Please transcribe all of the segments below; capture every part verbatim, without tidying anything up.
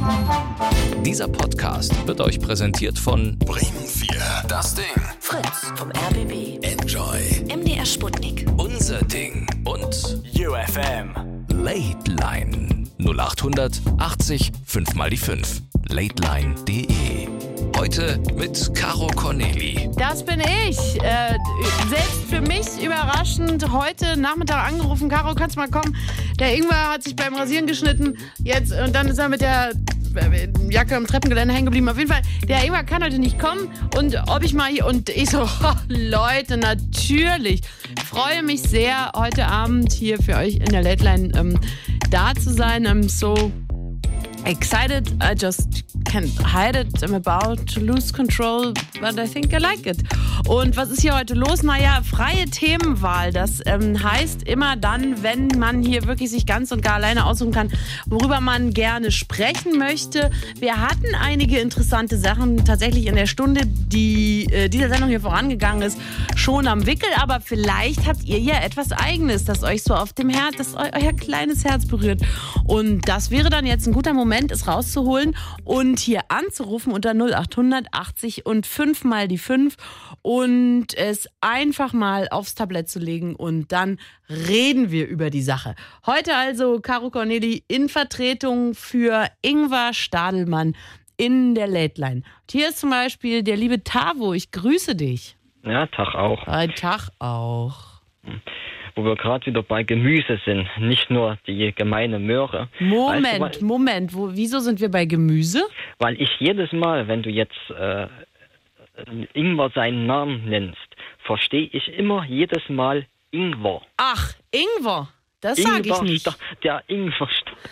Dieser Podcast wird euch präsentiert von Bremen vier. Das Ding. Fritz vom R B B. Enjoy. M D R Sputnik. Unser Ding und U F M. Late Line null acht achtzig fünf mal die fünf. lateline punkt de. Heute mit Caro Corneli. Das bin ich. Äh, selbst für mich überraschend heute Nachmittag angerufen. Caro, kannst du mal kommen? Der Ingwer hat sich beim Rasieren geschnitten. Jetzt, und dann ist er mit der Jacke im Treppengelände hängen geblieben. Auf jeden Fall, der Ingwer kann heute nicht kommen. Und ob ich mal hier... Und ich so, oh, Leute, natürlich. Freue mich sehr, heute Abend hier für euch in der Late Line ähm, da zu sein. I'm so excited. I just can't hide it. I'm about to lose control, but I think I like it. Und was ist hier heute los? Naja, freie Themenwahl. Das ähm, heißt immer dann, wenn man hier wirklich sich ganz und gar alleine aussuchen kann, worüber man gerne sprechen möchte. Wir hatten einige interessante Sachen tatsächlich in der Stunde, die äh, dieser Sendung hier vorangegangen ist, schon am Wickel. Aber vielleicht habt ihr ja etwas Eigenes, das euch so auf dem Herz, das eu- euer kleines Herz berührt. Und das wäre dann jetzt ein guter Moment, es rauszuholen und hier anzurufen unter null acht achtzig und fünf mal die fünf und es einfach mal aufs Tablett zu legen und dann reden wir über die Sache. Heute also Caro Corneli in Vertretung für Ingwer Stadelmann in der Late Line. Und hier ist zum Beispiel der liebe Tavo, ich grüße dich. Ja, Tag auch. Ein Tag auch. Wo wir gerade wieder bei Gemüse sind, nicht nur die gemeine Möhre. Moment, weißt du, Moment, wo, wieso sind wir bei Gemüse? Weil ich jedes Mal, wenn du jetzt äh, Ingwer seinen Namen nennst, verstehe ich immer jedes Mal Ingwer. Ach, Ingwer, das sage ich nicht. Sta- der Ingwer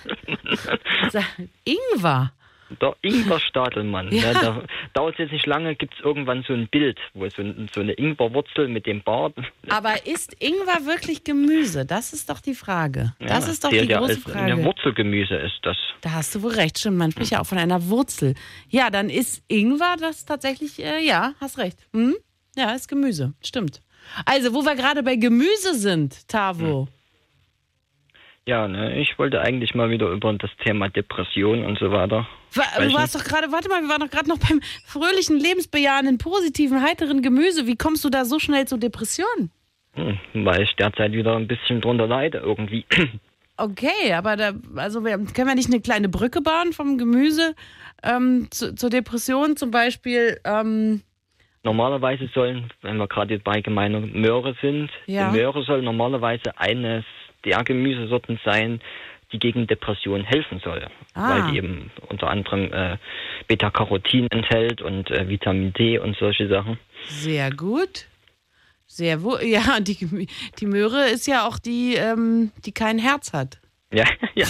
Ingwer? Der Ingwer Stadelmann. Ja. Ne, da dauert es jetzt nicht lange, gibt es irgendwann so ein Bild, wo so, so eine Ingwerwurzel mit dem Bart. Aber ist Ingwer wirklich Gemüse? Das ist doch die Frage. Das Ja, ist doch die zählt ja große als Frage. Eine Wurzelgemüse ist das. Da hast du wohl recht, stimmt. Man spricht ja auch von einer Wurzel. Ja, dann ist Ingwer das tatsächlich, äh, ja, hast recht. Hm? Ja, ist Gemüse, stimmt. Also, wo wir gerade bei Gemüse sind, Tavo. Hm. Ja, ne, ich wollte eigentlich mal wieder über das Thema Depression und so weiter. Wa- Du warst doch gerade, warte mal, wir waren doch gerade noch beim fröhlichen, lebensbejahenden, positiven, heiteren Gemüse. Wie kommst du da so schnell zu Depressionen? Hm, weil ich derzeit wieder ein bisschen drunter leide irgendwie. Okay, aber da, also wir, können wir nicht eine kleine Brücke bauen vom Gemüse ähm, zu, zur Depression zum Beispiel? Ähm, Normalerweise sollen, wenn wir gerade bei gemeiner Möhre sind, Ja. die Möhre soll normalerweise eines der Gemüsesorten sein, die gegen Depression helfen soll. Ah. Weil die eben unter anderem äh, Beta-Carotin enthält und äh, Vitamin D und solche Sachen. Sehr gut. Sehr wohl. Ja, die, Gemü- die Möhre ist ja auch die, ähm, die kein Herz hat. Ja, ja.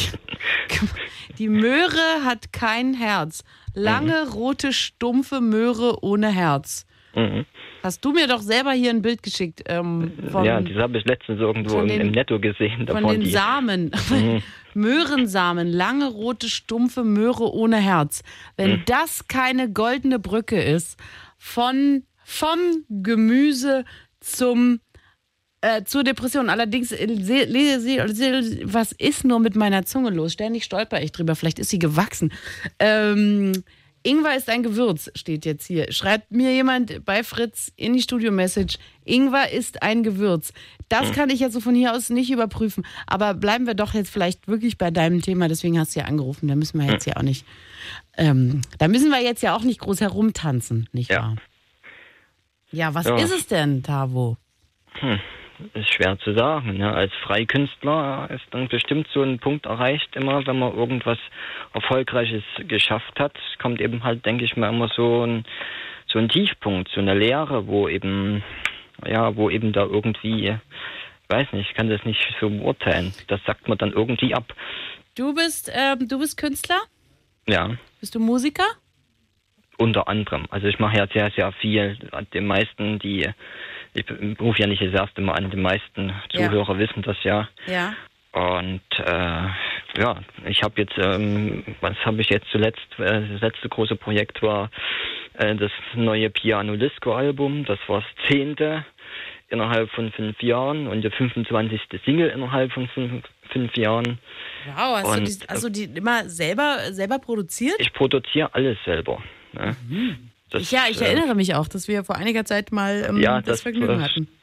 Die Möhre hat kein Herz. Lange, rote, stumpfe Möhre ohne Herz. Mhm. Hast du mir doch selber hier ein Bild geschickt ähm, von, Ja, das habe ich letztens irgendwo von im, den- im Netto gesehen. von davon den die, Samen. Mhm. Möhrensamen, lange, rote, stumpfe Möhre ohne Herz. Wenn Mhm. das keine goldene Brücke ist, von, vom Gemüse zum Äh, zur Depression. Allerdings, äh, se- le- se- se- was ist nur mit meiner Zunge los? Ständig stolper ich drüber. Vielleicht ist sie gewachsen. Ähm, Ingwer ist ein Gewürz, steht jetzt hier. Schreibt mir jemand bei Fritz in die Studio-Message, Ingwer ist ein Gewürz. Das kann ich jetzt so von hier aus nicht überprüfen. Aber bleiben wir doch jetzt vielleicht wirklich bei deinem Thema. Deswegen hast du ja angerufen. Da müssen wir jetzt ja auch nicht, ähm, da müssen wir jetzt ja auch nicht groß herumtanzen, nicht Ja. wahr? Ja, was Ja. ist es denn, Tavo? Hm, ist schwer zu sagen. Ne? Als Freikünstler ist dann bestimmt so ein Punkt erreicht, immer wenn man irgendwas Erfolgreiches geschafft hat, kommt eben halt, denke ich mal, immer so ein, so ein Tiefpunkt, so eine Leere, wo eben, ja, wo eben da irgendwie, weiß nicht, ich kann das nicht so beurteilen. Das sagt man dann irgendwie ab. Du bist, ähm, du bist Künstler? Ja, Bist du Musiker? unter anderem. Also ich mache ja sehr, sehr viel. Die meisten, die, ich rufe ja nicht das erste Mal an, die meisten Zuhörer wissen das ja. Ja. Und äh, ja, ich habe jetzt, ähm, was habe ich jetzt zuletzt, äh, das letzte große Projekt war äh, das neue Piano Disco Album, das war das zehnte innerhalb von fünf Jahren und der fünfundzwanzigste Single innerhalb von fünf, fünf Jahren. Wow, hast Und, du die, also die immer selber, selber produziert? Ich produziere alles selber. Ne? Mhm. Das, Ich, ja, ich äh, erinnere mich auch, dass wir vor einiger Zeit mal ähm, ja, das, das Vergnügen äh, hatten.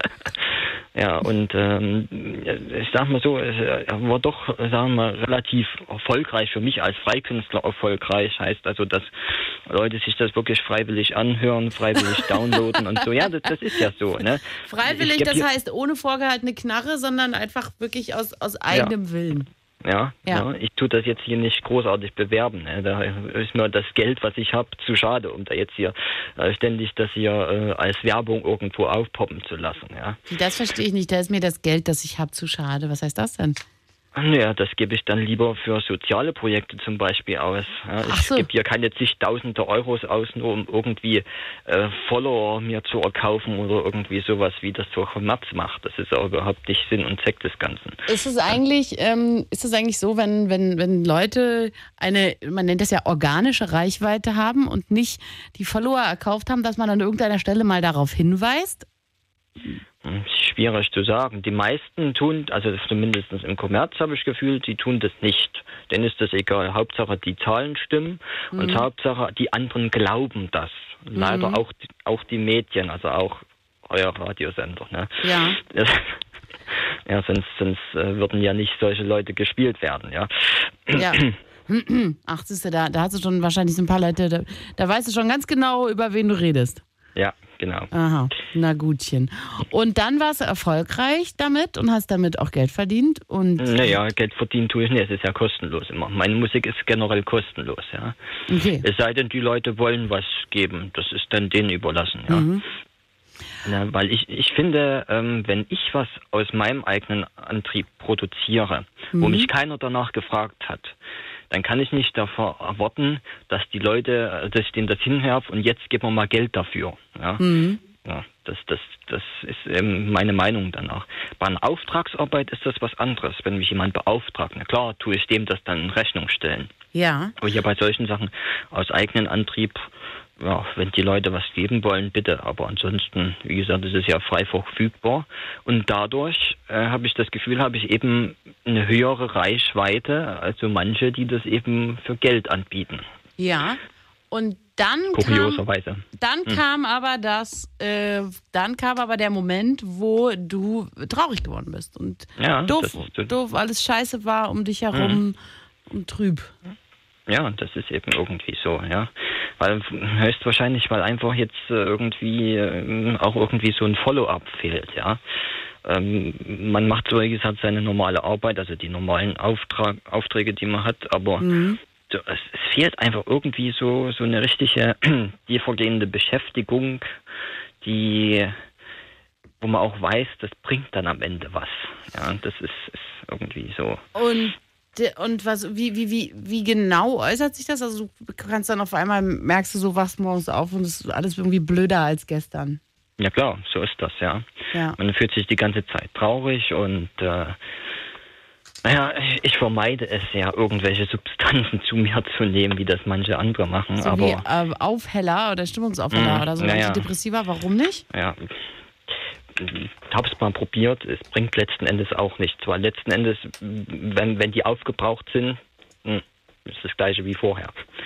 Ja, und ähm, ich sag mal so, es war doch, sagen wir mal, relativ erfolgreich für mich als Freikünstler erfolgreich. Heißt also, dass Leute sich das wirklich freiwillig anhören, freiwillig downloaden und so. Ja, das, das ist ja so. Ne? Freiwillig, das hier, heißt ohne vorgehaltene Knarre, sondern einfach wirklich aus, aus eigenem ja. Willen. Ja, ja. ja, ich tue das jetzt hier nicht großartig bewerben. Ne? Da ist mir das Geld, was ich habe, zu schade, um da jetzt hier äh, ständig das hier äh, als Werbung irgendwo aufpoppen zu lassen. Ja? Das verstehe ich nicht. Da ist mir das Geld, das ich habe, zu schade. Was heißt das denn? Naja, das gebe ich dann lieber für soziale Projekte zum Beispiel aus. Ja, ich so. gebe hier keine zigtausende Euros aus, nur um irgendwie äh, Follower mir zu erkaufen oder irgendwie sowas, wie das so Kommerz macht. Das ist auch überhaupt nicht Sinn und Zweck des Ganzen. Ist es eigentlich, ähm, ist es eigentlich so, wenn, wenn, wenn Leute eine, man nennt das ja organische Reichweite haben und nicht die Follower erkauft haben, dass man an irgendeiner Stelle mal darauf hinweist? Schwierig zu sagen. Die meisten tun, also zumindest im Kommerz habe ich gefühlt, die tun das nicht. Denen ist das egal. Hauptsache die Zahlen stimmen mhm. und Hauptsache die anderen glauben das. Mhm. Leider auch, auch die Medien, also auch euer Radiosender. Ne? Ja. Das, ja, sonst, sonst äh, würden ja nicht solche Leute gespielt werden. Ja. Ja. Ach, siehst du, da, da hast du schon wahrscheinlich so ein paar Leute, da, da weißt du schon ganz genau, über wen du redest. Ja, genau. Aha, na gutchen. Und dann warst du erfolgreich damit und hast damit auch Geld verdient? Und naja, Geld verdienen tue ich nicht, es ist ja kostenlos immer. Meine Musik ist generell kostenlos, ja. Okay. Es sei denn, die Leute wollen was geben, das ist dann denen überlassen, ja. Mhm. Na, weil ich, ich finde, ähm, wenn ich was aus meinem eigenen Antrieb produziere, mhm. wo mich keiner danach gefragt hat, dann kann ich nicht davor erwarten, dass die Leute, dass ich denen das hinwerfe und jetzt geben wir mal Geld dafür. Ja, mhm. ja das, das, das ist ähm, meine Meinung danach. Bei einer Auftragsarbeit ist das was anderes. Wenn mich jemand beauftragt, na klar, tue ich dem das dann in Rechnung stellen. Ja. Aber hier bei solchen Sachen aus eigenem Antrieb, ja, wenn die Leute was geben wollen, bitte. Aber ansonsten, wie gesagt, es ist ja frei verfügbar. Und dadurch äh, habe ich das Gefühl, habe ich eben eine höhere Reichweite, also manche, die das eben für Geld anbieten. Ja. Und dann kurioserweise. Kam, dann hm. kam aber das, äh, dann kam aber der Moment, wo du traurig geworden bist und ja, doof, doof, alles scheiße war um dich herum hm. und trüb. Ja, das ist eben irgendwie so, ja. Weil höchstwahrscheinlich, weil einfach jetzt irgendwie äh, auch irgendwie so ein Follow-up fehlt, ja. Ähm, man macht so, wie gesagt, seine normale Arbeit, also die normalen Auftrag, Aufträge, die man hat, aber mhm. es, es fehlt einfach irgendwie so, so eine richtige, tiefergehende Beschäftigung, die, wo man auch weiß, das bringt dann am Ende was. Ja, das ist, ist irgendwie so. Und Und was, wie, wie, wie, wie genau äußert sich das? Also du kannst dann auf einmal, merkst du so, wachst morgens auf und es ist alles irgendwie blöder als gestern. Ja klar, so ist das, ja. ja. Man fühlt sich die ganze Zeit traurig und äh, naja, ich vermeide es ja, irgendwelche Substanzen zu mir zu nehmen, wie das manche andere machen. So aber wie äh, Aufheller oder Stimmungsaufheller mh, oder so, naja. Antidepressiva, warum nicht? Ja, ich habe es mal probiert, es bringt letzten Endes auch nichts, weil letzten Endes, wenn, wenn die aufgebraucht sind, ist das gleiche wie vorher.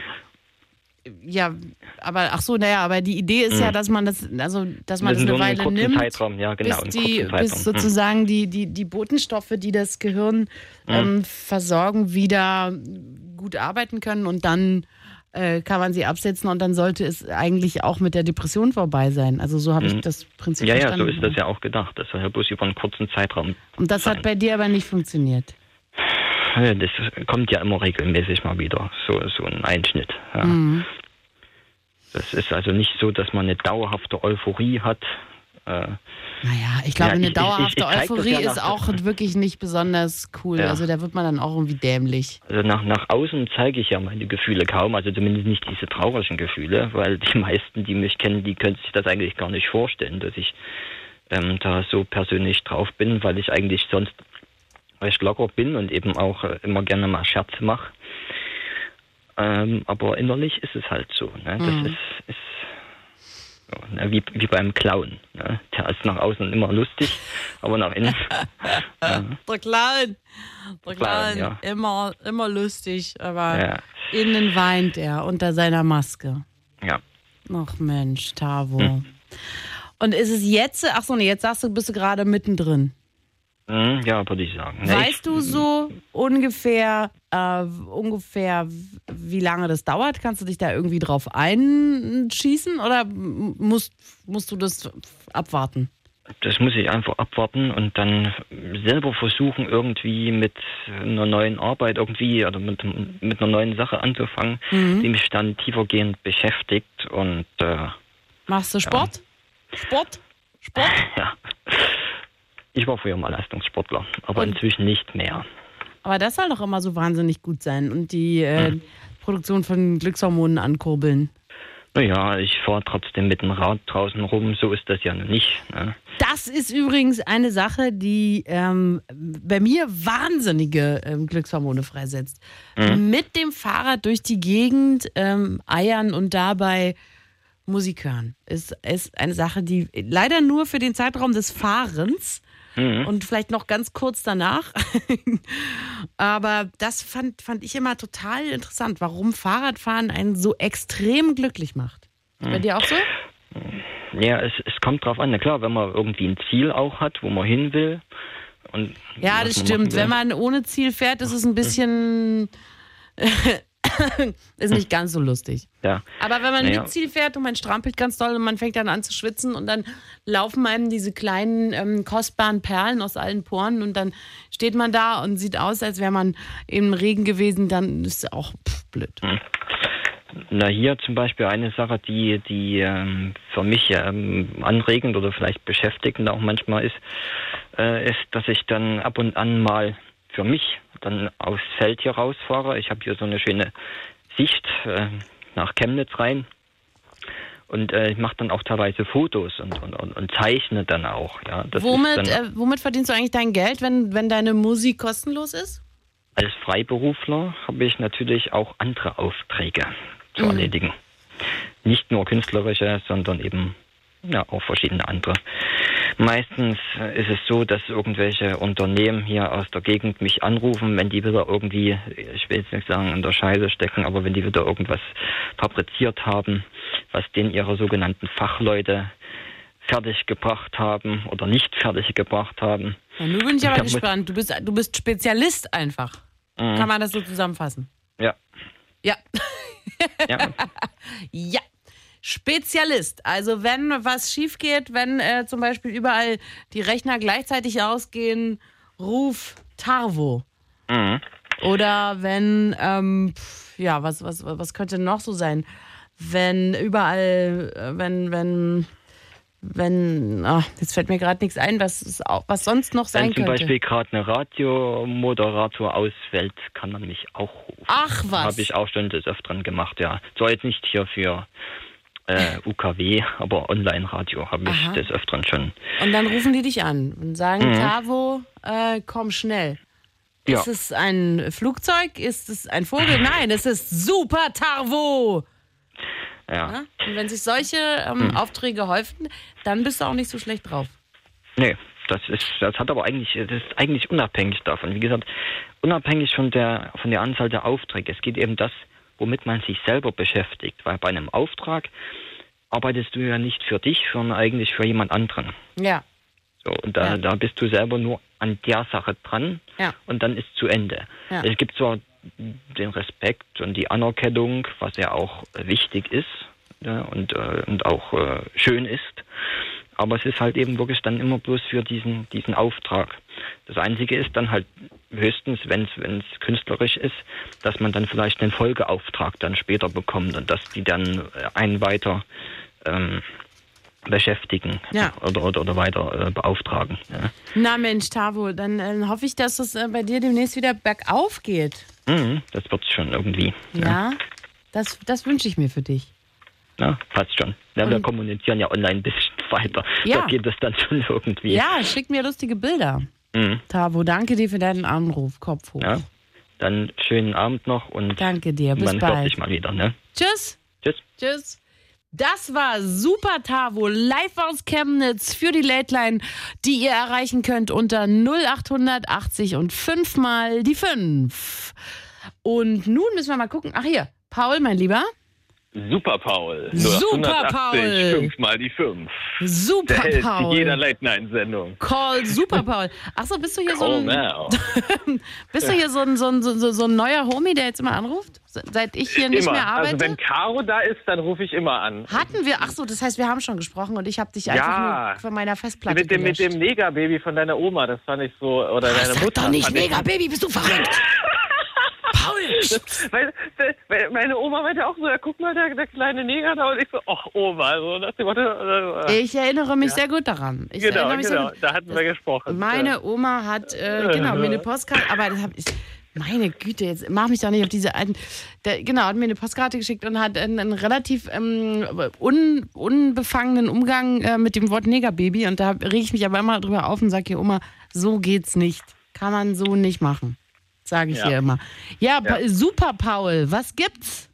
Ja, aber ach so, naja, aber die Idee ist mhm. ja, dass man das, also dass man das, das eine so Weile nimmt, Zeitraum, ja, genau, bis, die, bis sozusagen mhm. die, die, die Botenstoffe, die das Gehirn mhm. ähm, versorgen, wieder gut arbeiten können und dann äh, kann man sie absetzen und dann sollte es eigentlich auch mit der Depression vorbei sein. Also so habe mhm. ich das Prinzip ja, verstanden. Ja, so ist das ja auch gedacht. Das soll ja bloß über einen kurzen Zeitraum Und das sein. Hat bei dir aber nicht funktioniert? Das kommt ja immer regelmäßig mal wieder, so, so ein Einschnitt. Ja. Mhm. Das ist also nicht so, dass man eine dauerhafte Euphorie hat. Äh, naja, ich glaube, ja, eine ich, dauerhafte ich, ich, ich Euphorie ja ist auch wirklich nicht besonders cool. Ja. Also da wird man dann auch irgendwie dämlich. Also nach, nach außen zeige ich ja meine Gefühle kaum, also zumindest nicht diese traurigen Gefühle, weil die meisten, die mich kennen, die können sich das eigentlich gar nicht vorstellen, dass ich ähm, da so persönlich drauf bin, weil ich eigentlich sonst recht locker bin und eben auch äh, immer gerne mal Scherze mache. Ähm, aber innerlich ist es halt so. Ne? Das mhm. ist, ist so, ne? wie, wie beim Clown. Ne? Der ist nach außen immer lustig, aber nach innen. Ja. Der Clown. Der Clown, Clown, ja. immer, immer lustig, aber Ja. innen weint er unter seiner Maske. Ja. Ach Mensch, Tavo. Hm. Und ist es jetzt, ach so, nee, jetzt sagst du, bist du gerade mittendrin. Hm, ja, würde ich sagen. Ne, Weißt ich, du so ungefähr, äh, ungefähr, wie lange das dauert? Kannst du dich da irgendwie drauf einschießen oder musst, musst du das abwarten? Das muss ich einfach abwarten und dann selber versuchen, irgendwie mit einer neuen Arbeit irgendwie oder mit, mit einer neuen Sache anzufangen, Mhm. die mich dann tiefergehend beschäftigt und äh, Machst du Sport? Sport? Sport? ja. Ich war früher mal Leistungssportler, aber Und? inzwischen nicht mehr. Aber das soll doch immer so wahnsinnig gut sein und die äh, Mhm. Produktion von Glückshormonen ankurbeln. Naja, ich fahre trotzdem mit dem Rad draußen rum, so ist das ja noch nicht. Ne? Das ist übrigens eine Sache, die ähm, bei mir wahnsinnige ähm, Glückshormone freisetzt. Mhm. Mit dem Fahrrad durch die Gegend ähm, eiern und dabei Musik hören. Ist, ist eine Sache, die leider nur für den Zeitraum des Fahrens Mhm. und vielleicht noch ganz kurz danach. Aber das fand, fand ich immer total interessant, warum Fahrradfahren einen so extrem glücklich macht. Ist bei dir auch so? Ja, es, es kommt drauf an. Na klar, wenn man irgendwie ein Ziel auch hat, wo man hin will. Und Ja, was das man stimmt. machen will. Wenn man ohne Ziel fährt, ist es ein bisschen ist nicht ganz so lustig. Ja. Aber wenn man Naja. mit Ziel fährt und man strampelt ganz doll und man fängt dann an zu schwitzen und dann laufen einem diese kleinen ähm, kostbaren Perlen aus allen Poren und dann steht man da und sieht aus, als wäre man im Regen gewesen, dann ist es auch pff, blöd. Na, hier zum Beispiel eine Sache, die, die ähm, für mich ähm, anregend oder vielleicht beschäftigend auch manchmal ist, äh, ist, dass ich dann ab und an mal für mich dann aufs Feld hier rausfahre. Ich habe hier so eine schöne Sicht äh, nach Chemnitz rein und äh, ich mache dann auch teilweise Fotos und, und, und, und zeichne dann auch. Ja, das Womit, ist dann, äh, womit verdienst du eigentlich dein Geld, wenn, wenn deine Musik kostenlos ist? als Freiberufler habe ich natürlich auch andere Aufträge zu Mhm. erledigen. Nicht nur künstlerische, sondern eben ja, auch verschiedene andere. Meistens äh, ist es so, dass irgendwelche Unternehmen hier aus der Gegend mich anrufen, wenn die wieder irgendwie, ich will jetzt nicht sagen in der Scheiße stecken, aber wenn die wieder irgendwas fabriziert haben, was denen ihre sogenannten Fachleute fertig gebracht haben oder nicht fertig gebracht haben. Ja, nun bin ich aber Da muss- gespannt. Du bist, du bist Spezialist einfach. Mhm. Kann man das so zusammenfassen? Ja, Ja. ja. Ja. Spezialist. Also wenn was schief geht, wenn äh, zum Beispiel überall die Rechner gleichzeitig ausgehen, ruf Tarvo. Mhm. Oder wenn, ähm, pf, ja, was, was, was könnte noch so sein? Wenn überall, äh, wenn, wenn, wenn, ach, jetzt fällt mir gerade nichts ein, was, ist auch, was sonst noch sein Wenn zum könnte. Beispiel gerade ein Radiomoderator ausfällt, kann man mich auch rufen. Ach was. Habe ich auch schon des Öfteren gemacht, ja. Zwar jetzt nicht hier für äh, U K W, aber Online-Radio habe ich Aha. des Öfteren schon. Und dann rufen die dich an und sagen, Mhm. Tavo, äh, komm schnell. Ja. Ist es ein Flugzeug? Ist es ein Vogel? Nein, es ist Super Tarvo. Ja. Ja? Und wenn sich solche ähm, Aufträge häufen, dann bist du auch nicht so schlecht drauf. Nee, das ist, das hat aber eigentlich, das ist eigentlich unabhängig davon. Wie gesagt, unabhängig von der, von der Anzahl der Aufträge. Es geht eben das, womit man sich selber beschäftigt. Weil bei einem Auftrag arbeitest du ja nicht für dich, sondern eigentlich für jemand anderen. Ja. So, und da, Ja. da bist du selber nur an der Sache dran Ja. und dann ist zu Ende. Ja. Es gibt zwar den Respekt und die Anerkennung, was ja auch wichtig ist, ja, und, äh, und auch äh, schön ist, aber es ist halt eben wirklich dann immer bloß für diesen, diesen Auftrag. Das Einzige ist dann halt höchstens, wenn es künstlerisch ist, dass man dann vielleicht einen Folgeauftrag dann später bekommt und dass die dann äh, einen weiter ähm, beschäftigen Ja. oder, oder, oder weiter äh, beauftragen. Ja. Na Mensch, Tavo, dann äh, hoffe ich, dass es äh, bei dir demnächst wieder bergauf geht. Mhm, das wird schon irgendwie. Ja, das, das wünsche ich mir für dich. Ja, fast schon. Ja, wir Und- kommunizieren ja online ein bisschen weiter. Ja. Da geht es dann schon irgendwie. Ja, schick mir lustige Bilder. Mhm. Tavo, danke dir für deinen Anruf. Kopf hoch. Ja. Dann schönen Abend noch und Danke dir, bis man hört bald. sich mal wieder. Ne? Tschüss. Tschüss. Tschüss. Das war Super Tavo live aus Chemnitz für die Late Line, die ihr erreichen könnt unter null acht achtzig und fünf mal die fünf. Und nun müssen wir mal gucken. Ach hier, Paul, mein Lieber. Super Paul. Super Paul. fünf mal die fünf. Super Der Held Paul. jeder Late-Night-Sendung. Call Super Paul. Achso, bist du hier Call so ein now. bist du hier so ein, so, ein, so, so ein neuer Homie, der jetzt immer anruft? Seit ich hier nicht Immer. mehr arbeite? Also wenn Caro da ist, dann rufe ich immer an. Hatten wir, achso, das heißt, wir haben schon gesprochen und ich habe dich einfach Ja. nur von meiner Festplatte Mit dem, mit gelöscht. dem Negerbaby von deiner Oma, das fand ich so, oder deine Sag Mutter. doch nicht fand ich- Mega-Baby, bist du verrückt? Paul! Weil, weil meine Oma meinte auch so, ja, guck mal, der, der kleine Neger da, und ich so, ach Oma, so nach dem Motto, äh, Ich erinnere mich sehr gut daran. Ich genau, erinnere mich genau, sehr gut. da hatten wir gesprochen. Meine Ja. Oma hat, äh, genau, mir eine Postkarte, aber das hab ich, meine Güte, jetzt mach mich doch nicht auf diese alten, der, genau, hat mir eine Postkarte geschickt und hat einen, einen relativ ähm, un, unbefangenen Umgang äh, mit dem Wort Negerbaby und da rege ich mich aber immer drüber auf und sage hier, Oma, so geht's nicht. Kann man so nicht machen, sage ich Ja. hier immer. Ja, Ja. Pa- super, Paul, was gibt's?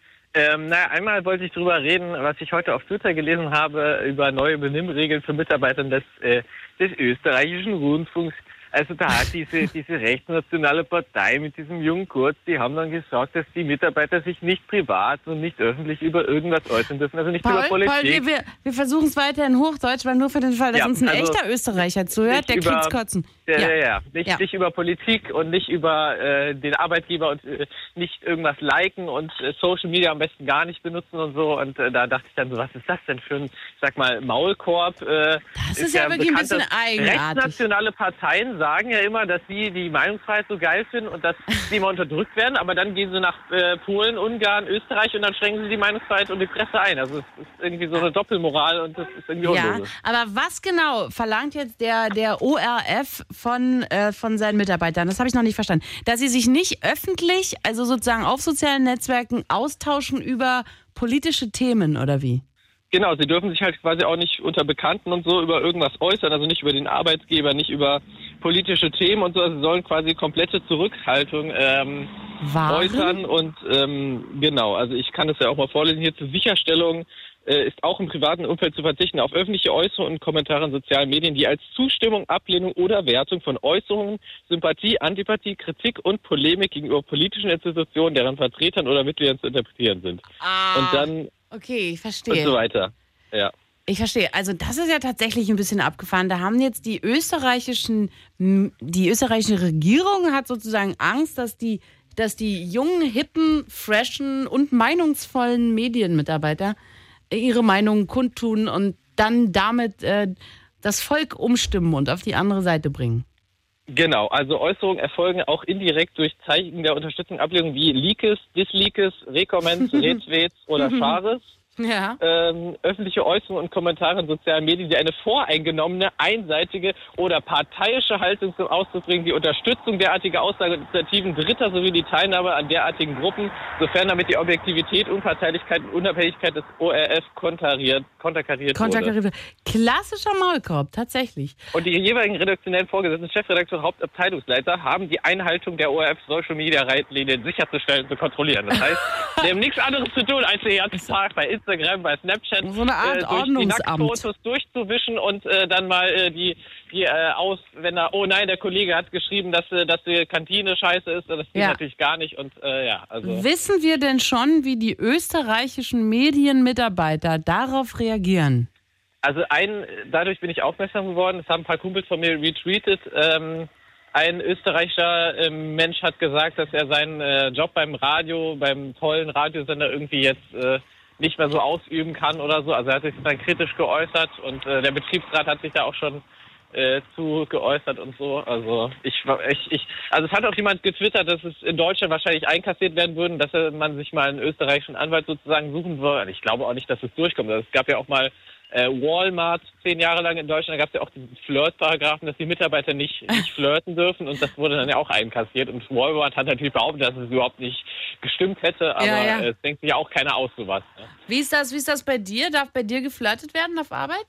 Ähm, naja, einmal wollte ich drüber reden, was ich heute auf Twitter gelesen habe, über neue Benimmregeln für Mitarbeiter des, äh, des österreichischen Rundfunks. Also da hat diese, diese rechtsnationale Partei mit diesem jungen Kurz, die haben dann gesagt, dass die Mitarbeiter sich nicht privat und nicht öffentlich über irgendwas äußern dürfen, also nicht Paul, über Politik. Paul wir, wir, wir versuchen es weiter in Hochdeutsch, weil nur für den Fall, dass Ja, uns ein also echter Österreicher zuhört, der nicht über- kriegt's kotzen. Ja, ja, ja. Nicht, Ja. nicht über Politik und nicht über äh, den Arbeitgeber und äh, nicht irgendwas liken und äh, Social Media am besten gar nicht benutzen und so. Und äh, da dachte ich dann so, was ist das denn für ein, ich sag mal, Maulkorb? Äh, Das ist ja wirklich ein bekannt, bisschen dass eigenartig. Rechtsnationale Parteien sagen ja immer, dass sie die Meinungsfreiheit so geil finden und dass sie immer unterdrückt werden, aber dann gehen sie nach äh, Polen, Ungarn, Österreich und dann schränken sie die Meinungsfreiheit und die Presse ein. Also es ist irgendwie so eine Doppelmoral und das ist irgendwie Ja, unlogisch. aber was genau verlangt jetzt der, der O R F von, äh, von seinen Mitarbeitern? Das habe ich noch nicht verstanden. Dass sie sich nicht öffentlich, also sozusagen auf sozialen Netzwerken austauschen über politische Themen oder wie? Genau, sie dürfen sich halt quasi auch nicht unter Bekannten und so über irgendwas äußern, also nicht über den Arbeitgeber, nicht über politische Themen und so. Also sie sollen quasi komplette Zurückhaltung ähm, Wahren? äußern und ähm, genau, also ich kann das ja auch mal vorlesen. Hier zur Sicherstellung äh, ist auch im privaten Umfeld zu verzichten auf öffentliche Äußerungen und Kommentare in sozialen Medien, die als Zustimmung, Ablehnung oder Wertung von Äußerungen, Sympathie, Antipathie, Kritik und Polemik gegenüber politischen Institutionen, deren Vertretern oder Mitgliedern zu interpretieren sind. Ah, Und dann okay, ich und verstehe. so weiter. Ja. Ich verstehe. Also das ist ja tatsächlich ein bisschen abgefahren. Da haben jetzt die österreichischen, die österreichische Regierung hat sozusagen Angst, dass die, dass die jungen, hippen, freshen und meinungsvollen Medienmitarbeiter ihre Meinung kundtun und dann damit äh, das Volk umstimmen und auf die andere Seite bringen. Genau, also Äußerungen erfolgen auch indirekt durch Zeichen der Unterstützung, Ablehnung wie Leakes, Disleakes, Rekomments, Retweets oder Shares. Ja. Ähm, öffentliche Äußerungen und Kommentare in sozialen Medien, die eine voreingenommene, einseitige oder parteiische Haltung zum Ausdruck bringen, die Unterstützung derartiger Aussageninitiativen Dritter sowie die Teilnahme an derartigen Gruppen, sofern damit die Objektivität, Unparteilichkeit und Unabhängigkeit des O R F konterkariert, konterkariert wurde. Konterkarierte. Klassischer Maulkorb, tatsächlich. Und die jeweiligen redaktionellen Vorgesetzten, Chefredakteur, Hauptabteilungsleiter, haben die Einhaltung der O R F Social Media Leitlinien sicherzustellen und zu kontrollieren. Das heißt, die haben nichts anderes zu tun, als den ganzen Tag bei Instagram, bei Snapchat So eine Art äh, durch Ordnungsamt. die Nacktfotos durchzuwischen und äh, dann mal äh, die, die äh, aus, wenn er, oh nein, der Kollege hat geschrieben, dass, äh, dass die Kantine scheiße ist, das geht Ja. natürlich gar nicht und äh, ja, also. Wissen wir denn schon, wie die österreichischen Medienmitarbeiter darauf reagieren? Also ein, dadurch bin ich aufmerksam geworden, das haben ein paar Kumpels von mir retweetet. Ähm, ein österreichischer ähm, Mensch hat gesagt, dass er seinen äh, Job beim Radio, beim tollen Radiosender irgendwie jetzt äh, nicht mehr so ausüben kann oder so. Also er hat sich dann kritisch geäußert und äh, der Betriebsrat hat sich da auch schon äh, zu geäußert und so. Also ich, ich, ich, also es hat auch jemand getwittert, dass es in Deutschland wahrscheinlich einkassiert werden würde, dass er, man sich mal einen österreichischen Anwalt sozusagen suchen würde. Ich glaube auch nicht, dass es durchkommt. Also es gab ja auch mal äh, Walmart zehn Jahre lang in Deutschland, da gab es ja auch diesen Flirt-Paragraphen, dass die Mitarbeiter nicht, nicht flirten dürfen und das wurde dann ja auch einkassiert. Und Walmart hat natürlich behauptet, dass es überhaupt nicht gestimmt hätte, aber Ja, ja. äh, es denkt sich ja auch keiner aus sowas. Ne? Wie ist das, wie ist das bei dir? Darf bei dir geflirtet werden auf Arbeit?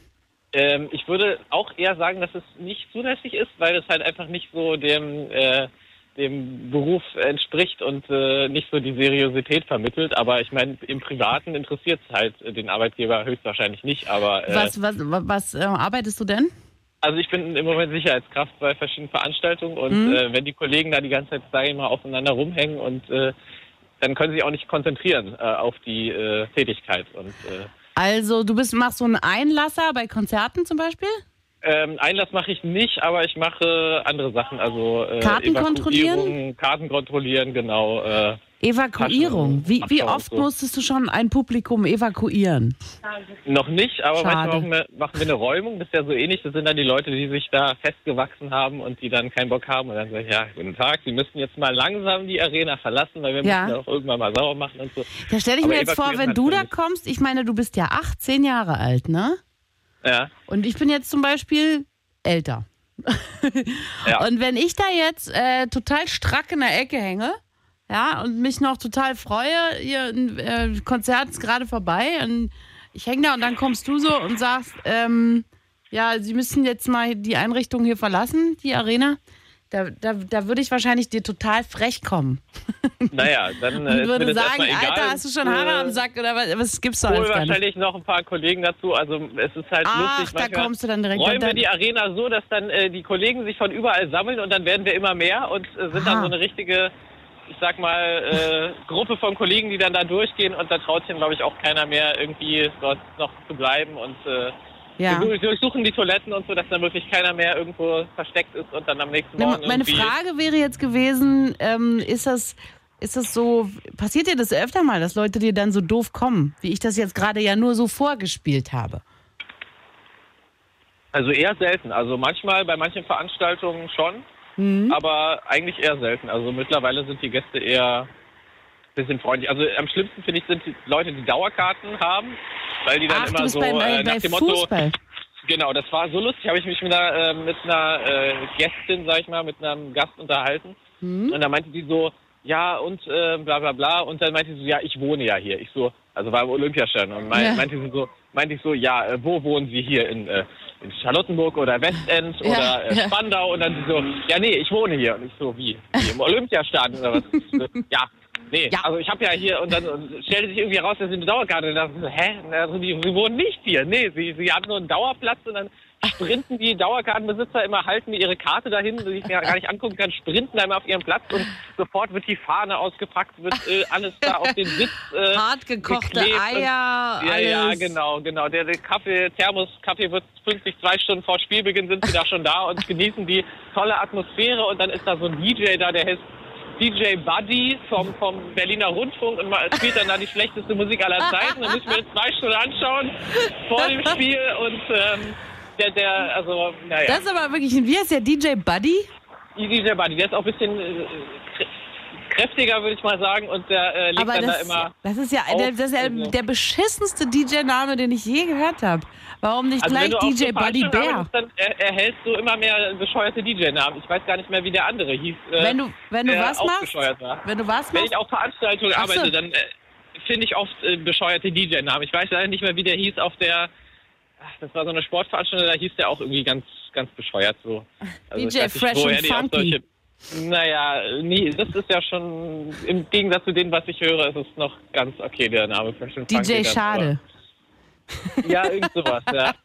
Ähm, ich würde auch eher sagen, dass es nicht zulässig ist, weil es halt einfach nicht so dem, äh, dem Beruf entspricht und äh, nicht so die Seriosität vermittelt. Aber ich meine, im Privaten interessiert es halt den Arbeitgeber höchstwahrscheinlich nicht. Aber äh, Was, was, was äh, arbeitest du denn? Also ich bin im Moment Sicherheitskraft bei verschiedenen Veranstaltungen und Mhm. äh, wenn die Kollegen da die ganze Zeit, sage ich mal, aufeinander rumhängen und äh, dann können sie sich auch nicht konzentrieren äh, auf die äh, Tätigkeit. Und äh, Also du bist, machst so einen Einlasser bei Konzerten zum Beispiel? ähm, Einlass mache ich nicht, aber ich mache andere Sachen. Also äh, Karten kontrollieren? Evakuierung, Karten kontrollieren, genau. Äh, Evakuierung. Taschen Wie, wie abschauen oft und so. musstest du schon ein Publikum evakuieren? Noch nicht, aber Schade. manchmal machen wir, machen wir eine Räumung. Das ist ja so ähnlich. Das sind dann die Leute, die sich da festgewachsen haben und die dann keinen Bock haben. Und dann sage ich, ja, guten Tag, Sie müssen jetzt mal langsam die Arena verlassen, weil wir Ja. müssen ja auch irgendwann mal sauber machen und so. Da stelle ich Aber mir jetzt vor, evakuieren wenn du da natürlich. kommst, ich meine, du bist ja achtzehn Jahre alt, ne? Ja, Und ich bin jetzt zum Beispiel älter. ja. Und wenn ich da jetzt äh, total strack in der Ecke hänge, ja, und mich noch total freue, ihr äh, Konzert ist gerade vorbei und ich hänge da und dann kommst du so und sagst, ähm, ja, Sie müssen jetzt mal die Einrichtung hier verlassen, die Arena. Da, da, da würde ich wahrscheinlich dir total frech kommen. Naja, dann Und äh, ist mir würde das sagen, erstmal egal. Alter, hast du schon Haare Äh, am Sack oder was, was gibt's da Hol alles gar nicht? wahrscheinlich noch ein paar Kollegen dazu. Also es ist halt Ach, lustig. da Manchmal kommst du dann direkt. räumen wir dann, die Arena so, dass dann äh, die Kollegen sich von überall sammeln und dann werden wir immer mehr und äh, sind Aha. dann so eine richtige, ich sag mal, äh, Gruppe von Kollegen, die dann da durchgehen und da traut sich, glaube ich, auch keiner mehr irgendwie dort noch zu bleiben und äh, ja. wir durchsuchen die Toiletten und so, dass dann wirklich keiner mehr irgendwo versteckt ist und dann am nächsten Ne, Morgen meine irgendwie... Frage wäre jetzt gewesen, ähm, ist das, ist das so, passiert dir das öfter mal, dass Leute dir dann so doof kommen, wie ich das jetzt gerade ja nur so vorgespielt habe? Also eher selten. Also manchmal bei manchen Veranstaltungen schon, Mhm. aber eigentlich eher selten. Also mittlerweile sind die Gäste eher ein bisschen freundlich. Also am schlimmsten finde ich sind die Leute, die Dauerkarten haben, weil die dann Ach, du immer bist so bei, äh, bei, nach bei dem Motto... Fußball. Genau, das war so lustig. Habe ich mich mit einer, äh, mit einer äh, Gästin, sag ich mal, mit einem Gast unterhalten. Mhm. Und dann meinte die so, ja und äh, bla bla bla. Und dann meinte sie so, ja, ich wohne ja hier. Ich so, also war im Olympiastadion. Und mein, Ja. meinte sie so, meinte ich so, ja, äh, wo wohnen Sie hier? In, äh, in Charlottenburg oder Westend Ja, oder äh, ja. Spandau? Und dann sie so, ja, nee, ich wohne hier. Und ich so, wie? wie Im Olympiastadion oder was? Ich so, ja. Nee, Ja. also ich habe ja hier, und dann und stellte sich irgendwie raus, dass sie eine Dauerkarte, und dann dachte ich so, hä? Also die, sie wohnen nicht hier. Nee, sie, sie haben nur einen Dauerplatz und dann sprinten die Dauerkartenbesitzer immer, halten mir ihre Karte dahin, die ich mir gar nicht angucken kann, sprinten da immer auf ihren Platz und sofort wird die Fahne ausgepackt, wird äh, alles da auf den Sitz äh, Hart gekochte geklebt und- Eier, Ja, alles. ja, genau, genau. Der, der Kaffee, Thermos, Kaffee wird pünktlich zwei Stunden vor Spielbeginn sind sie da schon da und genießen die tolle Atmosphäre und dann ist da so ein D J da, der heißt D J Buddy vom, vom Berliner Rundfunk und mal- spielt dann da die schlechteste Musik aller Zeiten. Dann müssen wir das zwei Stunden anschauen vor dem Spiel und ähm, der, der, also, naja. Das ist aber wirklich, wie heißt der D J Buddy? D J Buddy, der ist auch ein bisschen äh, krä- kräftiger, würde ich mal sagen, und der äh, legt Aber dann das, da immer... das ist ja, auf, der, das ist ja also- der beschissenste D J-Name, den ich je gehört habe. Warum nicht Also gleich wenn du D auf so J Buddy Veranstaltungen Bär? arbeitest, dann er, erhältst du immer mehr bescheuerte D J-Namen. Ich weiß gar nicht mehr, wie der andere hieß. Äh, Wenn du, wenn du der was auch machst, bescheuert war. wenn du was Wenn machst, ich auf Veranstaltungen Ach so. arbeite, dann äh, finde ich oft äh, bescheuerte D J-Namen. Ich weiß leider nicht mehr, wie der hieß auf der... Ach, das war so eine Sportveranstaltung, da hieß der auch irgendwie ganz, ganz bescheuert so. Also D ich J weiß nicht, Fresh woher and die auf Funky. solche- Naja, nie, das ist ja schon, im Gegensatz zu dem, was ich höre, ist es noch ganz okay, der Name Fresh and D Funky. J das Schade, war- Ja, irgend sowas, ja.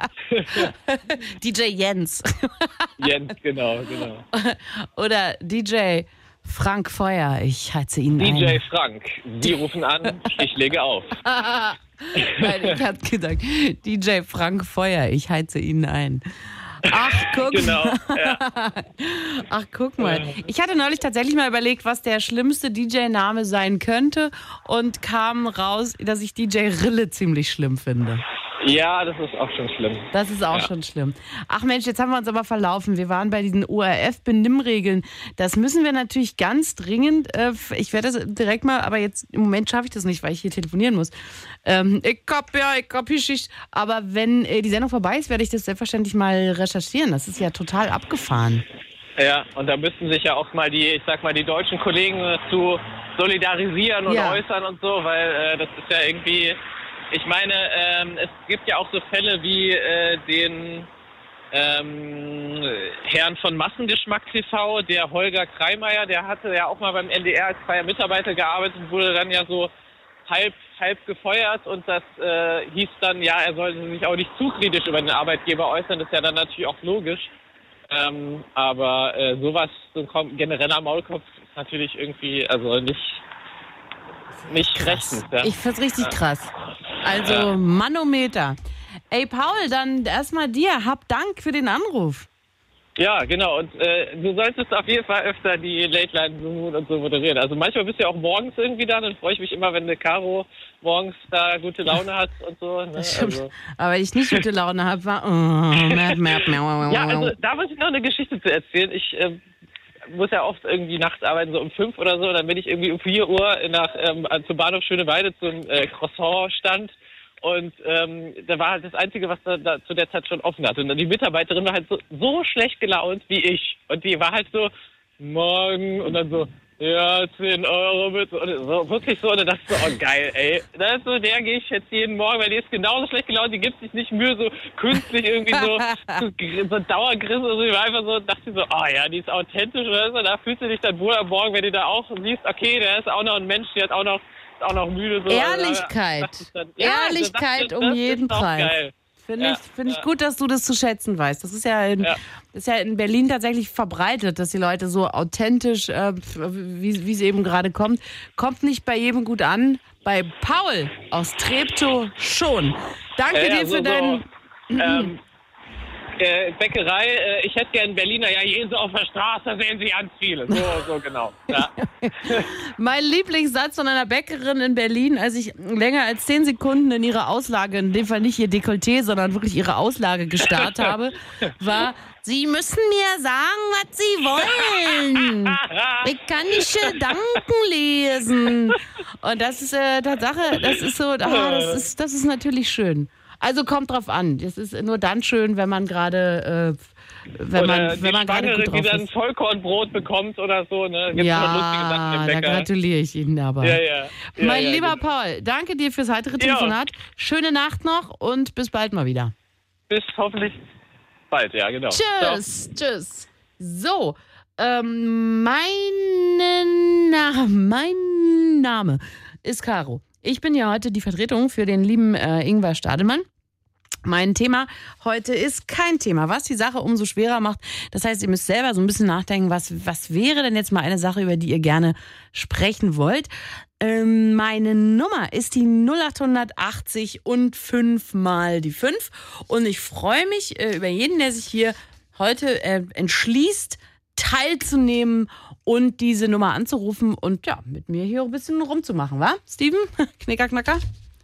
D J Jens Jens, genau, genau. oder D J Frank Feuer, ich heize ihn D J ein. Frank, Sie rufen an, ich lege auf. Nein, ich hab gedacht, D J Frank Feuer, ich heize ihn ein. Ach, guck Genau, ja. Ach, guck mal. Ich hatte neulich tatsächlich mal überlegt, was der schlimmste D J-Name sein könnte und kam raus, dass ich D J Rille ziemlich schlimm finde. Ja, das ist auch schon schlimm. Das ist auch Ja. schon schlimm. Ach Mensch, jetzt haben wir uns aber verlaufen. Wir waren bei diesen O R F-Benimmregeln. Das müssen wir natürlich ganz dringend, äh, ich werde das direkt mal, aber jetzt im Moment schaffe ich das nicht, weil ich hier telefonieren muss. Ähm, ich hab ja, ich hab hier Schicht. Aber wenn äh, die Sendung vorbei ist, werde ich das selbstverständlich mal recherchieren. Das ist ja total abgefahren. Ja, und da müssten sich ja auch mal die, ich sag mal, die deutschen Kollegen äh, zu solidarisieren und Ja. äußern und so, weil äh, das ist ja irgendwie, ich meine, ähm, es gibt ja auch so Fälle wie äh, den ähm, Herrn von Massengeschmack T V, der Holger Kreimeier, der hatte ja auch mal beim N D R als freier Mitarbeiter gearbeitet und wurde dann ja so halb, halb gefeuert und das äh, hieß dann, ja, er sollte sich auch nicht zu kritisch über den Arbeitgeber äußern, das ist ja dann natürlich auch logisch. Ähm, aber äh, sowas, so ein genereller Maulkopf ist natürlich irgendwie, also nicht, nicht rechtens. Ja. Ich find's richtig ja. krass. Also ja. Manometer. Ey, Paul, dann erstmal dir. Hab Dank für den Anruf. Ja, genau. Und äh, du solltest auf jeden Fall öfter die Late Line und so moderieren. Also manchmal bist du ja auch morgens irgendwie da. Dann freue ich mich immer, wenn eine Caro morgens da gute Laune hat und so. Ne? Also. Aber wenn ich nicht gute Laune habe, war... Oh, merp, merp, merp. Ja, also da muss ich noch eine Geschichte zu erzählen. Ich äh, muss ja oft irgendwie nachts arbeiten, so um fünf oder so. Dann bin ich irgendwie um vier Uhr nach, ähm, zum Bahnhof Schöneweide zum äh, Croissant-Stand. Und ähm, da war halt das Einzige, was da, da zu der Zeit schon offen hatte. Und dann die Mitarbeiterin war halt so, so schlecht gelaunt wie ich. Und die war halt so, morgen, und dann so, ja, zehn Euro bitte. Und so, wirklich so, und dann dachte ich so, oh geil, ey. Da ist so, der gehe ich jetzt jeden Morgen, weil die ist genauso schlecht gelaunt, die gibt sich nicht Mühe, so künstlich irgendwie so, so, so Dauergrissen oder so. Die war einfach so, dachte ich so, oh ja, die ist authentisch oder so. Da fühlst du dich dann wohl am Morgen, wenn du da auch siehst, okay, der ist auch noch ein Mensch, der hat auch noch auch noch müde. So. Ehrlichkeit. Dann, ja, Ehrlichkeit dachte, um jeden Preis. Finde ja, ich, find ja. ich gut, dass du das zu schätzen weißt. Das ist ja, in, ja. ist ja in Berlin tatsächlich verbreitet, dass die Leute so authentisch, äh, wie, wie sie eben gerade kommt, kommt nicht bei jedem gut an. Bei Paul aus Treptow schon. Danke ja, dir so, für deinen... So, ähm, äh, Bäckerei, äh, ich hätte gern Berliner, ja, jeden so auf der Straße sehen sie ganz viele. So, so genau. Ja. Mein Lieblingssatz von einer Bäckerin in Berlin, als ich länger als zehn Sekunden in ihre Auslage, in dem Fall nicht ihr Dekolleté, sondern wirklich ihre Auslage gestarrt habe, war: Sie müssen mir sagen, was Sie wollen. Ich kann nicht Gedanken lesen. Und das ist äh, Tatsache, das ist so, ah, das ist, das ist natürlich schön. Also kommt drauf an. Das ist nur dann schön, wenn man gerade, äh, wenn oder man, wenn man gerade gut drauf die dann ist. Vollkornbrot bekommt oder so, ne? Gibt's ja, noch lustige Sachen im Bäcker. Da gratuliere ich Ihnen aber. Ja, ja. ja mein ja, lieber genau. Paul, danke dir fürs heitere Telefonat. Ja. Schöne Nacht noch und bis bald mal wieder. Bis hoffentlich bald, ja, genau. Tschüss, Ciao. Tschüss. So, ähm, meine Na- mein Name ist Caro. Ich bin ja heute die Vertretung für den lieben äh, Ingwer Stadelmann. Mein Thema heute ist kein Thema, was die Sache umso schwerer macht. Das heißt, ihr müsst selber so ein bisschen nachdenken, was, was wäre denn jetzt mal eine Sache, über die ihr gerne sprechen wollt. Ähm, meine Nummer ist die null acht achtzig und fünf mal die fünf. Und ich freue mich äh, über jeden, der sich hier heute äh, entschließt, teilzunehmen und diese Nummer anzurufen und ja, mit mir hier ein bisschen rumzumachen, wa? Steven? Knicker, knacker?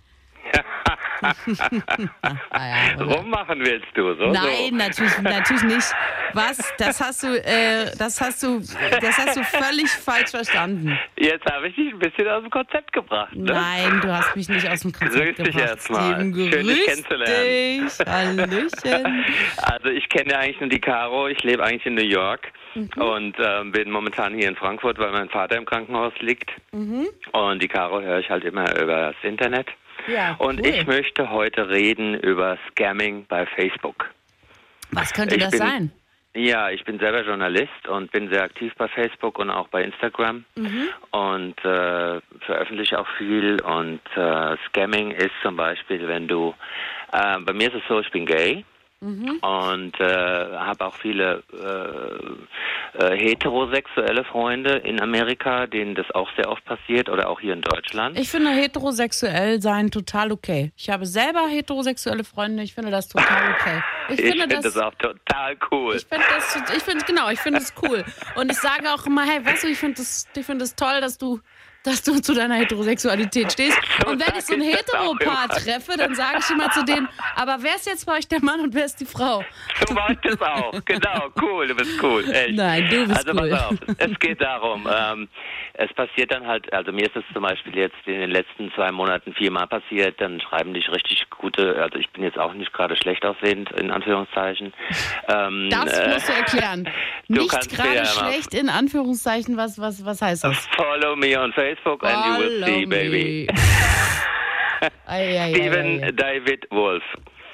ah, ja, rummachen willst du, so? Nein, so. natürlich, natürlich nicht. Was? Das hast du, äh, das hast du, das hast du völlig falsch verstanden. Jetzt habe ich dich ein bisschen aus dem Konzept gebracht. Ne? Nein, du hast mich nicht aus dem Konzept grüß gebracht. Dich erstmal. Steven, schön, dich kennenzulernen. Dich. Hallöchen. Also ich kenne ja eigentlich nur die Caro. Ich lebe eigentlich in New York. Mhm. Und ähm, bin momentan hier in Frankfurt, weil mein Vater im Krankenhaus liegt. Mhm. Und die Caro höre ich halt immer über das Internet. Ja, und cool. Ich möchte heute reden über Scamming bei Facebook. Was könnte ich das bin, sein? Ja, ich bin selber Journalist und bin sehr aktiv bei Facebook und auch bei Instagram. Mhm. Und äh, veröffentliche auch viel. Und äh, Scamming ist zum Beispiel, wenn du... Äh, bei mir ist es so, ich bin gay. Mhm. Und äh, habe auch viele äh, äh, heterosexuelle Freunde in Amerika, denen das auch sehr oft passiert oder auch hier in Deutschland. Ich finde heterosexuell sein total okay. Ich habe selber heterosexuelle Freunde, ich finde das total okay. Ich, ich finde das, das auch total cool. Ich finde das, ich finde genau, ich finde es cool. Und ich sage auch immer, hey, weißt du, ich finde das, ich finde es toll, dass du dass du zu deiner Heterosexualität stehst. Und wenn ich so ein Heteropaar treffe, dann sage ich immer zu denen, aber wer ist jetzt bei euch der Mann und wer ist die Frau? Du machst das auch, genau, cool, du bist cool, echt. Nein, du bist also, cool. Also pass auf, es geht darum, ähm, es passiert dann halt, also mir ist es zum Beispiel jetzt in den letzten zwei Monaten viermal passiert, dann schreiben dich richtig gute, also ich bin jetzt auch nicht gerade schlecht aussehend, in Anführungszeichen. Ähm, das äh, musst du erklären. Du nicht gerade ja schlecht in Anführungszeichen, was, was, was heißt das? Follow me on Facebook. Facebook and you will see, baby. ei, ei, Steven ei, ei. David Wolf.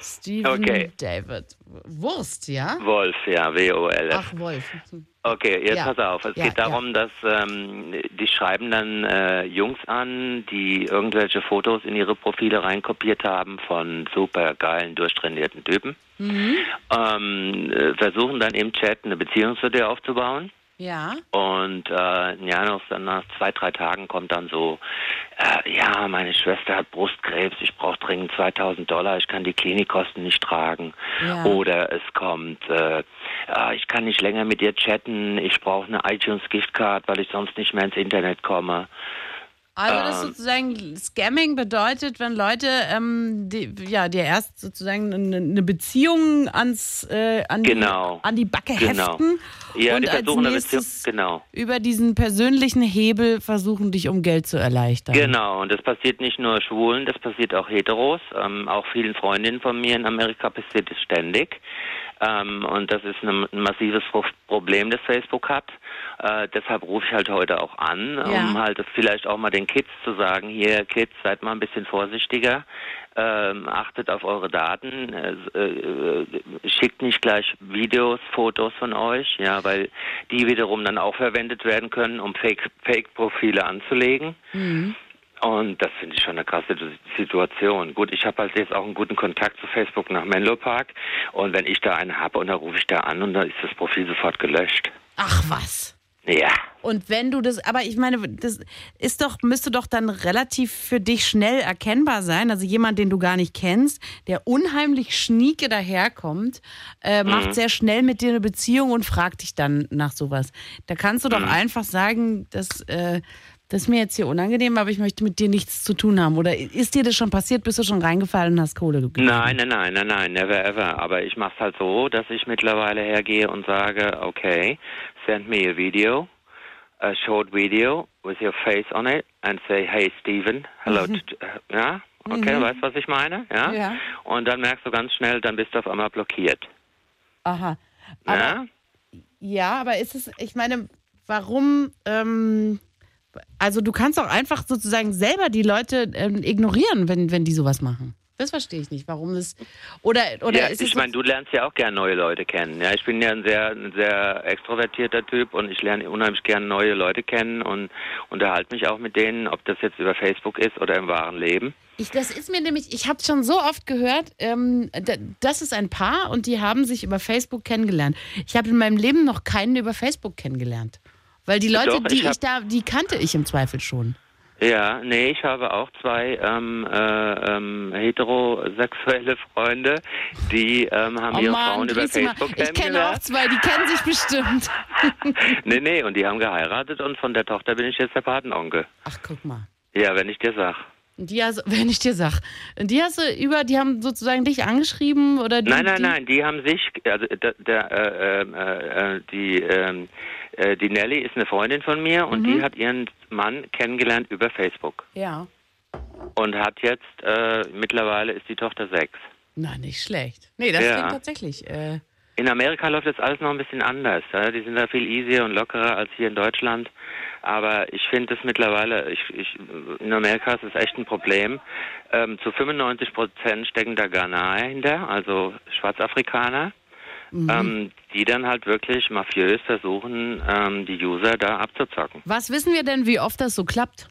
Steven Okay. David. Wurst, ja? Wolf, ja, W O L F. Ach, Wolf. Okay, jetzt Ja. pass auf. Es Ja, geht darum, dass ähm, die schreiben dann äh, Jungs an, die irgendwelche Fotos in ihre Profile reinkopiert haben von super geilen, durchtrainierten Typen. Mhm. Ähm, äh, versuchen dann im Chat eine Beziehung zu dir aufzubauen. Ja. Und äh, ja, noch, dann nach zwei, drei Tagen kommt dann so, äh, ja, meine Schwester hat Brustkrebs, ich brauche dringend zweitausend Dollar, ich kann die Klinikkosten nicht tragen. Ja. Oder es kommt, äh, äh, ich kann nicht länger mit dir chatten, ich brauche eine iTunes-Giftcard, weil ich sonst nicht mehr ins Internet komme. Also das Ähm. sozusagen Scamming bedeutet, wenn Leute ähm, die, ja, dir erst sozusagen eine, eine Beziehung ans äh, an, Genau. die, an die Backe Genau. heften Ja, und die als versuchen eine nächstes Beziehung, genau. über diesen persönlichen Hebel versuchen, dich um Geld zu erleichtern. Genau, und das passiert nicht nur Schwulen, das passiert auch Heteros, ähm, auch vielen Freundinnen von mir in Amerika passiert es ständig. Ähm, und das ist ein, ein massives Pro- Problem, das Facebook hat. Äh, deshalb rufe ich halt heute auch an, Ja. um halt vielleicht auch mal den Kids zu sagen, hier Kids, seid mal ein bisschen vorsichtiger, ähm, achtet auf eure Daten, äh, äh, schickt nicht gleich Videos, Fotos von euch, ja, weil die wiederum dann auch verwendet werden können, um Fake, Fake-Profile anzulegen. Mhm. Und das finde ich schon eine krasse Situation. Gut, ich habe halt jetzt auch einen guten Kontakt zu Facebook nach Menlo Park. Und wenn ich da einen habe und dann rufe ich da an und dann ist das Profil sofort gelöscht. Ach was. Ja. Und wenn du das, aber ich meine, das ist doch, müsste doch dann relativ für dich schnell erkennbar sein. Also jemand, den du gar nicht kennst, der unheimlich schnieke daherkommt, äh, macht Mhm. sehr schnell mit dir eine Beziehung und fragt dich dann nach sowas. Da kannst du doch Mhm. einfach sagen, dass, äh, das ist mir jetzt hier unangenehm, aber ich möchte mit dir nichts zu tun haben. Oder ist dir das schon passiert? Bist du schon reingefallen und hast Kohle gegeben? Nein, nein, nein, nein, nein, never ever. Aber ich mache es halt so, dass ich mittlerweile hergehe und sage, okay, send me a video, a short video with your face on it and say, hey Steven, hello, Mhm. to, ja, okay, Mhm. weißt du, was ich meine? Ja? Ja. Und dann merkst du ganz schnell, dann bist du auf einmal blockiert. Aha. Aber, Ja? ja, aber ist es, ich meine, warum, ähm, also du kannst auch einfach sozusagen selber die Leute ähm, ignorieren, wenn, wenn die sowas machen. Das verstehe ich nicht, warum das, oder, oder Ja, ist es ich meine, du lernst ja auch gerne neue Leute kennen. Ja, ich bin ja ein sehr, ein sehr extrovertierter Typ und ich lerne unheimlich gerne neue Leute kennen und unterhalte mich auch mit denen, ob das jetzt über Facebook ist oder im wahren Leben. Ich, das ist mir nämlich, ich habe schon so oft gehört, ähm, da, das ist ein Paar und die haben sich über Facebook kennengelernt. Ich habe in meinem Leben noch keinen über Facebook kennengelernt. Weil die Leute, Doch, die ich ich, hab- da, die kannte ich im Zweifel schon. Ja, nee, ich habe auch zwei ähm, äh, ähm, heterosexuelle Freunde, die ähm, haben Oh ihre Mann, Frauen über grüß dich mal. Facebook Ich kenne auch kennengelernt. zwei, die kennen sich bestimmt. Nee, nee, und die haben geheiratet und von der Tochter bin ich jetzt der Patenonkel. Ach, guck mal. Ja, wenn ich dir sag. Und die hast, wenn ich dir sag, und die hast du über, die haben sozusagen dich angeschrieben oder die, Nein, nein, die, nein, die haben sich, also der, der äh, äh, äh, die, ähm, äh, die Nelly ist eine Freundin von mir und Mhm. die hat ihren Mann kennengelernt über Facebook Ja. und hat jetzt, äh, mittlerweile ist die Tochter sechs. Na, nicht schlecht. Nee, das Ja. klingt tatsächlich. Äh, In Amerika läuft das alles noch ein bisschen anders. Ja? Die sind da viel easier und lockerer als hier in Deutschland. Aber ich finde es mittlerweile, ich, ich, in Amerika ist es echt ein Problem. Ähm, zu fünfundneunzig Prozent stecken da Ghanaer hinter, also Schwarzafrikaner, mhm. ähm, die dann halt wirklich mafiös versuchen, ähm, die User da abzuzocken. Was wissen wir denn, wie oft das so klappt?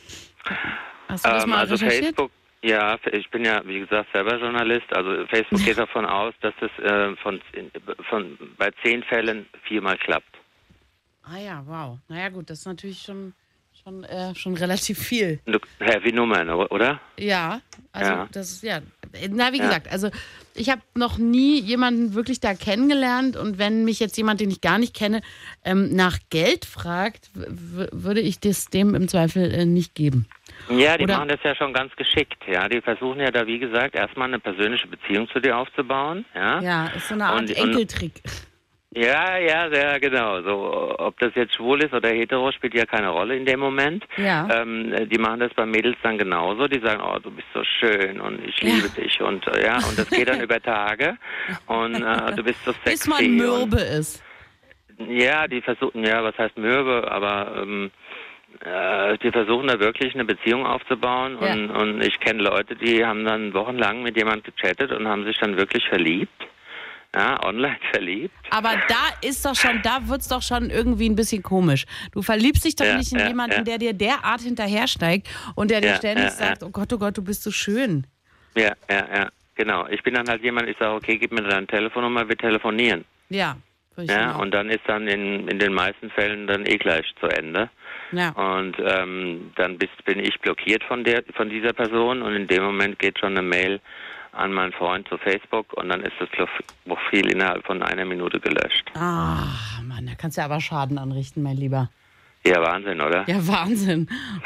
Hast du das Ähm, mal also recherchiert? Facebook, ja, ich bin ja, wie gesagt, selber Journalist. Also Facebook geht davon aus, dass es äh, von, von bei zehn Fällen viermal klappt. Ah ja, wow. Naja gut, das ist natürlich schon, schon, äh, schon relativ viel. Eine heavy Nummer, oder? Ja, also Ja. das ist ja. Na, wie Ja. gesagt, also ich habe noch nie jemanden wirklich da kennengelernt und wenn mich jetzt jemand, den ich gar nicht kenne, ähm, nach Geld fragt, w- würde ich das dem im Zweifel äh, nicht geben. Ja, die Oder- machen das ja schon ganz geschickt. Ja, die versuchen ja da, wie gesagt, erstmal eine persönliche Beziehung zu dir aufzubauen. Ja, Ja, ist so eine Art Und- und- Enkeltrick. ja, ja, sehr genau. So, ob das jetzt schwul ist oder hetero, spielt ja keine Rolle in dem Moment. Ja. Ähm, die machen das bei Mädels dann genauso. Die sagen, oh, du bist so schön und ich Ja. liebe dich und äh, ja, und das geht dann über Tage und äh, du bist so sexy. Bis man mürbe ist. Und, ja, die versuchen, ja, was heißt mürbe, aber ähm, äh, die versuchen da wirklich eine Beziehung aufzubauen Ja. und, und ich kenne Leute, die haben dann wochenlang mit jemandem gechattet und haben sich dann wirklich verliebt. Ja, online verliebt. Aber da ist doch schon, da wird's doch schon irgendwie ein bisschen komisch. Du verliebst dich doch Ja, nicht in ja, jemanden, ja. der dir derart hinterhersteigt und der dir Ja, ständig ja, sagt, ja. oh Gott, oh Gott, du bist so schön. Ja, ja, ja, genau. Ich bin dann halt jemand, ich sage, okay, gib mir deine Telefonnummer, wir telefonieren. Ja. würde ich Ja, sagen. und dann ist dann in, in den meisten Fällen dann eh gleich zu Ende. Ja. Und ähm, dann bist, bin ich blockiert von der von dieser Person und in dem Moment geht schon eine Mail an meinen Freund zu Facebook und dann ist das Profil innerhalb von einer Minute gelöscht. Ah, Mann, da kannst du ja aber Schaden anrichten, mein Lieber. Ja, Wahnsinn, oder? Ja, Wahnsinn.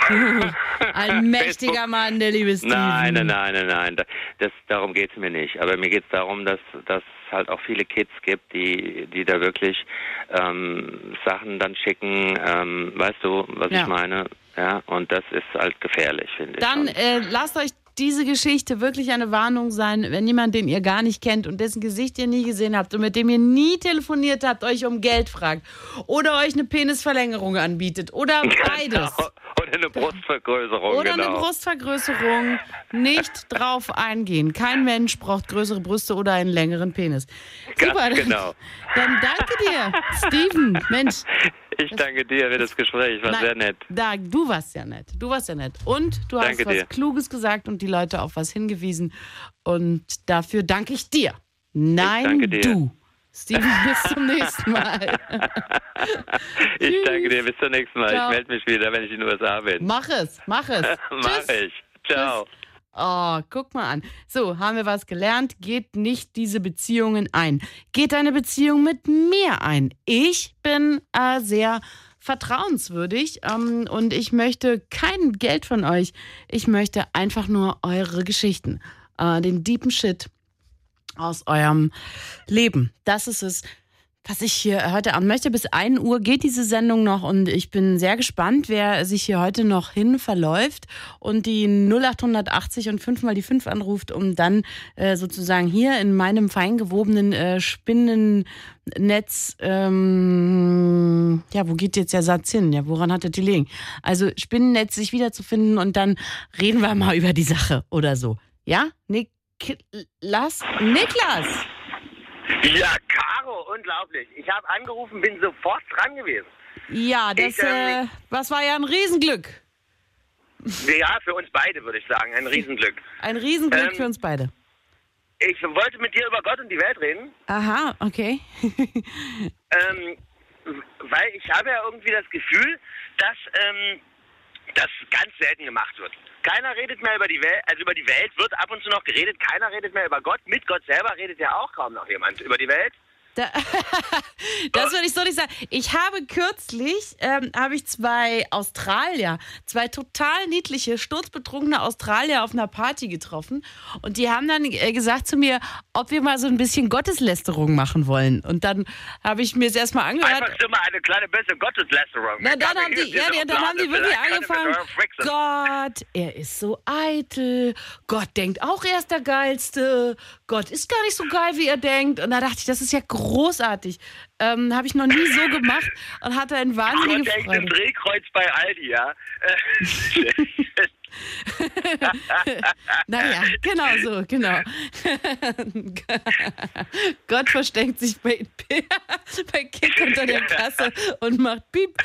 Ein mächtiger Mann, der liebe Steven. Nein, nein, nein, nein, nein. Das, darum geht es mir nicht. Aber mir geht es darum, dass dass halt auch viele Kids gibt, die die da wirklich ähm, Sachen dann schicken. Ähm, weißt du, was Ja. ich meine? Ja, und das ist halt gefährlich, finde ich. Dann schon. äh, lasst euch diese Geschichte wirklich eine Warnung sein, wenn jemand, den ihr gar nicht kennt und dessen Gesicht ihr nie gesehen habt und mit dem ihr nie telefoniert habt, euch um Geld fragt oder euch eine Penisverlängerung anbietet oder beides. Genau. Oder eine Brustvergrößerung, Oder genau. eine Brustvergrößerung. Nicht drauf eingehen. Kein Mensch braucht größere Brüste oder einen längeren Penis. Ganz Super, dann, genau. dann danke dir, Steven. Mensch. Ich danke dir für das Gespräch, war Nein, sehr nett. Da, du warst ja nett. Du warst ja nett. Und du Danke hast was dir. Kluges gesagt und die Leute auf was hingewiesen. Und dafür danke ich dir. Nein, danke dir. du. Steven, bis zum nächsten Mal. Ich danke dir, bis zum nächsten Mal. Ciao. Ich melde mich wieder, wenn ich in den U S A bin. Mach es, mach es. Mach Tschüss. ich. Ciao. Oh, guck mal an. So, haben wir was gelernt? Geht nicht diese Beziehungen ein. Geht eine Beziehung mit mir ein. Ich bin äh, sehr vertrauenswürdig ähm, und ich möchte kein Geld von euch. Ich möchte einfach nur eure Geschichten, äh, den deepen Shit aus eurem Leben. Das ist es, was ich hier heute Abend möchte. Bis ein Uhr geht diese Sendung noch und ich bin sehr gespannt, wer sich hier heute noch hin verläuft und die null acht achtzig und fünf mal die fünf anruft, um dann äh, sozusagen hier in meinem feingewobenen äh, Spinnennetz, ähm, ja, wo geht jetzt der Satz hin? Ja, woran hat er die liegen? Also Spinnennetz sich wiederzufinden und dann reden wir mal über die Sache oder so. Ja? Nik Niklas? Niklas! Ja, Caro, unglaublich. Ich habe angerufen, bin sofort dran gewesen. Ja, das Ich, ähm, äh, das war ja ein Riesenglück. Ja, für uns beide, würde ich sagen. Ein Riesenglück. Ein Riesenglück Ähm, für uns beide. Ich wollte mit dir über Gott und die Welt reden, Aha, okay. ähm, weil ich habe ja irgendwie das Gefühl, dass ähm, das ganz selten gemacht wird. Keiner redet mehr über die Welt, also über die Welt wird ab und zu noch geredet, keiner redet mehr über Gott. Mit Gott selber redet ja auch kaum noch jemand über die Welt. Da, das würde ich so nicht sagen. Ich habe kürzlich, ähm, habe ich zwei Australier, zwei total niedliche, sturzbetrunkene Australier auf einer Party getroffen und die haben dann äh, gesagt zu mir, ob wir mal so ein bisschen Gotteslästerung machen wollen. Und dann habe ich mir es erstmal angehört. Einfach so mal eine kleine bisschen Gotteslästerung. Na, dann haben die, ja, die, dann haben die wirklich angefangen, Gott. Gott, er ist so eitel, Gott denkt auch, er ist der Geilste, Gott ist gar nicht so geil, wie er denkt. Und da dachte ich, das ist ja großartig. Ähm, habe ich noch nie so gemacht und hatte ein wahnsinnige Gott denkt im Freude. Drehkreuz bei Aldi, ja. Naja, genau so, genau. Gott versteckt sich bei, bei Kick unter der Kasse und macht Piep.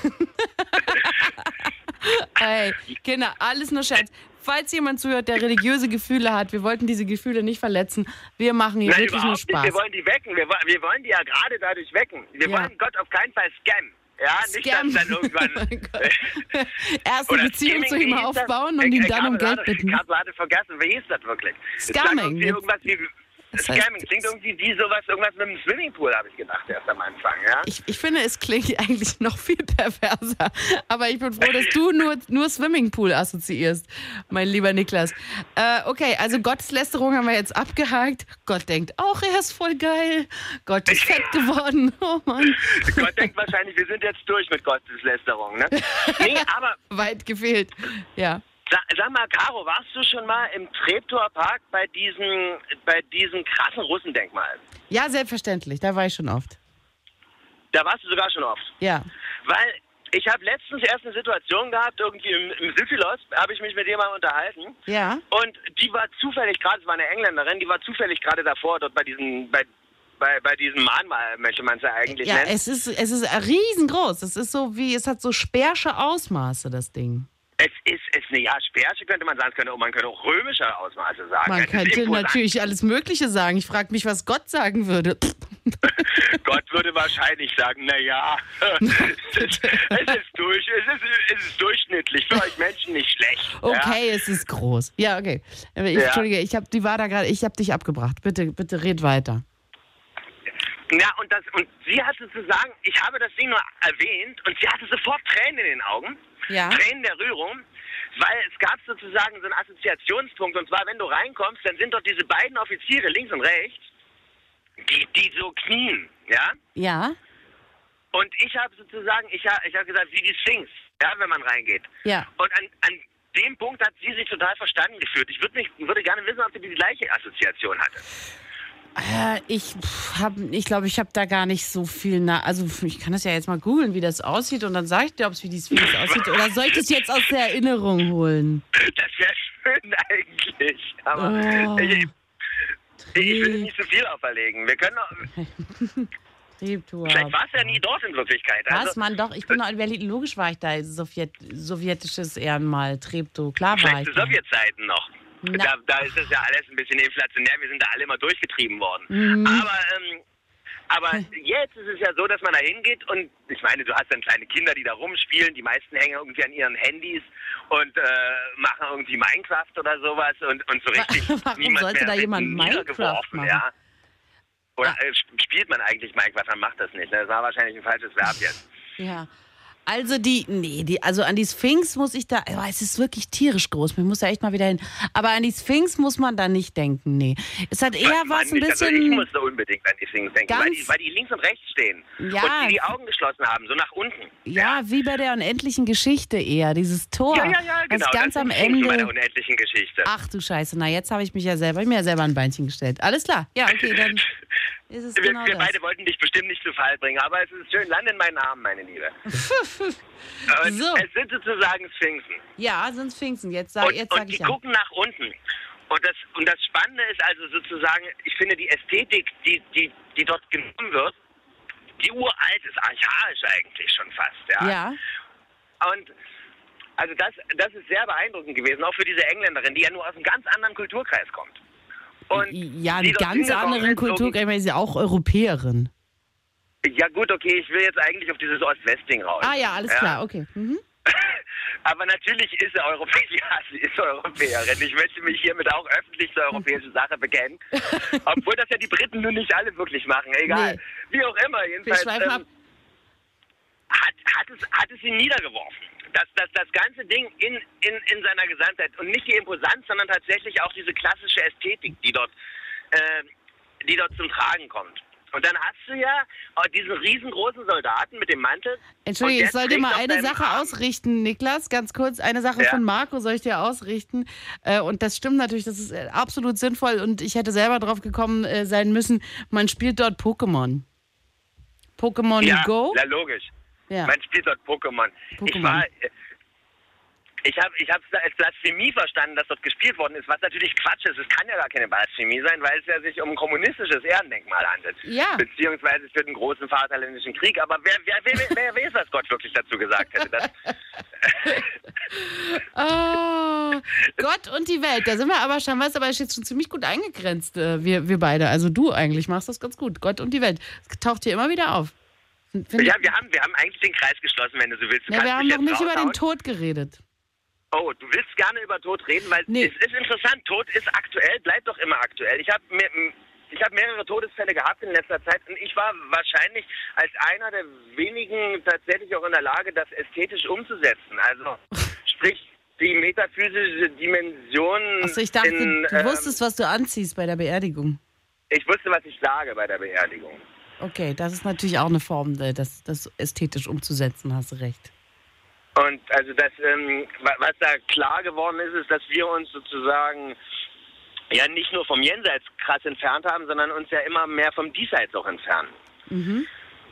Ey, genau, alles nur Scherz. Falls jemand zuhört, der religiöse Gefühle hat, wir wollten diese Gefühle nicht verletzen. Wir machen hier Nein, wirklich nur überhaupt nicht. Spaß. Wir wollen die wecken. Wir, wo- wir wollen die ja gerade dadurch wecken. Wir Ja. wollen Gott auf keinen Fall scammen. Ja, nicht, Scam. dass dann Oh irgendwann... mein Gott. Erst eine Oder Beziehung Scamming, zu wie ihm hieß das? aufbauen und Ich- ihn ich dann habe um Geld gerade- bitten. Ich habe gerade vergessen, wie hieß das wirklich? Es klang Scamming. irgendwie irgendwas wie... Das heißt- Scamming klingt irgendwie wie sowas, irgendwas mit einem Swimmingpool, habe ich gedacht erst am Anfang, ja? Ich, ich finde, es klingt eigentlich noch viel perverser. Aber ich bin froh, dass du nur, nur Swimmingpool assoziierst, mein lieber Niklas. Äh, okay, also Gotteslästerung haben wir jetzt abgehakt. Gott denkt auch, er ist voll geil. Gott ist fett geworden. Oh Mann. Gott denkt wahrscheinlich, wir sind jetzt durch mit Gotteslästerung, ne? Nee, aber... Weit gefehlt. Ja. Sag, sag mal, Caro, warst du schon mal im Treptower Park bei diesem, bei diesem krassen Russendenkmal? Ja, selbstverständlich. Da war ich schon oft. Da warst du sogar schon oft. Ja. Weil Ich habe letztens erst eine Situation gehabt, irgendwie im, im Syphilos, habe ich mich mit jemandem unterhalten. Ja. Und die war zufällig gerade, es war eine Engländerin, die war zufällig gerade davor, dort bei diesen, bei, bei, bei diesem Mahnmal, möchte man es ja eigentlich Ja, nennen. es ist, es ist riesengroß. Es ist so wie, es hat so Speersche Ausmaße, das Ding. Es ist, es ist eine, ja, Speersche könnte man sagen, es könnte, man könnte auch römische Ausmaße sagen. Man Es ist könnte imposant. natürlich alles Mögliche sagen. Ich frage mich, was Gott sagen würde. Gott würde wahrscheinlich sagen, naja, es, ist, es, ist durch, es, ist, es ist durchschnittlich, für euch Menschen nicht schlecht. Okay, es ist groß. Ja, okay. Aber ich, Ja. Entschuldige, ich habe die war da gerade, ich habe dich abgebracht. Bitte, bitte red weiter. Ja, und, das, und sie hatte zu sagen, ich habe das Ding nur erwähnt und sie hatte sofort Tränen in den Augen. Ja. Tränen der Rührung, weil es gab sozusagen so einen Assoziationspunkt. Und zwar, wenn du reinkommst, dann sind dort diese beiden Offiziere, links und rechts, die, die so knien, ja? Ja. Und ich habe sozusagen, ich habe ich hab gesagt, wie die Sphinx, ja, wenn man reingeht. Ja. Und an, an dem Punkt hat sie sich total verstanden gefühlt. Ich würd mich, würde gerne wissen, ob sie die gleiche Assoziation hatte. Äh, ich habe, ich glaube, ich habe da gar nicht so viel nach. Also ich kann das ja jetzt mal googeln, wie das aussieht, und dann sage ich dir, ob es wie die Sphinx aussieht. Oder soll ich das jetzt aus der Erinnerung holen? Das wäre schön eigentlich. Aber Oh. ich, ich will nicht zu viel auferlegen. Wir können doch, Treptow. vielleicht war es ja nie dort in Wirklichkeit. Was, Also, Mann, doch, ich bin noch in Berlin. Logisch war ich da, Sowjet, sowjetisches Ehrenmal, Treptow. Klar war vielleicht ich zu da. Sowjetzeiten noch. Na. Da, da ist das ja alles ein bisschen inflationär. Wir sind da alle immer durchgetrieben worden. Mhm. Aber, ähm, aber jetzt ist es ja so, dass man da hingeht und ich meine, du hast dann kleine Kinder, die da rumspielen. Die meisten hängen irgendwie an ihren Handys und äh, machen irgendwie Minecraft oder sowas und, und so richtig. Warum niemand sollte mehr da wird jemand niedergeworfen, Minecraft machen? Ja. Oder Ah. äh, sp- spielt man eigentlich Minecraft, man macht das nicht. Ne? Das war wahrscheinlich ein falsches Verb jetzt. Ja. Also die, nee, die, also an die Sphinx muss ich da, aber es ist wirklich tierisch groß, man muss da echt mal wieder hin. Aber an die Sphinx muss man da nicht denken, nee. Es hat eher Mann, was ein nicht. bisschen... Also ich musste unbedingt an die Sphinx denken, weil Ganz- die, weil die links und rechts stehen Ja. und die die Augen geschlossen haben, so nach unten. Ja, wie bei der unendlichen Geschichte eher, dieses Tor. Ja, ja, ja, genau. Was ganz das am sind Sphinx bei der Ende... unendlichen Geschichte. Ach du Scheiße, na jetzt habe ich mich ja selber, ich mir ja selber ein Beinchen gestellt. Alles klar, ja, okay, dann ist es wir genau wir das. beide wollten dich bestimmt nicht zu Fall bringen, aber es ist schön, land in meinen Armen, meine Liebe. Und So. Es sind sozusagen Sphinxen. Ja, sind Sphinxen, jetzt sag, Und, jetzt sag und die ich ja. gucken nach unten. Und das, und das Spannende ist also sozusagen, ich finde die Ästhetik, die, die, die dort genommen wird, die uralt ist, archaisch eigentlich schon fast. Ja. Ja, Und also das, das ist sehr beeindruckend gewesen, auch für diese Engländerin, die ja nur aus einem ganz anderen Kulturkreis kommt. Und ja, die eine dort ganz hingekommen andere ist, Kultur, irgendwie- ich meine, sie ist ja auch Europäerin. Ja gut, okay, ich will jetzt eigentlich auf dieses Ost-West-Ding raus. Ah ja, alles klar, okay. Mhm. Aber natürlich ist sie Europäerin. Ja, sie ist Europäerin. Ich möchte mich hiermit auch öffentlich zur europäischen Sache bekennen. Obwohl das ja die Briten nun nicht alle wirklich machen. Egal. Nee. Wie auch immer. Wir Jedenfalls schweifen ab. ähm, hat, hat, es, hat es ihn niedergeworfen. Das, das, das ganze Ding in, in, in seiner Gesamtheit. Und nicht die Imposanz, sondern tatsächlich auch diese klassische Ästhetik, die dort, äh, die dort zum Tragen kommt. Und dann hast du ja auch diesen riesengroßen Soldaten mit dem Mantel. Entschuldige, Und ich der soll dir trägt mal auf eine seinem Sache Arm- ausrichten, Niklas, ganz kurz. Eine Sache Ja. von Marco soll ich dir ausrichten. Äh, Und das stimmt natürlich, das ist äh, absolut sinnvoll. Und ich hätte selber drauf gekommen äh, sein müssen, man spielt dort Pokémon. Pokémon Ja, Go? ja, logisch. Ja. Man spielt dort Pokémon. Ich Pokémon. war, äh, ich habe ich hab's als Blasphemie verstanden, dass dort gespielt worden ist, was natürlich Quatsch ist. Es kann ja gar keine Blasphemie sein, weil es ja sich um ein kommunistisches Ehrendenkmal handelt. Ja. Beziehungsweise für den großen Vaterländischen Krieg. Aber wer, wer, wer, wer weiß, was Gott wirklich dazu gesagt hätte. Das, Oh, Gott und die Welt. Da sind wir aber schon, was, aber ist jetzt schon ziemlich gut eingegrenzt, äh, wir, wir beide. Also du eigentlich machst das ganz gut. Gott und die Welt. Das taucht hier immer wieder auf. Find ja, ich- wir haben, wir haben eigentlich den Kreis geschlossen, wenn du so willst. Du ja, kannst wir haben mich noch jetzt nicht über den raushauen. Tod geredet. Oh, du willst gerne über Tod reden, weil Nee. es ist interessant. Tod ist aktuell, bleibt doch immer aktuell. Ich habe mir, ich habe mehrere Todesfälle gehabt in letzter Zeit und ich war wahrscheinlich als einer der wenigen tatsächlich auch in der Lage, das ästhetisch umzusetzen. Also sprich die metaphysische Dimension. Achso, ich dachte, in, du ähm, wusstest, was du anziehst bei der Beerdigung. ich wusste, was ich sage bei der Beerdigung. Okay, das ist natürlich auch eine Form, äh, das, das ästhetisch umzusetzen, hast du recht. Und also das, ähm, wa- was da klar geworden ist, ist, dass wir uns sozusagen ja nicht nur vom Jenseits krass entfernt haben, sondern uns ja immer mehr vom Diesseits auch entfernen. Mhm.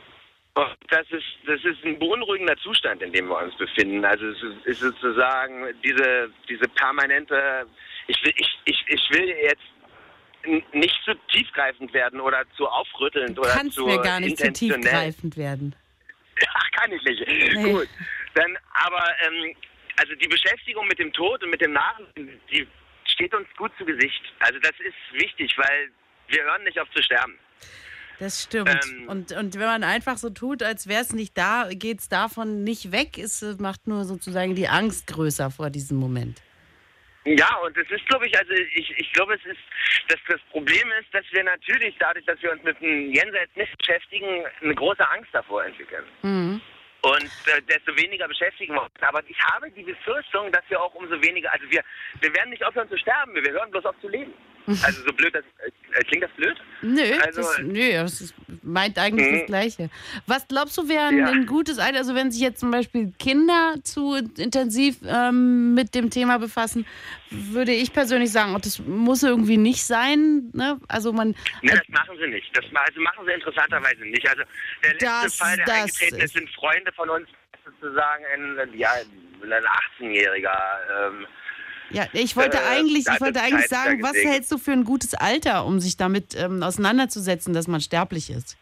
Und das ist, das ist ein beunruhigender Zustand, in dem wir uns befinden. Also es ist, ist sozusagen diese, diese permanente, ich will, ich, ich, ich will jetzt nicht zu tiefgreifend werden oder zu aufrüttelnd Du oder kannst zu mir gar nicht zu intentionell. tiefgreifend werden. Ach, kann ich nicht. Nee. Gut. Dann, aber, ähm, also die Beschäftigung mit dem Tod und mit dem Nachleben, die steht uns gut zu Gesicht. Also das ist wichtig, weil wir hören nicht auf zu sterben. Das stimmt. Ähm, und, und wenn man einfach so tut, als wäre es nicht da, geht es davon nicht weg. Es macht nur sozusagen die Angst größer vor diesem Moment. Ja, und es ist, glaube ich, also ich, ich glaube, es ist, dass das Problem ist, dass wir natürlich dadurch, dass wir uns mit dem Jenseits nicht beschäftigen, eine große Angst davor entwickeln. Mhm. Und äh, desto weniger beschäftigen wir uns. Aber ich habe die Befürchtung, dass wir auch umso weniger, also wir, wir werden nicht aufhören zu sterben, wir hören bloß auf zu leben. Also so blöd, das, äh, klingt das blöd? Nö, Also, das, nö, das ist, meint eigentlich Mhm. das Gleiche. Was glaubst du, wäre ein, Ja. ein gutes Alter, also wenn sich jetzt zum Beispiel Kinder zu intensiv ähm, mit dem Thema befassen, würde ich persönlich sagen, auch das muss irgendwie nicht sein. Ne? Also man, Ne, das machen sie nicht. Das ma- also machen sie interessanterweise nicht. Also der letzte Das- Fall, der das eingetreten ist, ist- sind Freunde von uns, sozusagen ein, ja, ein achtzehnjähriger. Ähm, ja, ich wollte Äh, eigentlich, da ich wollte hat eigentlich es Zeit sagen, da was gesegnet. hältst du für ein gutes Alter, um sich damit ähm, auseinanderzusetzen, dass man sterblich ist?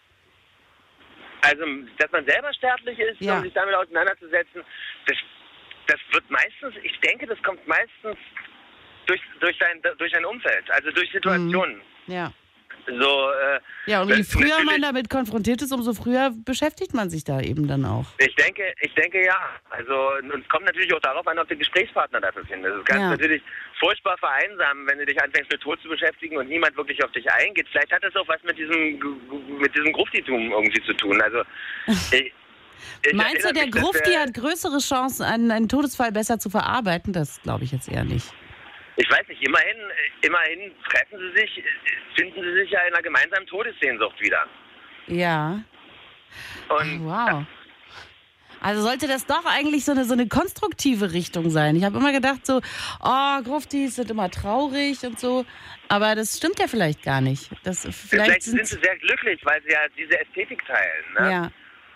also, dass man selber sterblich ist, Ja. um sich damit auseinanderzusetzen, das, das wird meistens, ich denke, das kommt meistens durch, durch, dein, durch dein Umfeld, also durch Situationen. Ja. So, äh, Ja, und je das- früher man natürlich- damit konfrontiert ist, umso früher beschäftigt man sich da eben dann auch. Ich denke, ich denke ja. Also und es kommt natürlich auch darauf an, ob du Gesprächspartner dafür findest. Es kann Ja. natürlich furchtbar vereinsamen, wenn du dich anfängst mit Tod zu beschäftigen und niemand wirklich auf dich eingeht. Vielleicht hat das auch was mit diesem mit diesem Gruftitum irgendwie zu tun. Also ich, ich Meinst du, erinnere der mich, dass Grufti wir- hat größere Chancen, einen, einen Todesfall besser zu verarbeiten? Das glaube ich jetzt eher nicht. Ich weiß nicht, immerhin, immerhin treffen sie sich, finden sie sich ja in einer gemeinsamen Todessehnsucht wieder. Ja. Und Wow. Also sollte das doch eigentlich so eine, so eine konstruktive Richtung sein. Ich habe immer gedacht so, oh, Gruftis sind immer traurig und so. Aber das stimmt ja vielleicht gar nicht. Das, vielleicht vielleicht sind sind sie sehr glücklich, weil sie ja diese Ästhetik teilen. Ne? ja.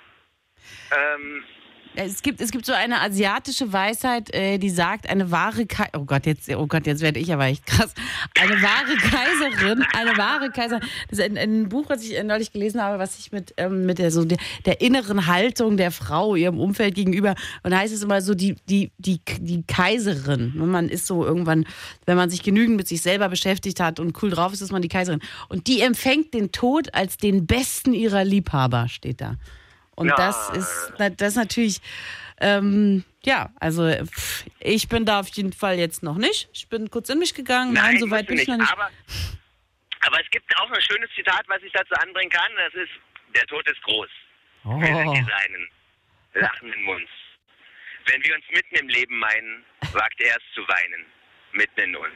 Ähm, Es gibt, es gibt so eine asiatische Weisheit, äh, die sagt, eine wahre Kaiserin, oh Gott, jetzt, oh Gott, jetzt werde ich aber echt krass. Eine wahre Kaiserin, eine wahre Kaiserin. Das ist ein, ein Buch, was ich neulich gelesen habe, was sich mit, ähm, mit der, so der, der inneren Haltung der Frau ihrem Umfeld gegenüber, und da heißt es immer so, die, die, die, die Kaiserin. Man ist so irgendwann, wenn man sich genügend mit sich selber beschäftigt hat und cool drauf ist, ist man die Kaiserin. Und die empfängt den Tod als den besten ihrer Liebhaber, steht da. Und Ja. das ist das ist natürlich, ähm, ja, also pff, ich bin da auf jeden Fall jetzt noch nicht. Ich bin kurz in mich gegangen. Nein, so weit musst bin du ich noch nicht. Aber, aber es gibt auch ein schönes Zitat, was ich dazu anbringen kann. Das ist, der Tod ist groß. Oh. Wir sind die Seinen. Lachenden Munds. Wenn wir uns mitten im Leben meinen, wagt er es zu weinen. Mitten in uns.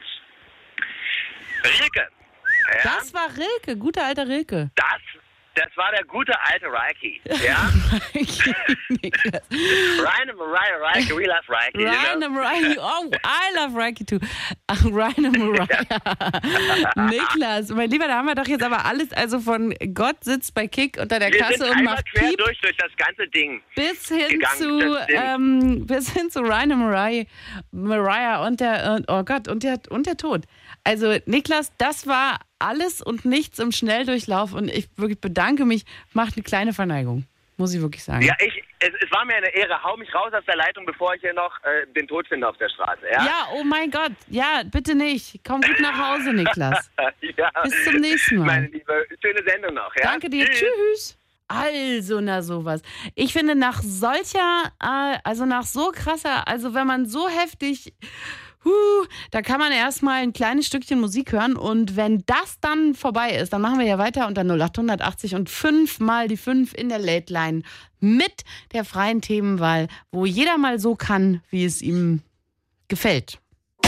Rilke. Ja, Das war Rilke, guter alter Rilke. das, das war der gute alte Reiki. Ja? Niklas. Ryan and Mariah Reiki, we love Reiki. Ryan you know? and Mariah, oh, I love Reiki too. Ach, Ryan and Mariah. Niklas, mein Lieber, da haben wir doch jetzt aber alles, also von Gott sitzt bei Kick unter der Wir Kasse sind und einmal macht quer Piep. durch, durch das ganze Ding. Bis hin gegangen, zu das stimmt. ähm, bis hin zu Ryan und Mariah, Mariah und der und, oh Gott und der und der Tod. Also Niklas, das war alles und nichts im Schnelldurchlauf und ich wirklich bedanke mich, macht eine kleine Verneigung, muss ich wirklich sagen. Ja, ich, es, es war mir eine Ehre. Hau mich raus aus der Leitung, bevor ich hier noch äh, den Tod finde auf der Straße. Ja, Ja, oh mein Gott, ja, bitte nicht. Komm gut nach Hause, Niklas. ja. Bis zum nächsten Mal. Meine Liebe, schöne Sendung noch. Ja? Danke dir, tschüss. Also, na sowas. Ich finde, nach solcher, äh, also nach so krasser, also wenn man so heftig, huh, da kann man erstmal ein kleines Stückchen Musik hören und wenn das dann vorbei ist, dann machen wir ja weiter unter null acht achtzig und fünf mal die fünf in der Late Line mit der freien Themenwahl, wo jeder mal so kann, wie es ihm gefällt.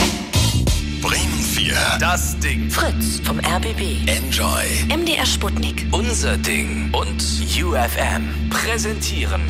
Bremen vier. Das Ding. Fritz vom R B B. Enjoy. M D R Sputnik. Unser Ding. Und U F M präsentieren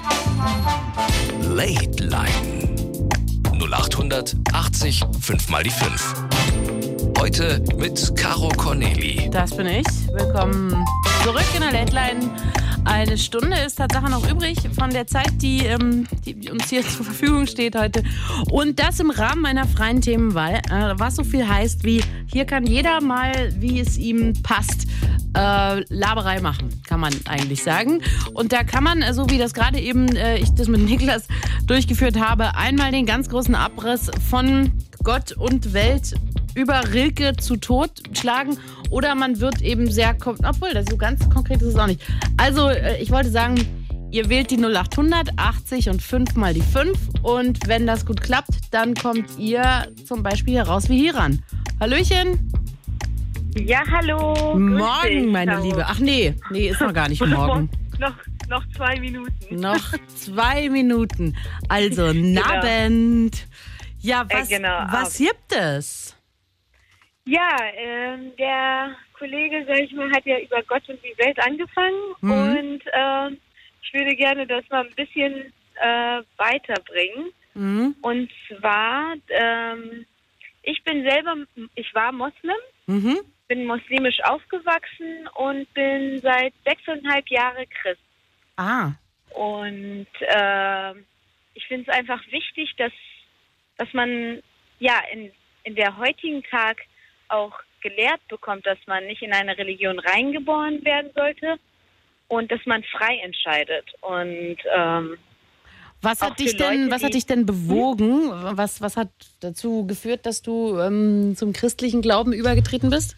Late Line. null acht achtzig fünf mal die fünf. Heute mit Caro Corneli. Das bin ich. Willkommen zurück in der Late Line Eine Stunde ist tatsächlich noch übrig von der Zeit, die, ähm, die uns hier zur Verfügung steht heute. Und das im Rahmen einer freien Themenwahl, äh, was so viel heißt wie, hier kann jeder mal, wie es ihm passt, äh, Laberei machen, kann man eigentlich sagen. Und da kann man, so wie das gerade eben äh, ich das mit Niklas durchgeführt habe, einmal den ganz großen Abriss von Gott und Welt über Rilke zu Tod schlagen oder man wird eben sehr, obwohl, das so ganz konkret ist es auch nicht. Also ich wollte sagen, ihr wählt die null acht hundert achtzig und fünf mal die fünf und wenn das gut klappt, dann kommt ihr zum Beispiel hier raus wie hier ran. Hallöchen. Ja, hallo. Morgen, dich, meine hallo. Liebe. Ach nee, nee, ist noch gar nicht morgen. noch, noch zwei Minuten. Noch zwei Minuten. Also, Nabend. Ja, was, äh, genau, was gibt es? Ja, ähm, der Kollege, sag ich mal, hat ja über Gott und die Welt angefangen Mhm. und ähm, ich würde gerne das mal ein bisschen äh, weiterbringen. Mhm. Und zwar, ähm, ich bin selber, ich war Moslem, Mhm. bin muslimisch aufgewachsen und bin seit sechseinhalb Jahren Christ. Ah. Und äh, ich finde es einfach wichtig, dass, dass man ja in, in der heutigen Tag auch gelehrt bekommt, dass man nicht in eine Religion reingeboren werden sollte und dass man frei entscheidet. Und ähm, Was auch hat dich für denn, Leute, was hat die- dich denn bewogen? Was, was hat dazu geführt, dass du ähm, zum christlichen Glauben übergetreten bist?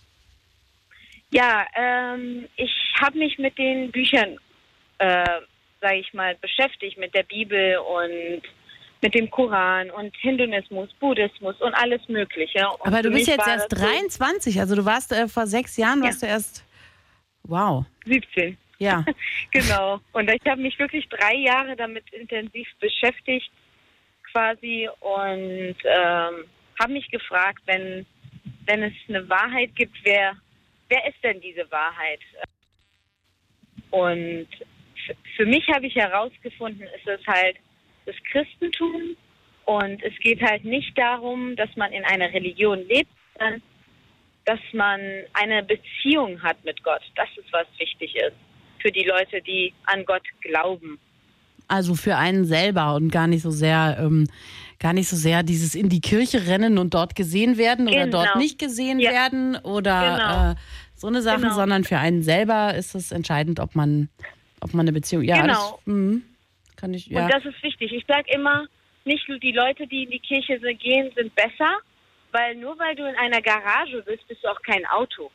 ja, ähm, ich habe mich mit den Büchern, äh, sage ich mal, beschäftigt, mit der Bibel und mit dem Koran und Hinduismus, Buddhismus und alles Mögliche. Und Aber du für bist mich jetzt war erst das so dreiundzwanzig, also du warst äh, vor sechs Jahren, warst du erst, wow, siebzehn. ja. Genau. Und ich habe mich wirklich drei Jahre damit intensiv beschäftigt, quasi, und ähm, habe mich gefragt, wenn, wenn es eine Wahrheit gibt, wer, wer ist denn diese Wahrheit? Und f- für mich habe ich herausgefunden, ist es halt das Christentum, und es geht halt nicht darum, dass man in einer Religion lebt, sondern dass man eine Beziehung hat mit Gott. Das ist, was wichtig ist für die Leute, die an Gott glauben. Also für einen selber und gar nicht so sehr, ähm, gar nicht so sehr dieses in die Kirche rennen und dort gesehen werden oder Genau. dort nicht gesehen Ja. werden oder Genau. äh, so eine Sache, Genau. sondern für einen selber ist es entscheidend, ob man, ob man eine Beziehung, ja, Genau. das, mh, kann ich, ja. Und das ist wichtig. Ich sage immer, nicht nur die Leute, die in die Kirche so gehen, sind besser, weil nur weil du in einer Garage bist, bist du auch kein Auto.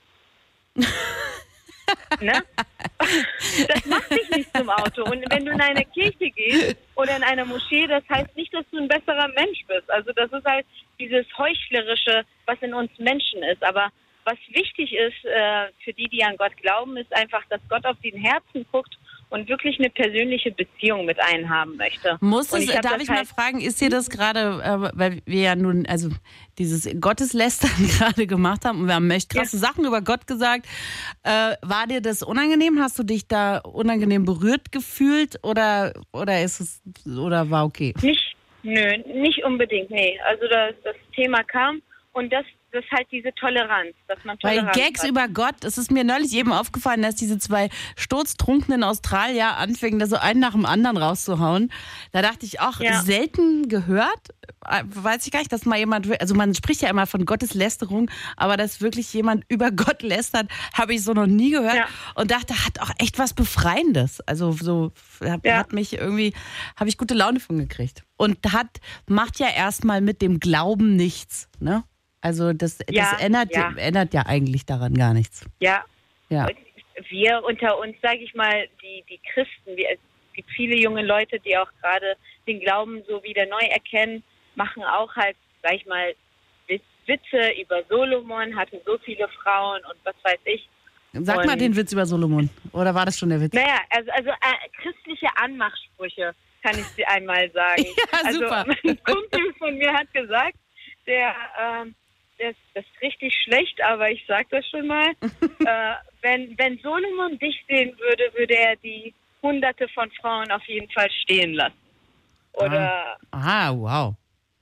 Ne? Das macht dich nicht zum Auto. Und wenn du in eine Kirche gehst oder in eine Moschee, das heißt nicht, dass du ein besserer Mensch bist. Also das ist halt dieses Heuchlerische, was in uns Menschen ist. Aber was wichtig ist äh, für die, die an Gott glauben, ist einfach, dass Gott auf den Herzen guckt und wirklich eine persönliche Beziehung mit einem haben möchte. Muss Und es, ich hab darf das ich mal halt- fragen, ist dir das gerade, äh, weil wir ja nun, also dieses Gotteslästern gerade gemacht haben und wir haben echt krasse Sachen über Gott gesagt, äh, war dir das unangenehm? Hast du dich da unangenehm berührt gefühlt oder, oder ist es, oder war okay? Nicht, nö, nicht unbedingt, nee. Also das, das Thema kam und das, das ist halt diese Toleranz, dass man Weil Toleranz Gags hat. über Gott, es ist mir neulich eben aufgefallen, dass diese zwei sturztrunkenen Australier anfingen, da so einen nach dem anderen rauszuhauen. Da dachte ich auch, Ja. selten gehört, äh, weiß ich gar nicht, dass mal jemand, also man spricht ja immer von Gotteslästerung, aber dass wirklich jemand über Gott lästert, habe ich so noch nie gehört Ja. und dachte, hat auch echt was Befreiendes. Also so hat, Ja. hat mich irgendwie, habe ich gute Laune von gekriegt. Und hat, macht ja erstmal mit dem Glauben nichts, ne? Also das, Ja, das ändert, ja. ändert ja eigentlich daran gar nichts. Ja, Ja. wir unter uns, sage ich mal, die, die Christen, wir, es gibt viele junge Leute, die auch gerade den Glauben so wieder neu erkennen, machen auch halt, sag ich mal, Witz- Witze über Solomon, hatten so viele Frauen und was weiß ich. Sag Und- mal den Witz über Solomon. Oder war das schon der Witz? Naja, also, also äh, christliche Anmachsprüche, kann ich dir einmal sagen. Ja, also super. ein Kumpel von mir hat gesagt, der, ähm, das, das ist richtig schlecht, aber ich sag das schon mal. äh, wenn, wenn Solomon dich sehen würde, würde er die Hunderte von Frauen auf jeden Fall stehen lassen. Oder Ah, wow.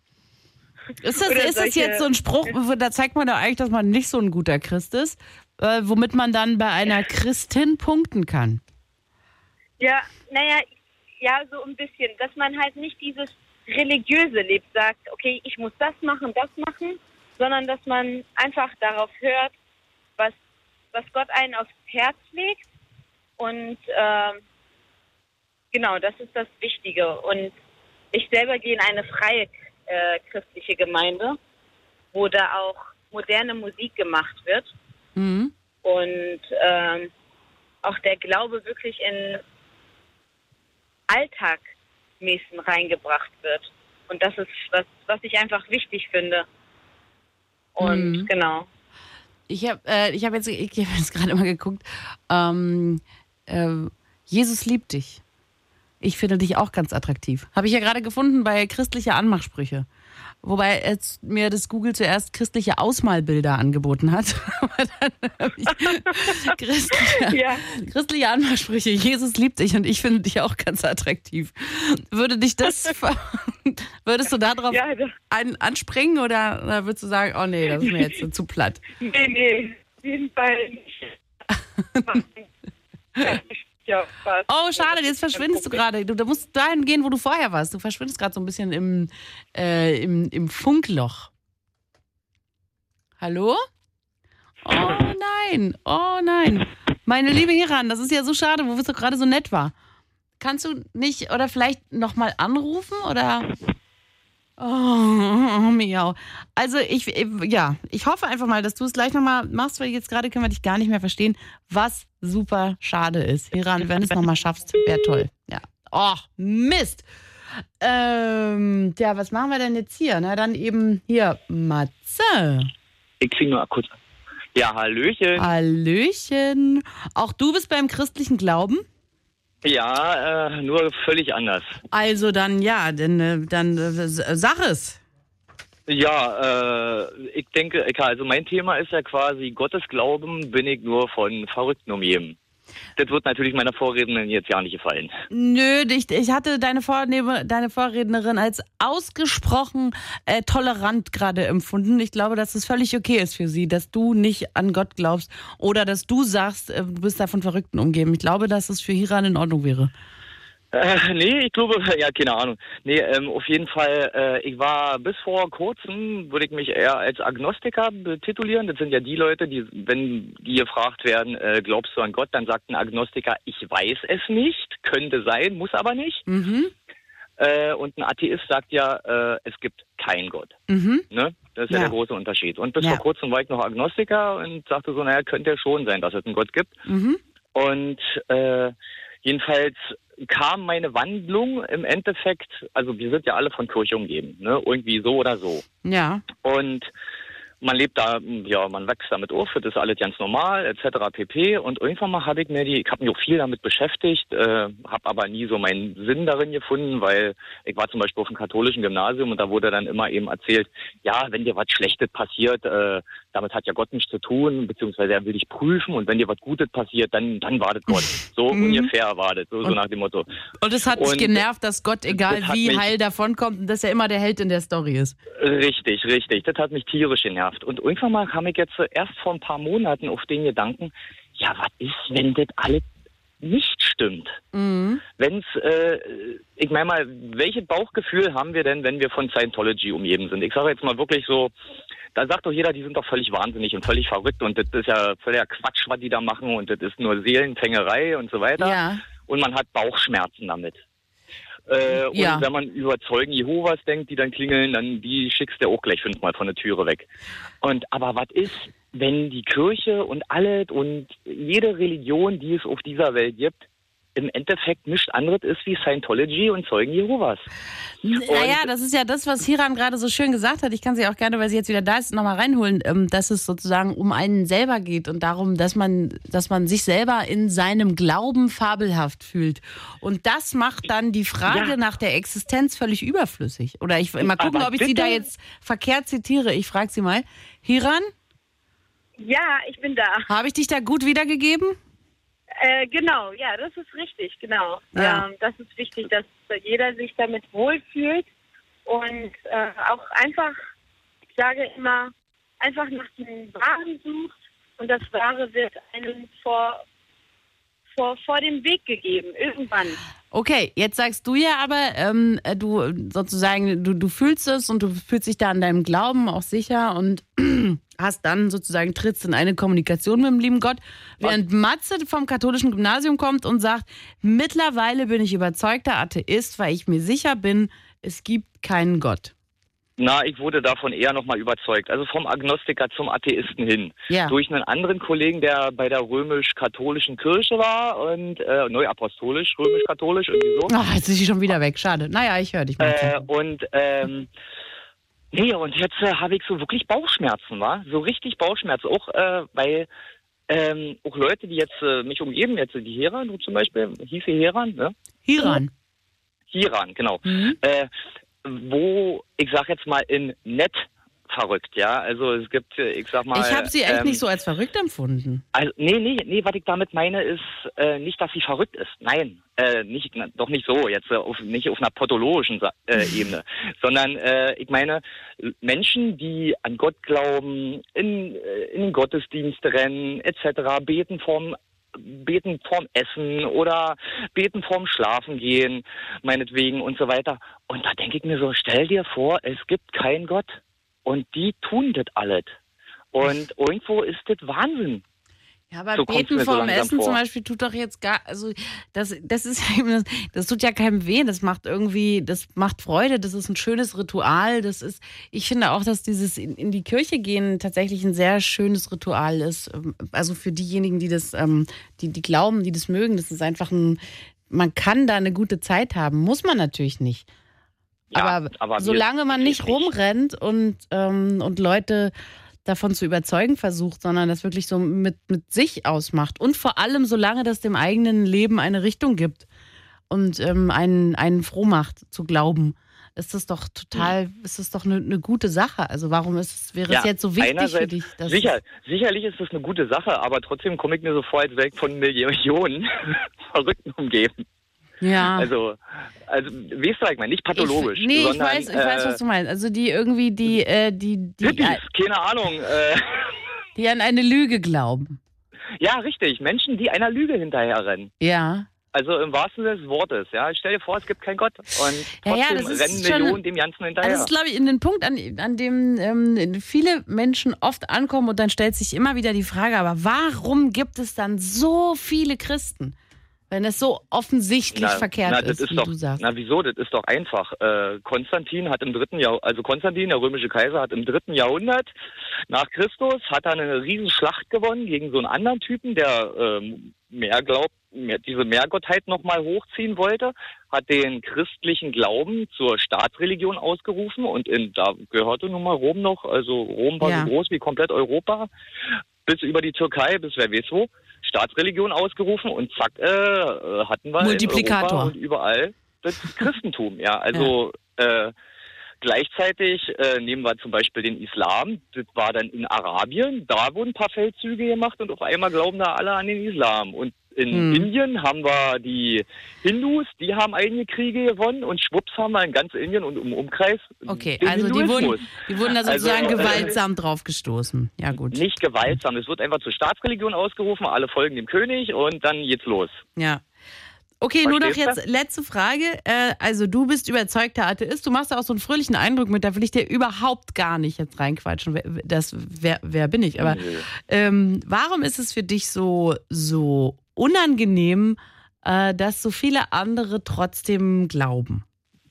Ist das, Oder ist das solche- jetzt so ein Spruch, da zeigt man doch eigentlich, dass man nicht so ein guter Christ ist, äh, womit man dann bei einer Christin punkten kann? Ja, naja, ja, so ein bisschen, dass man halt nicht dieses Religiöse lebt, sagt, okay, ich muss das machen, das machen, sondern dass man einfach darauf hört, was, was Gott einen aufs Herz legt. Und äh, genau, das ist das Wichtige. Und ich selber gehe in eine freie äh, christliche Gemeinde, wo da auch moderne Musik gemacht wird. Mhm. Und ähm, auch der Glaube wirklich in Alltagmäßen reingebracht wird. Und das ist was, was ich einfach wichtig finde. Und Mhm. genau. Ich habe äh, ich hab jetzt, ich hab jetzt gerade mal geguckt. Ähm, äh, Jesus liebt dich. Ich finde dich auch ganz attraktiv. Habe ich ja gerade gefunden bei christliche Anmachsprüche. Wobei jetzt mir das Google zuerst christliche Ausmalbilder angeboten hat. Aber dann habe ich christliche, Ja. christliche Anmachsprüche. Jesus liebt dich und ich finde dich auch ganz attraktiv. Würde dich das, ver- würdest du da drauf Ja, das- ein, anspringen oder, oder würdest du sagen, oh nee, das ist mir jetzt zu platt? Nee, nee, auf jeden Fall nicht. Ja, was. Oh, schade, jetzt verschwindest du gerade. Du, du musst dahin gehen, wo du vorher warst. Du verschwindest gerade so ein bisschen im, äh, im, im Funkloch. Hallo? Oh nein, oh nein. Meine liebe Hiran, das ist ja so schade, wo wir so gerade so nett war. Kannst du nicht oder vielleicht nochmal anrufen oder... Oh, miau. Also ich, ja, ich hoffe einfach mal, dass du es gleich nochmal machst, weil jetzt gerade können wir dich gar nicht mehr verstehen, was super schade ist. Hiran, wenn du es nochmal schaffst, wäre toll. Ja. Oh, Mist. Ähm, ja, was machen wir denn jetzt hier? Na, dann eben hier, Matze. Ich kriege nur kurz. Ja, Hallöchen. Hallöchen. Auch du bist beim christlichen Glauben? Ja, äh, nur völlig anders. Also dann, ja, denn, äh, dann äh, sag es. Ja, äh, ich denke, also mein Thema ist ja quasi, Gottes Glauben bin ich nur von Verrückten umgeben. Das wird natürlich meiner Vorrednerin jetzt ja nicht gefallen. Nö, ich, ich hatte deine, Vornehme, deine Vorrednerin als ausgesprochen äh, tolerant gerade empfunden. Ich glaube, dass es völlig okay ist für sie, dass du nicht an Gott glaubst oder dass du sagst, äh, du bist da von Verrückten umgeben. Ich glaube, dass es für Hiran in Ordnung wäre. Äh, nee, ich glaube, ja, keine Ahnung. Nee, ähm, auf jeden Fall, äh, ich war bis vor kurzem, würde ich mich eher als Agnostiker betitulieren. Das sind ja die Leute, die, wenn die gefragt werden, äh, glaubst du an Gott, dann sagt ein Agnostiker, ich weiß es nicht, könnte sein, muss aber nicht. Mhm. Äh, und ein Atheist sagt ja, äh, es gibt keinen Gott. Mhm. Ne? Das ist ja. Ja. der große Unterschied. Und bis Ja. vor kurzem war ich noch Agnostiker und sagte so, naja, könnte ja schon sein, dass es einen Gott gibt. Mhm. Und äh, jedenfalls kam meine Wandlung im Endeffekt, also wir sind ja alle von Kirche umgeben, ne? Irgendwie so oder so. Ja. Und man lebt da, ja, man wächst damit auf, das ist alles ganz normal, et cetera pp. Und irgendwann mal habe ich mir die, ich habe mich auch viel damit beschäftigt, äh, habe aber nie so meinen Sinn darin gefunden, weil ich war zum Beispiel auf einem katholischen Gymnasium und da wurde dann immer eben erzählt, ja, wenn dir was Schlechtes passiert, äh, damit hat ja Gott nichts zu tun, beziehungsweise er will dich prüfen und wenn dir was Gutes passiert, dann, dann war das Gott. So ungefähr war das, so, so nach dem Motto. Und es hat dich Und genervt, dass Gott, egal das hat wie mich- heil davonkommt, und dass er immer der Held in der Story ist. Richtig, richtig. Das hat mich tierisch genervt. Und irgendwann mal kam ich jetzt erst vor ein paar Monaten auf den Gedanken, ja, was ist, wenn das alles nicht stimmt? Mhm. Wenn's, äh, ich meine mal, welches Bauchgefühl haben wir denn, wenn wir von Scientology umgeben sind? Ich sage jetzt mal wirklich so, da sagt doch jeder, die sind doch völlig wahnsinnig und völlig verrückt und das ist ja völliger Quatsch, was die da machen und das ist nur Seelenfängerei und so weiter. Ja. Und man hat Bauchschmerzen damit. Äh, und Ja. wenn man über Zeugen Jehovas denkt, die dann klingeln, dann die schickst du auch gleich fünfmal von der Türe weg. Und aber was ist, wenn die Kirche und alles und jede Religion, die es auf dieser Welt gibt, im Endeffekt nichts anderes ist wie Scientology und Zeugen Jehovas? Naja, das ist ja das, was Hiran gerade so schön gesagt hat. Ich kann sie auch gerne, weil sie jetzt wieder da ist, nochmal reinholen, ähm, dass es sozusagen um einen selber geht und darum, dass man, dass man sich selber in seinem Glauben fabelhaft fühlt. Und das macht dann die Frage Ja. nach der Existenz völlig überflüssig. Oder ich mal gucken, Aber ob ich sie bitte? da jetzt verkehrt zitiere. Ich frage sie mal. Hiran, Ja, ich bin da. habe ich dich da gut wiedergegeben? Äh, genau, ja, das ist richtig, genau. Ja. Ähm, das ist wichtig, dass jeder sich damit wohlfühlt und äh, auch einfach, ich sage immer, einfach nach dem Wahren sucht und das Wahre wird einem vor, vor, vor den Weg gegeben, irgendwann. Okay, jetzt sagst du ja aber, ähm, du sozusagen, du, du fühlst es und du fühlst dich da an deinem Glauben auch sicher und hast dann sozusagen trittst in eine Kommunikation mit dem lieben Gott, während Matze vom katholischen Gymnasium kommt und sagt, mittlerweile bin ich überzeugter Atheist, weil ich mir sicher bin, es gibt keinen Gott. Na, ich wurde davon eher nochmal überzeugt. Also vom Agnostiker zum Atheisten hin. Ja. Durch einen anderen Kollegen, der bei der römisch-katholischen Kirche war und äh, neuapostolisch, römisch-katholisch, irgendwie so. Ach, jetzt ist sie schon wieder weg, schade. Naja, ich höre dich mal. Äh, und ähm, nee, und jetzt äh, habe ich so wirklich Bauchschmerzen, wa? So richtig Bauchschmerzen. Auch äh, weil ähm, auch Leute, die jetzt äh, mich umgeben, jetzt die Heran, du zum Beispiel, hieß sie Heran, ne? Hiran. Hiran, genau. Mhm. Äh, wo, ich sag jetzt mal, in nett verrückt, ja. Also es gibt, ich sag mal... Ich habe sie echt ähm, nicht so als verrückt empfunden. Also, nee, nee, nee, was ich damit meine, ist äh, nicht, dass sie verrückt ist. Nein, äh, nicht, na, doch nicht so, jetzt äh, auf, nicht auf einer pathologischen äh, Ebene, sondern äh, ich meine, Menschen, die an Gott glauben, in, äh, in den Gottesdienst rennen, et cetera, beten vorm beten vorm Essen oder beten vorm Schlafen gehen, meinetwegen und so weiter. Und da denke ich mir so, stell dir vor, es gibt keinen Gott. Und die tun das alles. Und irgendwo ist das Wahnsinn. Ja, aber so beten so vorm Essen vor. zum Beispiel tut doch jetzt gar, also das, das ist das, das tut ja keinem weh, das macht irgendwie, das macht Freude, das ist ein schönes Ritual, das ist, ich finde auch, dass dieses in, in die Kirche gehen tatsächlich ein sehr schönes Ritual ist, also für diejenigen, die das, die, die glauben, die das mögen, das ist einfach ein, man kann da eine gute Zeit haben, muss man natürlich nicht. Ja, aber, aber solange man nicht rumrennt und, ähm, und Leute davon zu überzeugen versucht, sondern das wirklich so mit, mit sich ausmacht. Und vor allem, solange das dem eigenen Leben eine Richtung gibt und ähm, einen, einen froh macht, zu glauben, ist das doch total, mhm. ist das doch eine, eine gute Sache. Also warum ist es, wäre ja, es jetzt so wichtig für dich? Dass sicher, sicherlich ist das eine gute Sache, aber trotzdem komme ich mir so vor, als wäre ich von Millionen Verrückten umgeben. Ja. Also, also weißt du, ich meine, nicht pathologisch. Ich, nee, sondern, ich weiß, ich äh, weiß, was du meinst. Also die irgendwie, die, äh, die, die, Hippies, keine Ahnung. Äh, die an eine Lüge glauben. Ja, richtig. Menschen, die einer Lüge hinterherrennen. Ja. Also im wahrsten Sinne des Wortes. Ja, stell dir vor, es gibt keinen Gott und trotzdem ja, ja, das ist rennen schon, Millionen dem Ganzen hinterher. Das ist, glaube ich, in den Punkt, an, an dem ähm, viele Menschen oft ankommen und dann stellt sich immer wieder die Frage, aber warum gibt es dann so viele Christen? Wenn es so offensichtlich na, verkehrt na, ist, ist wie doch, du sagst. Na wieso? Das ist doch einfach. Äh, Konstantin hat im dritten Jahr, also Konstantin, der römische Kaiser, hat im dritten Jahrhundert nach Christus hat er eine riesen Schlacht gewonnen gegen so einen anderen Typen, der ähm, mehr glaubt, mehr, diese Mehrgottheit nochmal hochziehen wollte, hat den christlichen Glauben zur Staatsreligion ausgerufen und in, da gehörte nun mal Rom noch, also Rom war Ja. so groß wie komplett Europa, bis über die Türkei, bis wer weiß wo. Staatsreligion ausgerufen und zack, äh, hatten wir Multiplikator. in Europa und überall das Christentum. Ja, also ja. Äh, gleichzeitig äh, nehmen wir zum Beispiel den Islam. Das war dann in Arabien. Da wurden ein paar Feldzüge gemacht und auf einmal glauben da alle an den Islam. Und in Hm. Indien haben wir die Hindus, die haben einige Kriege gewonnen und schwupps haben wir in ganz Indien und im Umkreis Okay, den also die Hinduismus. wurden, die wurden da sozusagen Also, äh, gewaltsam draufgestoßen. Ja, gut. Nicht gewaltsam. Es wird einfach zur Staatsreligion ausgerufen, alle folgen dem König und dann geht's los. Ja. Okay, nur noch Verstehst jetzt letzte Frage. Äh, also du bist überzeugter Atheist, du machst da auch so einen fröhlichen Eindruck mit, da will ich dir überhaupt gar nicht jetzt reinquatschen. Wer, das, wer, wer bin ich? Aber ähm, warum ist es für dich so, so unangenehm, äh, dass so viele andere trotzdem glauben?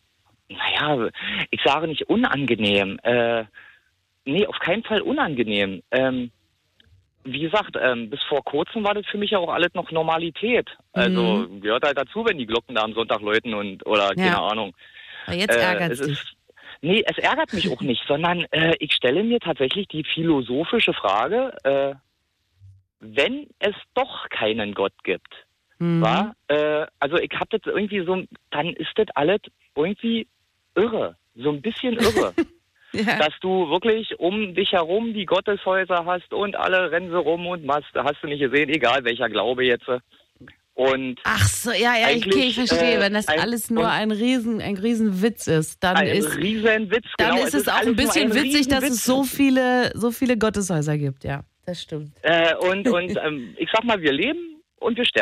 Naja, ich sage nicht unangenehm. Äh, nee, auf keinen Fall unangenehm. Ähm, wie gesagt, ähm, bis vor kurzem war das für mich ja auch alles noch Normalität. Also Mhm. gehört halt dazu, wenn die Glocken da am Sonntag läuten und oder keine Ja. Ahnung. Aber jetzt ärgert es es dich. ist, Nee, es ärgert mich auch nicht, sondern äh, ich stelle mir tatsächlich die philosophische Frage, äh, wenn es doch keinen Gott gibt, Mhm. war, äh, also ich habe das irgendwie so, dann ist das alles irgendwie irre, so ein bisschen irre. Ja. Dass du wirklich um dich herum die Gotteshäuser hast und alle rennen so rum und machst, hast du nicht gesehen, egal welcher Glaube jetzt. Und Ach so, ja, ja, ich, okay, ich verstehe. äh, Wenn das ein- alles nur und- ein riesen, ein Riesen-Witz ist, dann ein ist, Riesenwitz, dann genau, ist es auch alles ein nur bisschen witzig, dass Riesenwitz. es so viele, so viele Gotteshäuser gibt. Ja, das stimmt. Äh, und und ähm, ich sag mal, wir leben und wir sterben.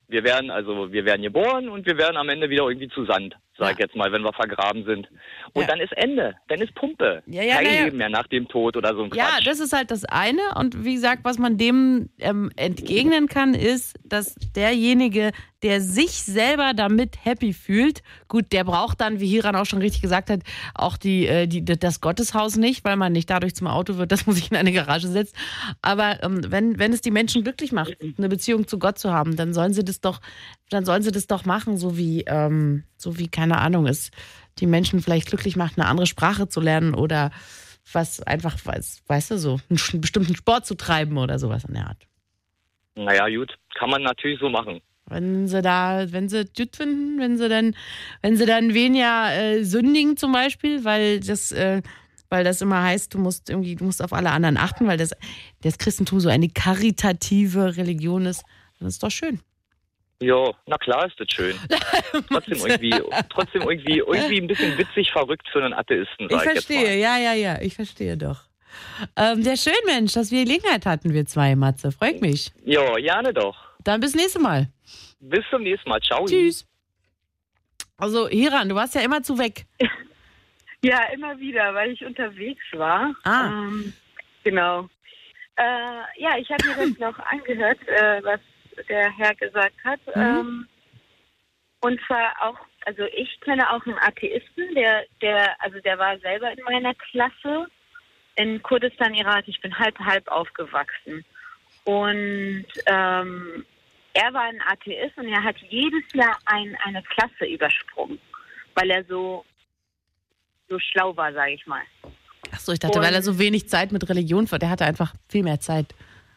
Wir werden also, wir werden geboren und wir werden am Ende wieder irgendwie zu Sand, sag ich Ja. jetzt mal, wenn wir vergraben sind. Und Ja. dann ist Ende, dann ist Pumpe. Ja, ja, Kein na ja. Leben mehr nach dem Tod oder so ein Ja, Quatsch. das ist halt das eine. Und wie gesagt, was man dem ähm, entgegnen kann, ist, dass derjenige, der sich selber damit happy fühlt, gut, der braucht dann, wie Hiran auch schon richtig gesagt hat, auch die, äh, die, das Gotteshaus nicht, weil man nicht dadurch zum Auto wird, dass man sich in eine Garage setzt. Aber ähm, wenn, wenn es die Menschen glücklich macht, eine Beziehung zu Gott zu haben, dann sollen sie das doch, dann sollen sie das doch machen, so wie, ähm, so wie, keine Ahnung, es die Menschen vielleicht glücklich macht, eine andere Sprache zu lernen oder was einfach, weiß, weißt du, so einen bestimmten Sport zu treiben oder sowas in der Art. Naja, gut, kann man natürlich so machen. Wenn sie da, wenn sie gut finden, wenn sie dann, wenn sie dann weniger äh, sündigen zum Beispiel, weil das, äh, weil das immer heißt, du musst irgendwie, du musst auf alle anderen achten, weil das, das Christentum so eine karitative Religion ist, dann ist doch schön. Ja, na klar ist das schön. trotzdem irgendwie, trotzdem irgendwie, irgendwie ein bisschen witzig verrückt für einen Atheisten, Ich sag ich jetzt mal. verstehe, ja, ja, ja, ich verstehe doch. Ähm, der schön, Mensch, dass wir Gelegenheit hatten, wir zwei, Matze. Freut mich. Ja, gerne doch. Dann bis nächste Mal. Bis zum nächsten Mal. Ciao. Tschüss. Also, Hiran, du warst ja immer zu weg. Ja, immer wieder, weil ich unterwegs war. Ah. Ähm, genau. Äh, ja, ich habe mir das noch angehört, äh, was der Herr gesagt hat. Mhm. Ähm, und zwar auch, also ich kenne auch einen Atheisten, der, der, also der war selber in meiner Klasse in Kurdistan, Irak. Ich bin halb halb aufgewachsen. Und ähm, er war ein Atheist und er hat jedes Jahr ein, eine Klasse übersprungen, weil er so, so schlau war, sage ich mal. Ach so, ich dachte, Und- weil er so wenig Zeit mit Religion hat, der hatte einfach viel mehr Zeit.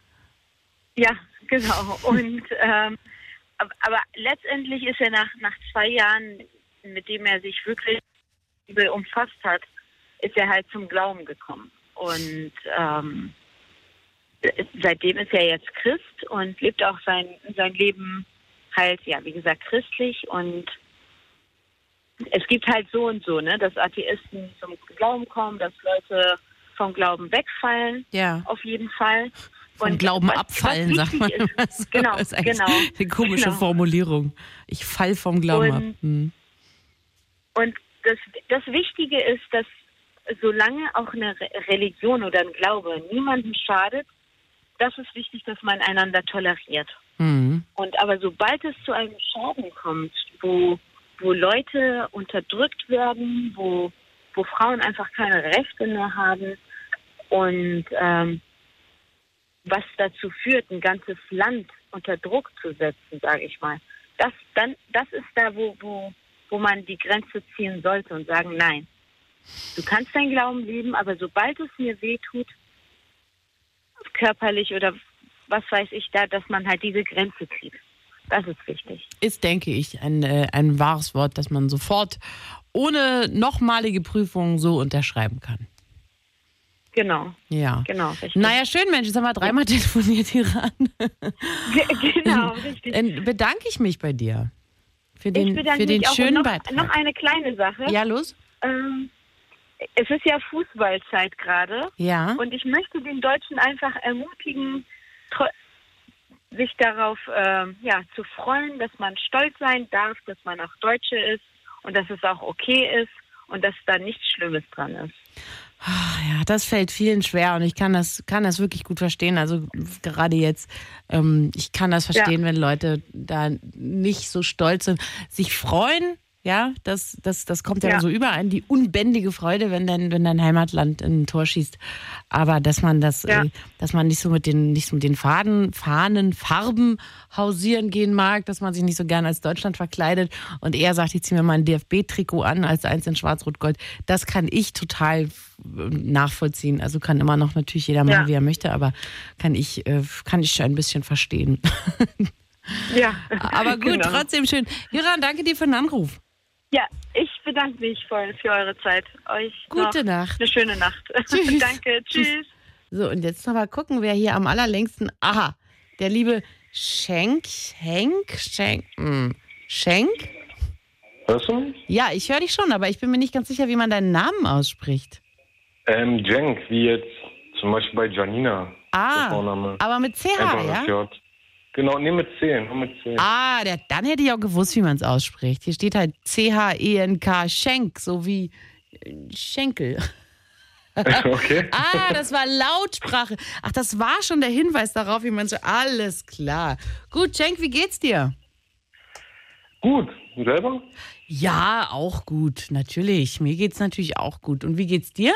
Ja, genau. Und ähm, aber, aber letztendlich ist er nach, nach zwei Jahren, mit dem er sich wirklich umfasst hat, ist er halt zum Glauben gekommen. Und ähm, seitdem ist er jetzt Christ und lebt auch sein, sein Leben halt, ja, wie gesagt, christlich. Und es gibt halt so und so, ne, dass Atheisten zum Glauben kommen, dass Leute vom Glauben wegfallen, Ja. auf jeden Fall. Vom Und Glauben was- abfallen, was sagt man. wichtig immer ist- so. Genau, Das ist eigentlich genau. eine komische genau. Formulierung. Ich fall vom Glauben ab. Und- Hm. Und das, das Wichtige ist, dass solange auch eine Re- Religion oder ein Glaube niemandem schadet, das ist wichtig, dass man einander toleriert. Hm. Und aber sobald es zu einem Schaden kommt, wo, wo Leute unterdrückt werden, wo, wo Frauen einfach keine Rechte mehr haben und ähm, was dazu führt, ein ganzes Land unter Druck zu setzen, sage ich mal, das, dann, das ist da, wo, wo, wo man die Grenze ziehen sollte und sagen, nein, du kannst deinen Glauben leben, aber sobald es mir wehtut, körperlich oder was weiß ich da, dass man halt diese Grenze zieht. Das ist wichtig. Ist, denke ich, ein, äh, ein wahres Wort, das man sofort ohne nochmalige Prüfung so unterschreiben kann. Genau, Ja. genau, richtig. Naja, schön, Mensch, jetzt haben wir dreimal telefoniert, Iran. Ge- genau, richtig. Dann bedanke ich mich bei dir für Ich den, bedanke für den mich auch. Und schönen noch, Beitrag. noch eine kleine Sache. Ja, los? Ähm, es ist ja Fußballzeit gerade. Ja. Und ich möchte den Deutschen einfach ermutigen, tro- sich darauf ähm, ja, zu freuen, dass man stolz sein darf, dass man auch Deutsche ist und dass es auch okay ist und dass da nichts Schlimmes dran ist. Ja, das fällt vielen schwer und ich kann das, kann das wirklich gut verstehen. Also gerade jetzt, ähm, ich kann das verstehen, Ja. wenn Leute da nicht so stolz sind, sich freuen. Ja, das, das, das kommt ja, Ja. so überein, die unbändige Freude, wenn dein, wenn dein Heimatland in ein Tor schießt. Aber dass man das, Ja. äh, dass man nicht so mit den, nicht so mit den Faden, Fahnen, Farben hausieren gehen mag, dass man sich nicht so gerne als Deutschland verkleidet und eher sagt, ich ziehe mir mal ein D F B-Trikot an als eins in Schwarz-Rot-Gold. Das kann ich total äh, nachvollziehen. Also kann immer noch natürlich jeder machen, Ja. wie er möchte, aber kann ich, äh, kann ich ein bisschen verstehen. Ja, Aber gut, genau. trotzdem schön. Hiran, danke dir für den Anruf. Ja, ich bedanke mich voll für eure Zeit. Euch Gute noch Nacht. eine schöne Nacht. Tschüss. Danke, tschüss. Tschüss. So, und jetzt noch mal gucken, wer hier am allerlängsten. Aha, der liebe Schenk, Schenk, Schenk, hm, Schenk. Hörst du mich? Ja, ich höre dich schon, aber ich bin mir nicht ganz sicher, wie man deinen Namen ausspricht. Ähm, Cenk, wie jetzt zum Beispiel bei Janina. Der Ah, Vorname. aber mit C H, Einfach ja? mit J. Genau, nee, mit C, nur mit C. Ah, der, dann hätte ich auch gewusst, wie man es ausspricht. Hier steht halt C H E N K, Schenk, so wie Schenkel. Okay. Ah, das war Lautsprache. Ach, das war schon der Hinweis darauf, wie man so, alles klar. Gut, Schenk, wie geht's dir? Gut, und selber? Ja, auch gut, natürlich. Mir geht's natürlich auch gut. Und wie geht's dir?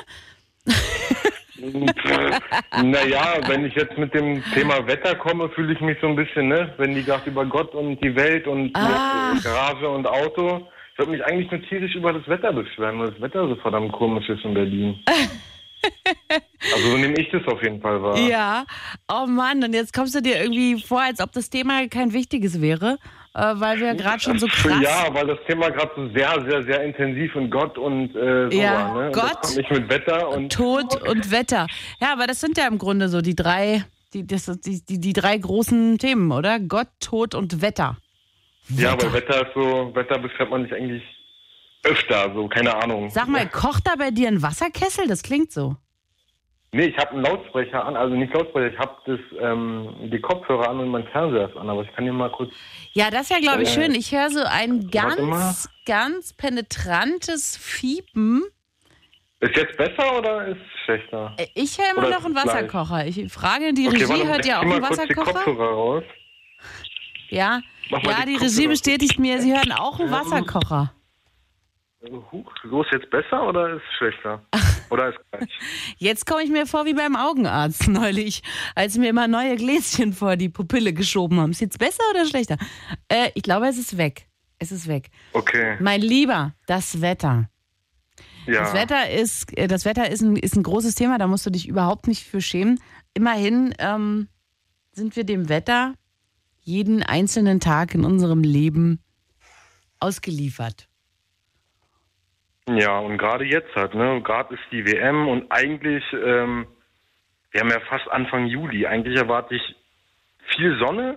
Naja, wenn ich jetzt mit dem Thema Wetter komme, fühle ich mich so ein bisschen, ne? Wenn die gerade über Gott und die Welt und Ah. Garage und Auto. Ich würde mich eigentlich nur tierisch über das Wetter beschweren, weil das Wetter so verdammt komisch ist in Berlin. Also so nehme ich das auf jeden Fall wahr. Ja, oh Mann, und jetzt kommst du dir irgendwie vor, als ob das Thema kein wichtiges wäre, äh, weil wir gerade schon so krass... Ja, weil das Thema gerade so sehr, sehr, sehr intensiv in Gott und äh, so Ja, war. Ne? Und Gott, das kommt nicht mit Wetter und Tod und Wetter. Ja, aber das sind ja im Grunde so die drei, die, das, die, die, die drei großen Themen, oder? Gott, Tod und Wetter. Ja, weil Wetter ist so, Wetter beschreibt man sich eigentlich öfter, so, keine Ahnung. Sag mal, kocht da bei dir ein Wasserkessel? Das klingt so. Nee, ich habe einen Lautsprecher an, also nicht Lautsprecher, ich habe das ähm, die Kopfhörer an und mein Fernseher ist an, aber ich kann dir mal kurz... Ja, das wäre, glaube ich, Äh, schön. Ich höre so ein warte mal. ganz, ganz penetrantes Fiepen. Ist jetzt besser oder ist schlechter? Ich höre immer Oder noch einen ist es gleich? Wasserkocher. Ich frage, die Okay, Regie warte, hört ja auch zieh mal einen kurz die Wasserkocher. Kopfhörer raus. Ja, Mach mal ja, die die Regie Kopfhörer. bestätigt mir, sie hören auch einen Wasserkocher. Huch, so ist jetzt besser oder ist schlechter? Oder ist gleich? Jetzt komme ich mir vor wie beim Augenarzt neulich, als mir immer neue Gläschen vor die Pupille geschoben haben. Ist jetzt besser oder schlechter? Äh, ich glaube, es ist weg. Es ist weg. Okay. Mein Lieber, das Wetter. Ja. Das Wetter ist, äh, das Wetter ist ein, ist ein großes Thema, da musst du dich überhaupt nicht für schämen. Immerhin ähm, sind wir dem Wetter jeden einzelnen Tag in unserem Leben ausgeliefert. Ja, und gerade jetzt halt, ne? Gerade ist die W M und eigentlich, ähm, wir haben ja fast Anfang Juli. Eigentlich erwarte ich viel Sonne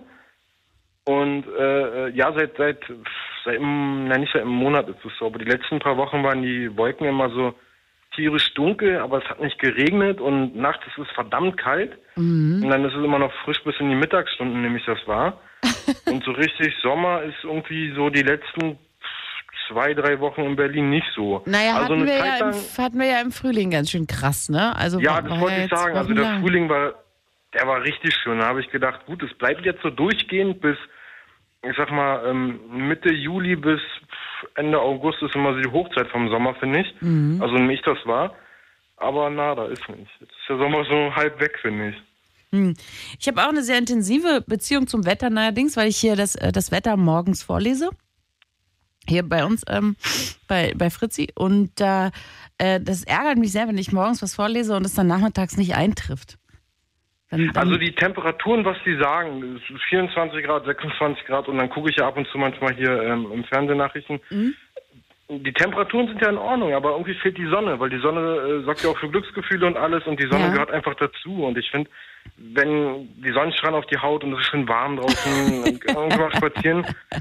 und äh, ja, seit seit seit na nicht seit einem Monat ist es so, aber die letzten paar Wochen waren die Wolken immer so tierisch dunkel, aber es hat nicht geregnet und nachts ist es verdammt kalt Mhm. und dann ist es immer noch frisch bis in die Mittagsstunden, nämlich das war. Und so richtig Sommer ist irgendwie so die letzten zwei, drei Wochen in Berlin nicht so. Naja, also hatten, eine wir Zeit ja im, lang, hatten wir ja im Frühling ganz schön krass, ne? Also ja, war- das war wollte ja ich jetzt sagen. Also der wochenlang. Frühling war, der war richtig schön. Da habe ich gedacht, gut, es bleibt jetzt so durchgehend bis, ich sag mal, ähm, Mitte Juli bis Ende August ist immer so die Hochzeit vom Sommer, finde ich. Mhm. Also nämlich das war. Aber na, da ist nicht. Jetzt ist der Sommer so halb weg, finde ich. Hm. Ich habe auch eine sehr intensive Beziehung zum Wetter neuerdings, weil ich hier das, äh, das Wetter morgens vorlese. Hier bei uns, ähm, bei, bei Fritzi. Und äh, äh, das ärgert mich sehr, wenn ich morgens was vorlese und es dann nachmittags nicht eintrifft. Dann, dann, Also die Temperaturen, was die sagen, es ist vierundzwanzig Grad, sechsundzwanzig Grad und dann gucke ich ja ab und zu manchmal hier ähm, im Fernsehnachrichten. Mhm. Die Temperaturen sind ja in Ordnung, aber irgendwie fehlt die Sonne, weil die Sonne äh, sorgt ja auch für Glücksgefühle und alles und die Sonne Ja. gehört einfach dazu. Und ich finde, wenn die Sonnenstrahlen auf die Haut und es ist schön warm draußen und irgendwann spazieren,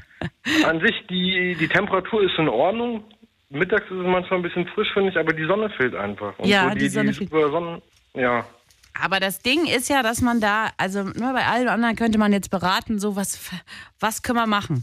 an sich die, die Temperatur ist in Ordnung. Mittags ist es manchmal ein bisschen frisch, finde ich, aber die Sonne fehlt einfach. Und Ja, so die, die Sonne die fehlt. super Sonnen, ja. aber das Ding ist ja, dass man da, also nur bei allen anderen könnte man jetzt beraten, so was, was können wir machen?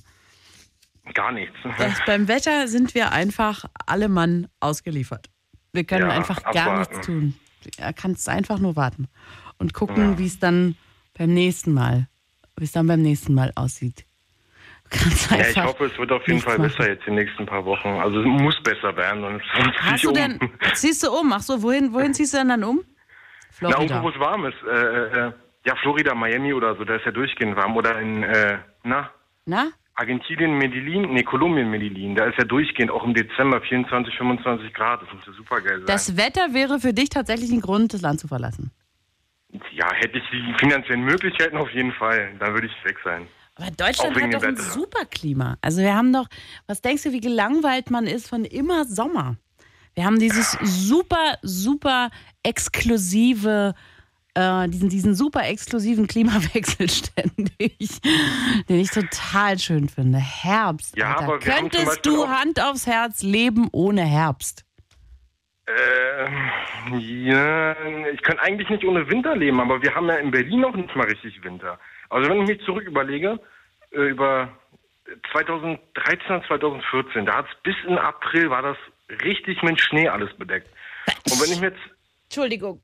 Gar nichts. Das, beim Wetter sind wir einfach alle Mann ausgeliefert. Wir können Ja, einfach gar abwarten. nichts tun. Du kannst einfach nur warten und gucken, Ja. wie es dann beim nächsten Mal, wie es dann beim nächsten Mal aussieht. Du kannst Ja, ich einfach hoffe, es wird auf jeden nichts Fall machen. besser jetzt die nächsten paar Wochen. Also es muss besser werden. Sonst zieh ich Hast du um. denn, ziehst du um? Ach so, wohin, wohin ziehst du denn dann um? Na, Florida. irgendwo, wo es warm ist. Äh, äh, ja, Florida, Miami oder so, da ist ja durchgehend warm. Oder in, äh, na, Na? Argentinien, Medellin, nee, Kolumbien, Medellin. Da ist ja durchgehend auch im Dezember vierundzwanzig, fünfundzwanzig Grad. Das muss ja super geil sein. Das Wetter wäre für dich tatsächlich ein Grund, das Land zu verlassen. Ja, hätte ich die finanziellen Möglichkeiten auf jeden Fall. Da würde ich weg sein. Aber Deutschland Auch wegen hat doch dem ein Wetter. super Klima. Also wir haben doch, was denkst du, wie gelangweilt man ist von immer Sommer? Wir haben dieses super, super exklusive, äh, diesen, diesen super exklusiven Klimawechsel ständig, den ich total schön finde. Herbst. Ja, Alter. aber wir haben zum Könntest Beispiel du auch- Hand aufs Herz leben ohne Herbst? Ähm, ja, ich kann eigentlich nicht ohne Winter leben, aber wir haben ja in Berlin noch nicht mal richtig Winter. Also wenn ich mich zurück überlege, äh, über zweitausenddreizehn, zweitausendvierzehn, da hat es bis in April war das richtig mit Schnee alles bedeckt. Und wenn ich mir jetzt... Entschuldigung.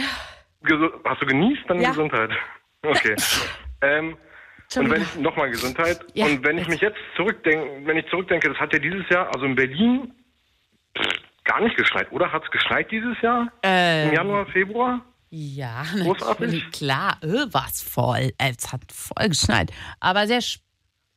Hast du genießt? Dann ja. Gesundheit. Okay. ähm, und wenn ich nochmal Gesundheit. Ja. Und wenn ich mich jetzt zurückdenke, wenn ich zurückdenke, das hat ja dieses Jahr, also in Berlin, pff, gar nicht geschneit, oder? Hat es geschneit dieses Jahr? Ähm, Im Januar, Februar? Ja, natürlich, klar. Öh, was voll. Es hat voll geschneit. Aber sehr sp-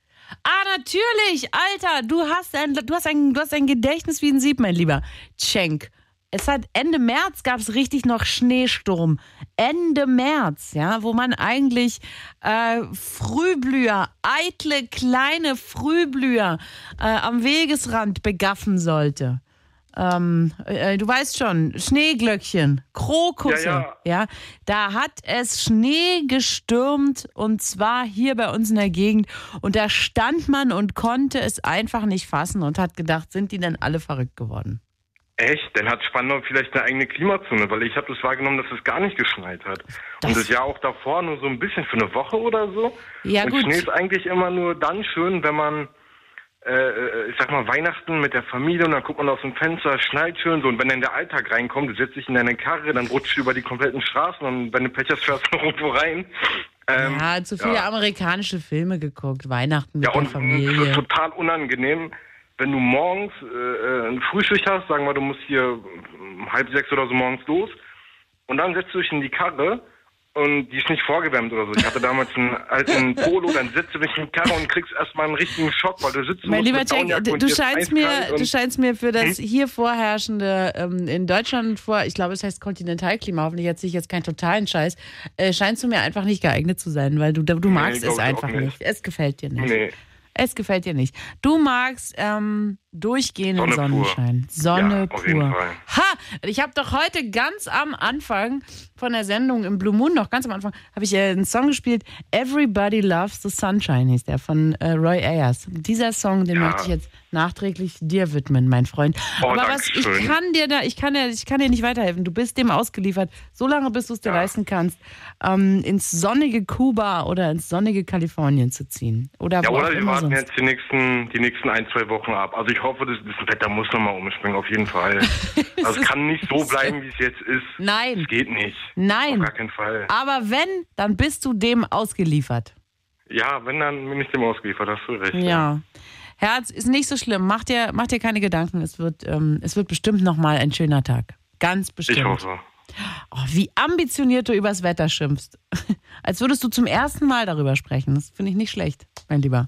Ah, natürlich, Alter, du hast ein, du hast ein, du hast ein Gedächtnis wie ein Sieb, mein Lieber. Schenk. Es hat Ende März gab es richtig noch Schneesturm. Ende März, ja, wo man eigentlich äh, Frühblüher, eitle kleine Frühblüher äh, am Wegesrand begaffen sollte. Ähm, äh, du weißt schon, Schneeglöckchen, Krokusse, ja, ja. ja, da hat es Schnee gestürmt und zwar hier bei uns in der Gegend und da stand man und konnte es einfach nicht fassen und hat gedacht, sind die denn alle verrückt geworden? Echt? Dann hat Spandau vielleicht eine eigene Klimazone, weil ich habe das wahrgenommen, dass es gar nicht geschneit hat. Das und das Jahr auch davor nur so ein bisschen für eine Woche oder so. Ja, und gut. Schnee ist eigentlich immer nur dann schön, wenn man, äh, ich sag mal, Weihnachten mit der Familie und dann guckt man aus dem Fenster, es schneit schön so. Und wenn dann der Alltag reinkommt, du setzt dich in deine Karre, dann rutscht du über die kompletten Straßen und wenn du Pech hast, fährst du noch irgendwo rein. Ähm, ja, zu viele ja. amerikanische Filme geguckt, Weihnachten mit ja, der und Familie. Das ist total unangenehm. Wenn du morgens äh, eine Frühschicht hast, sagen wir, du musst hier um halb sechs oder so morgens los und dann setzt du dich in die Karre und die ist nicht vorgewärmt oder so. Ich hatte damals einen alten Polo, dann setzt du dich in die Karre und kriegst erstmal einen richtigen Schock, weil du sitzt Mein lieber Jack, du, du scheinst mir, du scheinst mir für das hier vorherrschende ähm, in Deutschland vor, ich glaube es heißt Kontinentalklima, hoffentlich erzähle ich jetzt keinen totalen Scheiß, äh, scheinst du mir einfach nicht geeignet zu sein, weil du, du magst nee, es einfach nicht. nicht. Es gefällt dir nicht. Nee. Es gefällt dir nicht. Du magst ähm, durchgehenden Sonne Sonnenschein. Pur. Sonne ja, pur. Auf jeden Fall. Ha! Ich habe doch heute ganz am Anfang von der Sendung im Blue Moon, noch ganz am Anfang, habe ich äh, einen Song gespielt. Everybody Loves the Sunshine hieß der, von äh, Roy Ayers. Dieser Song, den ja. möchte ich jetzt nachträglich dir widmen, mein Freund. Oh, Aber was, ich kann dir da, ich kann dir, ich kann dir nicht weiterhelfen. Du bist dem ausgeliefert, so lange bis du es dir ja. leisten kannst, ähm, ins sonnige Kuba oder ins sonnige Kalifornien zu ziehen. Oder ja, wo oder auch wir immer warten sonst. jetzt die nächsten, die nächsten ein, zwei Wochen ab. Also ich hoffe, das, das Wetter muss nochmal umspringen, auf jeden Fall. Also es kann nicht so bleiben, wie es jetzt ist. Nein. Es geht nicht. Nein. Auf gar keinen Fall. Aber wenn, dann bist du dem ausgeliefert. Ja, wenn, dann bin ich dem ausgeliefert, hast du recht. Ja. ja. Herz, ist nicht so schlimm. Mach dir, mach dir keine Gedanken. Es wird, ähm, es wird bestimmt nochmal ein schöner Tag. Ganz bestimmt. Ich hoffe. Oh, wie ambitioniert du übers Wetter schimpfst. Als würdest du zum ersten Mal darüber sprechen. Das finde ich nicht schlecht, mein Lieber.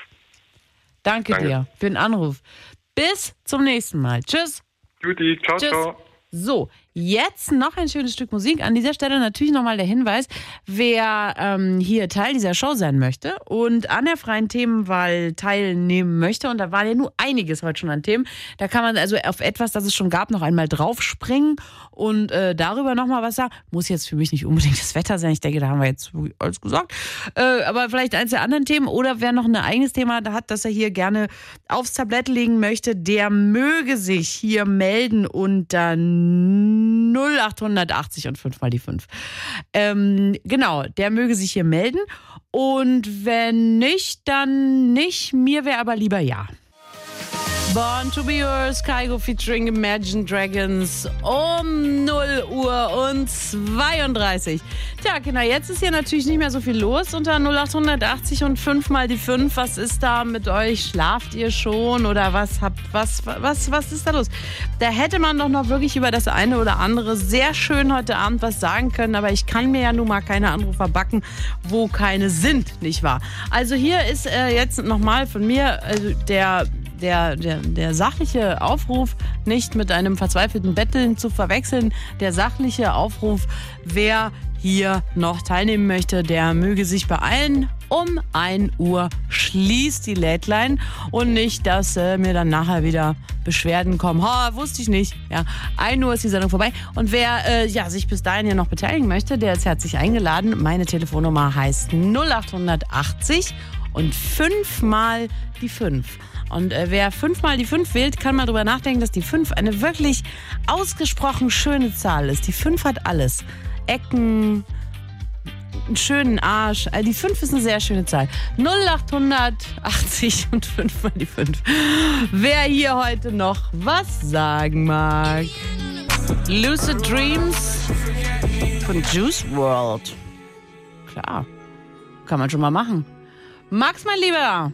Danke, Danke dir für den Anruf. Bis zum nächsten Mal. Tschüss. Juti, ciao, Tschüss. ciao. So, jetzt noch ein schönes Stück Musik. An dieser Stelle natürlich nochmal der Hinweis, wer ähm, hier Teil dieser Show sein möchte und an der freien Themenwahl teilnehmen möchte, und da war ja nur einiges heute schon an Themen, da kann man also auf etwas, das es schon gab, noch einmal draufspringen und äh, darüber nochmal was sagen. Muss jetzt für mich nicht unbedingt das Wetter sein, ich denke, da haben wir jetzt alles gesagt, äh, aber vielleicht eins der anderen Themen, oder wer noch ein eigenes Thema hat, das er hier gerne aufs Tablett legen möchte, der möge sich hier melden unter null acht achtzig und fünf mal die fünf. Ähm, genau, der möge sich hier melden. Und wenn nicht, dann nicht. Mir wäre aber lieber ja. Born to be Yours, Kygo featuring Imagine Dragons um null Uhr und zweiunddreißig. Tja, Kinder, jetzt ist hier natürlich nicht mehr so viel los unter null acht achtzig und fünf mal die fünf. Was ist da mit euch? Schlaft ihr schon oder was habt, was, was, was ist da los? Da hätte man doch noch wirklich über das eine oder andere sehr schön heute Abend was sagen können, aber ich kann mir ja nun mal keine Anrufer backen, wo keine sind, nicht wahr? Also hier ist äh, jetzt nochmal von mir also der Der, der, der sachliche Aufruf, nicht mit einem verzweifelten Betteln zu verwechseln. Der sachliche Aufruf, wer hier noch teilnehmen möchte, der möge sich beeilen. Um ein Uhr schließt die Late Line und nicht, dass äh, mir dann nachher wieder Beschwerden kommen. Ha, wusste ich nicht. Ja, ein Uhr ist die Sendung vorbei. Und wer äh, ja, sich bis dahin ja noch beteiligen möchte, der ist herzlich eingeladen. Meine Telefonnummer heißt null acht achtzig und fünf mal die fünf. Und äh, wer fünfmal die fünf wählt, kann mal drüber nachdenken, dass die fünf eine wirklich ausgesprochen schöne Zahl ist. Die fünf hat alles. Ecken, einen schönen Arsch. Also die fünf ist eine sehr schöne Zahl. null achthundert achtzig und fünf mal die fünf. Wer hier heute noch was sagen mag. Lucid Dreams von Juice world. Klar. Kann man schon mal machen. Max, mein Lieber.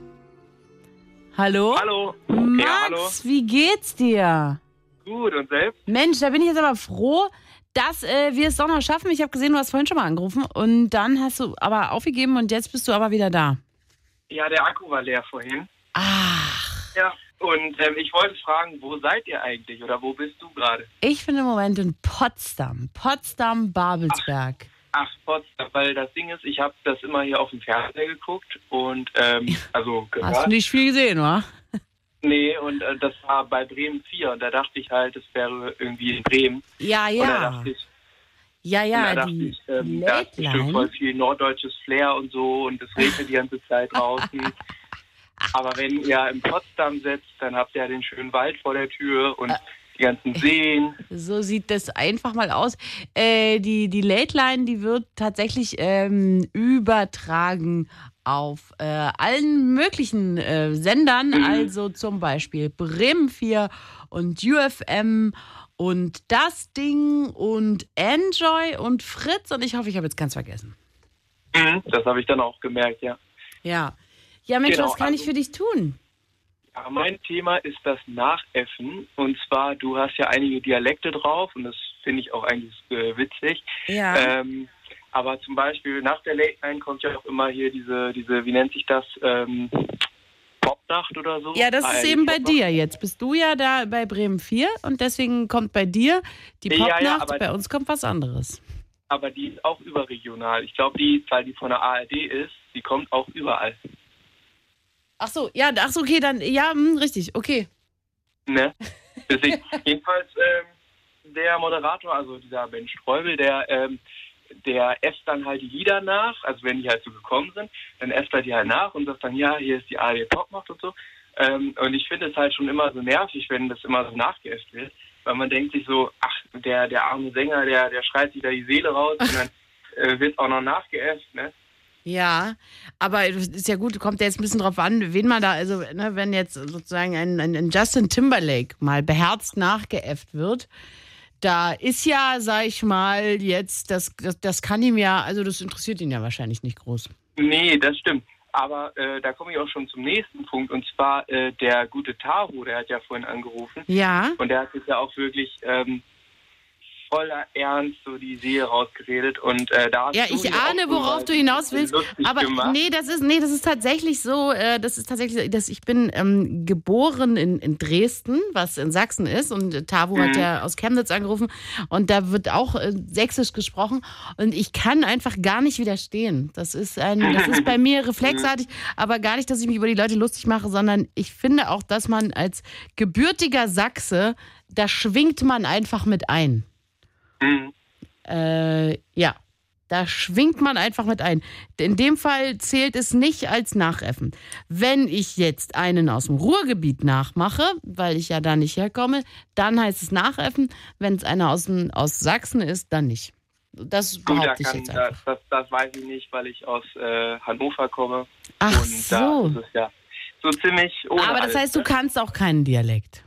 Hallo? Hallo. Max, ja, hallo. Wie geht's dir? Gut, und selbst? Mensch, da bin ich jetzt aber froh, dass äh, wir es doch noch schaffen. Ich habe gesehen, du hast vorhin schon mal angerufen und dann hast du aber aufgegeben und jetzt bist du aber wieder da. Ja, der Akku war leer vorhin. Ach. Ja, und ähm, ich wollte fragen, wo seid ihr eigentlich oder wo bist du gerade? Ich bin im Moment in Potsdam. Potsdam-Babelsberg. Ach, Potsdam, weil das Ding ist, ich habe das immer hier auf dem Fernseher geguckt und, ähm, also gehört. Hast du nicht viel gesehen, wa? Nee, und äh, das war bei Bremen vier und da dachte ich halt, es wäre irgendwie in Bremen. Ja, ja. Und da dachte ich, ja, ja, und da dachte die ich, ähm, da ist bestimmt voll viel norddeutsches Flair und so und es regnet die ganze Zeit draußen. Aber wenn ihr in Potsdam sitzt, dann habt ihr ja den schönen Wald vor der Tür und die ganzen Seen. So sieht das einfach mal aus. Äh, die, die Late Line, die wird tatsächlich ähm, übertragen auf äh, allen möglichen äh, Sendern, mhm. also zum Beispiel Bremen vier und U F M und Das Ding und Enjoy und Fritz und ich hoffe, ich habe jetzt ganz vergessen. Mhm, das habe ich dann auch gemerkt, ja. Ja. Ja, Mensch, genau, was kann also, ich für dich tun? Ja, mein Thema ist das Nachäffen. Und zwar, du hast ja einige Dialekte drauf und das finde ich auch eigentlich äh, witzig. Ja. Ähm, aber zum Beispiel nach der Late Night kommt ja auch immer hier diese, diese wie nennt sich das, ähm, Popnacht oder so. Ja, das ah, ist ja, eben bei Popnacht. dir. Jetzt bist du ja da bei Bremen vier und deswegen kommt bei dir die Ja, Popnacht, ja, aber- bei uns kommt was anderes. Aber die ist auch überregional. Ich glaube, die, weil die von der A R D ist, die kommt auch überall. Ach so, ja, ach so, okay, dann, ja, mh, richtig, okay. Ne? Deswegen, jedenfalls, ähm, der Moderator, also dieser Ben Streubel, der, ähm, der äfft dann halt die Lieder nach, also wenn die halt so gekommen sind, dann äfft er die halt nach und sagt dann, ja, hier ist die A R D Popnacht und so. Ähm, und ich finde es halt schon immer so nervig, wenn das immer so nachgeäfft wird, weil man denkt sich so, ach, der, der arme Sänger, der, der schreit sich da die Seele raus und dann äh, wird auch noch nachgeäfft, ne? Ja, aber es ist ja gut, kommt ja jetzt ein bisschen drauf an, wen man da, also ne, wenn jetzt sozusagen ein, ein, ein Justin Timberlake mal beherzt nachgeäfft wird, da ist ja, sag ich mal, jetzt, das, das, das kann ihm ja, also das interessiert ihn ja wahrscheinlich nicht groß. Nee, das stimmt. Aber äh, da komme ich auch schon zum nächsten Punkt. Und zwar äh, der gute Taro, der hat ja vorhin angerufen. Ja. Und der hat sich ja auch wirklich ähm, voller Ernst so die Seele rausgeredet. Und äh, da hast Ja, du ich ihn auch ahne, so worauf mal du hinaus willst. lustig Aber gemacht. nee, das ist nee, das ist tatsächlich so. Äh, das ist tatsächlich, dass ich bin ähm, geboren in, in Dresden, was in Sachsen ist, und äh, Tabu Mhm. hat ja aus Chemnitz angerufen und da wird auch äh, Sächsisch gesprochen und ich kann einfach gar nicht widerstehen. Das ist ein, das ist bei mir reflexartig, aber gar nicht, dass ich mich über die Leute lustig mache, sondern ich finde auch, dass man als gebürtiger Sachse, da schwingt man einfach mit ein. Mhm. Äh, ja, da schwingt man einfach mit ein. In dem Fall zählt es nicht als Nachäffen. Wenn ich jetzt einen aus dem Ruhrgebiet nachmache, weil ich ja da nicht herkomme, dann heißt es Nachäffen. Wenn es einer aus, dem, aus Sachsen ist, dann nicht. Das Gut, da behaupte ich kann, jetzt das, einfach. das, das weiß ich nicht, weil ich aus äh, Hannover komme. Ach und so. da ist es ja so ziemlich ohne Aber das alles, heißt, du ne? kannst auch keinen Dialekt.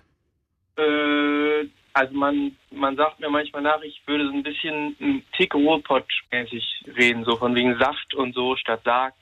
Äh, also man, man sagt mir manchmal nach, ich würde so ein bisschen ein Tick Ruhrpott-mäßig reden, so von wegen Saft und so statt Sarg.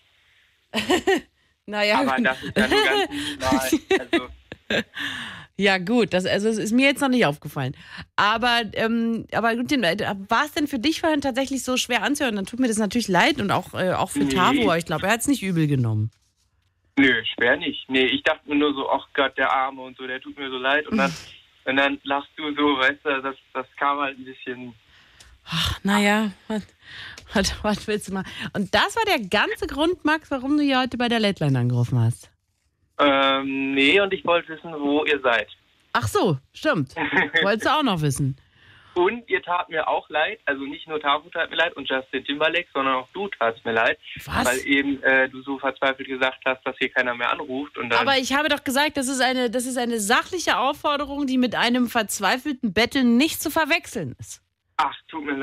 Naja. Aber das ist ja nur ganz minimal. Also, Ja, gut, das, also, das ist mir jetzt noch nicht aufgefallen. Aber, ähm, aber gut, war es denn für dich vorhin tatsächlich so schwer anzuhören? Dann tut mir das natürlich leid und auch, äh, auch für Nee. Tavo, aber ich glaube, er hat es nicht übel genommen. nö, schwer nicht. Nee, ich dachte mir nur so, ach Gott, der Arme und so, der tut mir so leid. Und dann, und dann lachst du so, weißt du, das, das kam halt ein bisschen... Ach, naja, was, was, was willst du mal? Und das war der ganze Grund, Max, warum du hier heute bei der Late Line angerufen hast. Ähm, nee, und ich wollte wissen, wo ihr seid. Ach so, stimmt. Wolltest du auch noch wissen. Und ihr tat mir auch leid, also nicht nur Tabu tat mir leid und Justin Timberlake, sondern auch du tatst mir leid. Was? Weil eben äh, du so verzweifelt gesagt hast, dass hier keiner mehr anruft. Und dann, Aber ich habe doch gesagt, das ist eine, das ist eine sachliche Aufforderung, die mit einem verzweifelten Betteln nicht zu verwechseln ist. ach, tut mir leid.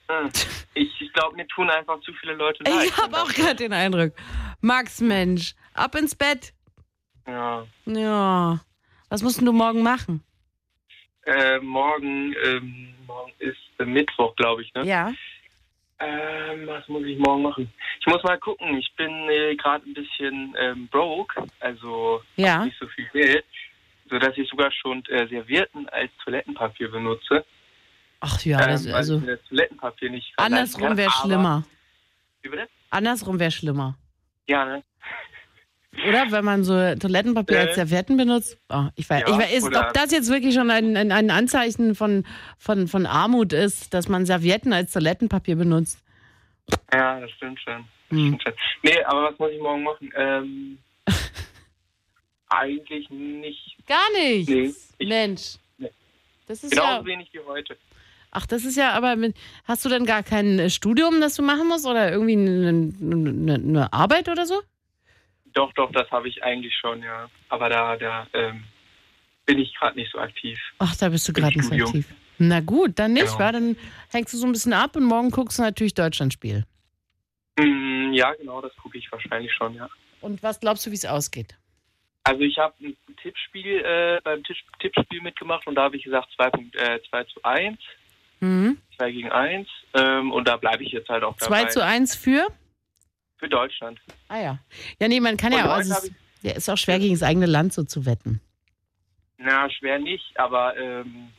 Ich, ich glaube, mir tun einfach zu viele Leute leid. Ich habe auch gerade den Eindruck. Max, Mensch, ab ins Bett. Ja. Ja. Was musst du morgen machen? Äh, morgen, ähm, morgen ist äh, Mittwoch, glaube ich, ne? Ja. Ähm, was muss ich morgen machen? Ich muss mal gucken. Ich bin äh, gerade ein bisschen ähm, broke, also ja. nicht so viel Geld, sodass ich sogar schon äh, Servietten als Toilettenpapier benutze. Ach ja, das, ähm, also weil ich mir das Toilettenpapier nicht andersrum wäre schlimmer. Wie bitte? Andersrum wäre schlimmer. Ja, ne? Oder wenn man so Toilettenpapier äh, als Servietten benutzt. Oh, ich weiß, ja, ich weiß ist, ob das jetzt wirklich schon ein, ein, ein Anzeichen von, von, von Armut ist, dass man Servietten als Toilettenpapier benutzt. Ja, das stimmt schon. Das hm. stimmt schon. Nee, aber was muss ich morgen machen? Ähm, eigentlich nicht. Gar nichts? Nee, ich, Mensch. Nee. Das ist Genauso ja wenig wie heute. Ach, das ist ja aber, mit, hast du denn gar kein Studium, das du machen musst oder irgendwie eine, eine, eine Arbeit oder so? Doch, doch, das habe ich eigentlich schon, ja. Aber da, da ähm, bin ich gerade nicht so aktiv. Ach, da bist du gerade nicht so aktiv. Na gut, dann nicht, genau. wa? Dann hängst du so ein bisschen ab und morgen guckst du natürlich Deutschlandspiel. Mm, ja, genau, das gucke ich wahrscheinlich schon, ja. Und was glaubst du, wie es ausgeht? Also ich habe ein Tippspiel, äh, beim Tipp Tippspiel mitgemacht und da habe ich gesagt zwei zu eins. Mhm. zwei gegen eins. Ähm, und da bleibe ich jetzt halt auch dabei. zwei zu eins für? Für Deutschland. Ah ja. Ja, nee, man kann und ja auch, also es, ja, ist auch schwer gegen das eigene Land so zu wetten. Na, schwer nicht, aber ähm,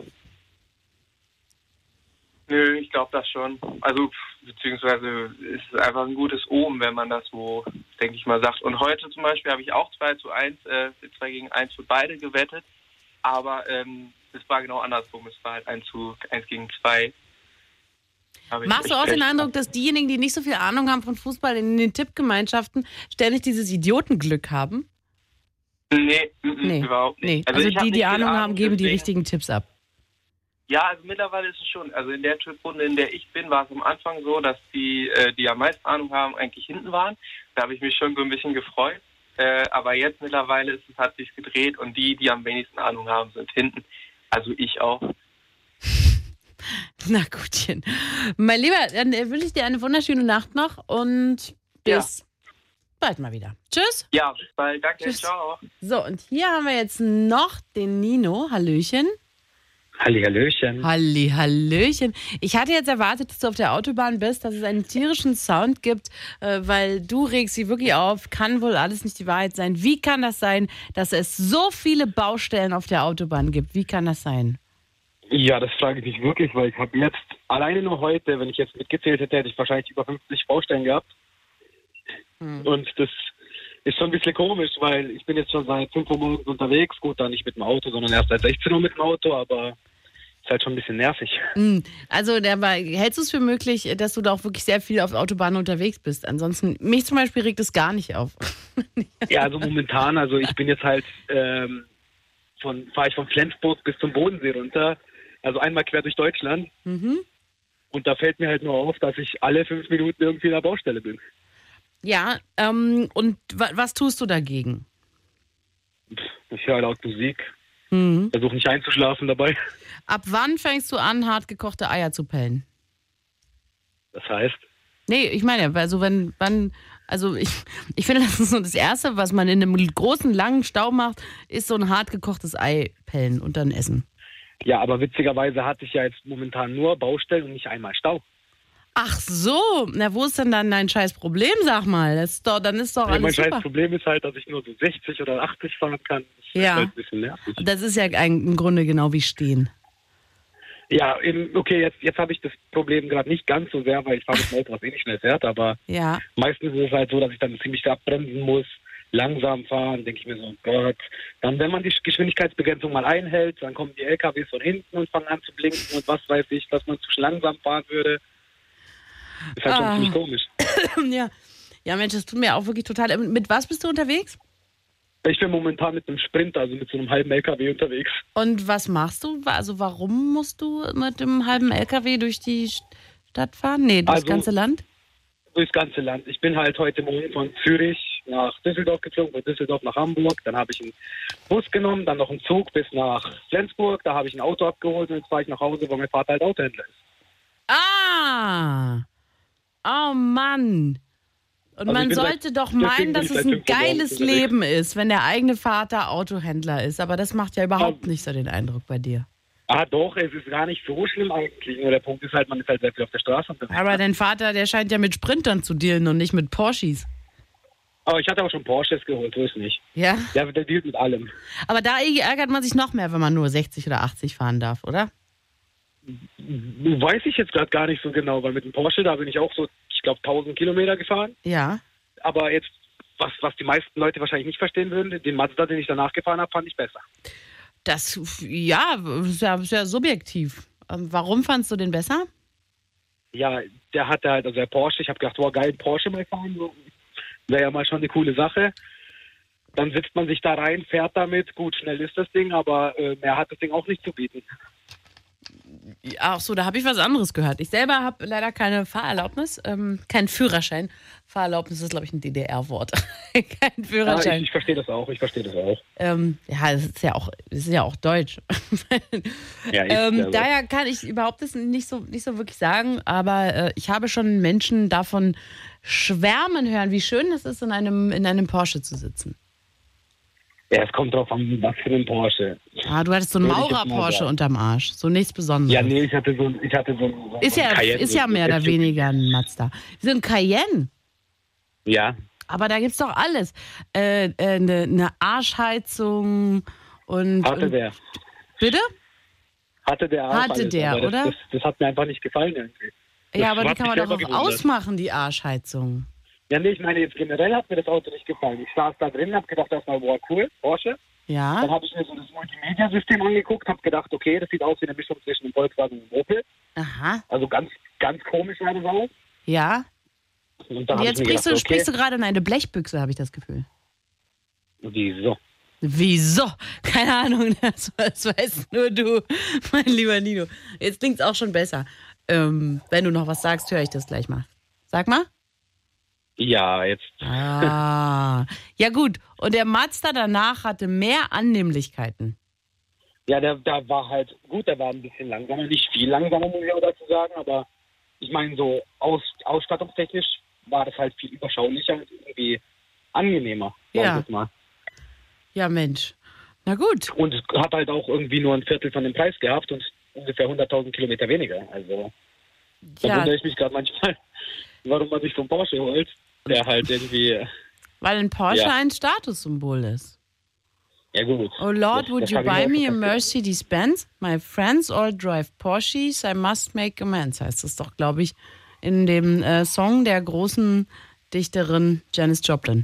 nö, ich glaube das schon. Also, beziehungsweise ist es einfach ein gutes Omen, wenn man das so, denke ich mal, sagt. Und heute zum Beispiel habe ich auch zwei zu eins, äh, zwei gegen eins für beide gewettet, aber ähm, es war genau andersrum. Es war halt eins zu eins gegen zwei. Machst du auch den Eindruck, dass diejenigen, die nicht so viel Ahnung haben von Fußball in den Tippgemeinschaften, ständig dieses Idiotenglück haben? Nee, nee. überhaupt nicht. Nee. Also, also die, die Ahnung haben, geben deswegen die richtigen Tipps ab. Ja, also mittlerweile ist es schon. Also in der Tipprunde, in der ich bin, war es am Anfang so, dass die, äh, die am meisten Ahnung haben, eigentlich hinten waren. Da habe ich mich schon so ein bisschen gefreut. Äh, aber jetzt mittlerweile ist es, hat sich gedreht und die, die am wenigsten Ahnung haben, sind hinten. Also ich auch. Na gutchen. Mein Lieber, dann wünsche ich dir eine wunderschöne Nacht noch und bis ja. bald mal wieder. Tschüss. Ja, bis bald. Danke. Tschüss. Ciao. So, und hier haben wir jetzt noch den Nino. Hallöchen. Halli, Hallöchen. Halli, Hallöchen. Ich hatte jetzt erwartet, dass du auf der Autobahn bist, dass es einen tierischen Sound gibt, äh, weil du regst sie wirklich auf. Kann wohl alles nicht die Wahrheit sein. Wie kann das sein, dass es so viele Baustellen auf der Autobahn gibt? Wie kann das sein? Ja, das frage ich mich wirklich, weil ich habe jetzt alleine nur heute, wenn ich jetzt mitgezählt hätte, hätte ich wahrscheinlich über fünfzig Baustellen gehabt. Hm. Und das ist schon ein bisschen komisch, weil ich bin jetzt schon seit fünf Uhr morgens unterwegs. Gut, dann nicht mit dem Auto, sondern erst seit sechzehn Uhr mit dem Auto, aber ist halt schon ein bisschen nervig. Hm. Also, aber hältst du es für möglich, dass du da auch wirklich sehr viel auf der Autobahn unterwegs bist? Ansonsten, mich zum Beispiel regt es gar nicht auf. Ja, also momentan, also ich bin jetzt halt, ähm, von fahre ich von Flensburg bis zum Bodensee runter. Also einmal quer durch Deutschland. Mhm. Und da fällt mir halt nur auf, dass ich alle fünf Minuten irgendwie in der Baustelle bin. Ja, ähm, und w- was tust du dagegen? Ich höre laut Musik. Mhm. Versuche nicht einzuschlafen dabei. Ab wann fängst du an, hart gekochte Eier zu pellen? Das heißt? Nee, ich meine, also wenn, wann, also ich, ich finde, das ist so das Erste, was man in einem großen, langen Stau macht, ist so ein hart gekochtes Ei pellen und dann essen. Ja, aber witzigerweise hatte ich ja jetzt momentan nur Baustellen und nicht einmal Stau. Ach so, na wo ist denn dann dein scheiß Problem, sag mal? Das ist doch, dann ist doch ja, alles mein super. Mein scheiß Problem ist halt, dass ich nur so sechzig oder achtzig fahren kann. Das ja, ist halt ein bisschen nervig. Das ist ja im Grunde genau wie stehen. Ja, eben, okay, jetzt, jetzt habe ich das Problem gerade nicht ganz so sehr, weil ich fahre mit dem Auto, was eh nicht schnell fährt, aber ja. Meistens ist es halt so, dass ich dann ziemlich abbremsen muss, langsam fahren, denke ich mir so, oh Gott. Dann, wenn man die Geschwindigkeitsbegrenzung mal einhält, dann kommen die L K Ws von hinten und fangen an zu blinken und was weiß ich, dass man zu langsam fahren würde. Ist halt ah. schon ziemlich komisch. ja. ja, Mensch, das tut mir auch wirklich total... Mit was bist du unterwegs? Ich bin momentan mit einem Sprinter, also mit so einem halben L K W unterwegs. Und was machst du? Also warum musst du mit dem halben L K W durch die Stadt fahren? Nee, durchs also, ganze Land? Durchs ganze Land. Ich bin halt heute Morgen von Zürich nach Düsseldorf geflogen, von Düsseldorf nach Hamburg. Dann habe ich einen Bus genommen, dann noch einen Zug bis nach Flensburg. Da habe ich ein Auto abgeholt und jetzt fahre ich nach Hause, wo mein Vater halt Autohändler ist. Ah! Oh Mann! Und Also man sollte seit, doch meinen, dass es ein geiles Leben ist, wenn der eigene Vater Autohändler ist. Aber das macht ja überhaupt nicht so den Eindruck bei dir. Ah doch, es ist gar nicht so schlimm eigentlich. Nur der Punkt ist halt, man ist halt sehr viel auf der Straße. Aber dein Vater, der scheint ja mit Sprintern zu dealen und nicht mit Porsches. Aber ich hatte auch schon Porsches geholt, so ist nicht. Ja? Ja, der dealt mit allem. Aber da ärgert man sich noch mehr, wenn man nur sechzig oder achtzig fahren darf, oder? Weiß ich jetzt gerade gar nicht so genau, weil mit dem Porsche, da bin ich auch so, ich glaube, tausend Kilometer gefahren. Ja. Aber jetzt, was, was die meisten Leute wahrscheinlich nicht verstehen würden, den Mazda, den ich danach gefahren habe, fand ich besser. Das, ja, ist ja, ist ja subjektiv. Warum fandst du den besser? Ja, der hatte halt, also der Porsche, ich habe gedacht, wow, geil, Porsche mal fahren, so. Wäre ja mal schon eine coole Sache. Dann setzt man sich da rein, fährt damit, gut, schnell ist das Ding, aber äh, mehr hat das Ding auch nicht zu bieten. Ach so, da habe ich was anderes gehört. Ich selber habe leider keine Fahrerlaubnis, ähm, keinen Führerschein. Fahrerlaubnis ist, glaube ich, ein D D R-Wort. Kein Führerschein. Ja, ich, ich verstehe das auch, ich verstehe das auch. Ähm, ja, das ist ja auch, das ist ja auch Deutsch. Ja, ich, ähm, also. Daher kann ich überhaupt das nicht so, nicht so wirklich sagen, aber äh, ich habe schon Menschen davon schwärmen hören, wie schön es ist, in einem, in einem Porsche zu sitzen. Ja, es kommt drauf an, was für ein Porsche. Ah, du hattest so einen Maurer-Porsche unterm Arsch. So nichts Besonderes. Ja, nee, ich hatte so, ich hatte so, so ist ja, Cayenne. Ist ja mehr oder weniger ein Mazda. So ein Cayenne. Ja. Aber da gibt's doch alles. Äh, äh, eine, eine Arschheizung und... Hatte und, der. Bitte? Hatte der auch Hatte alles, der, das, oder? Das, das hat mir einfach nicht gefallen irgendwie. Das ja, aber die hat kann man mich doch auch selber gewundert. ausmachen, die Arschheizung. Ja, nee, ich meine, jetzt generell hat mir das Auto nicht gefallen. Ich saß da drin, hab gedacht, erstmal, wow, cool, Porsche. Ja. Dann habe ich mir so das Multimedia-System angeguckt, habe gedacht, okay, das sieht aus wie eine Mischung zwischen einem Volkswagen und einem Opel. Aha. Also ganz, ganz komisch sah das aus. Ja. Und, dann und hab jetzt ich mir sprichst, gedacht, du, sprichst okay, du gerade in eine Blechbüchse, habe ich das Gefühl. Wieso? Wieso? Keine Ahnung, das, das weißt nur du, mein lieber Nino. Jetzt klingt's auch schon besser. Ähm, wenn du noch was sagst, höre ich das gleich mal. Sag mal. Ja, jetzt. Ah, ja gut. Und der Mazda danach hatte mehr Annehmlichkeiten. Ja, der, der war halt, gut, der war ein bisschen langsamer, nicht viel langsamer, muss ich auch dazu sagen, aber ich meine, so aus, ausstattungstechnisch war das halt viel überschaulicher und irgendwie angenehmer, sag Ja. ich jetzt mal. Ja, Mensch. Na gut. Und es hat halt auch irgendwie nur ein Viertel von dem Preis gehabt und ungefähr hunderttausend Kilometer weniger. Also, da Ja. wundere ich mich gerade manchmal, warum man sich so einen Porsche holt, der halt irgendwie, Weil ein Porsche Ja. ein Statussymbol ist. ja gut. Oh Lord, Das- would das you hab ich buy auch me a schon verstanden. Mercedes-Benz? My friends all drive Porsches, I must make amends, heißt es doch, glaube ich, in dem äh, Song der großen Dichterin Janis Joplin.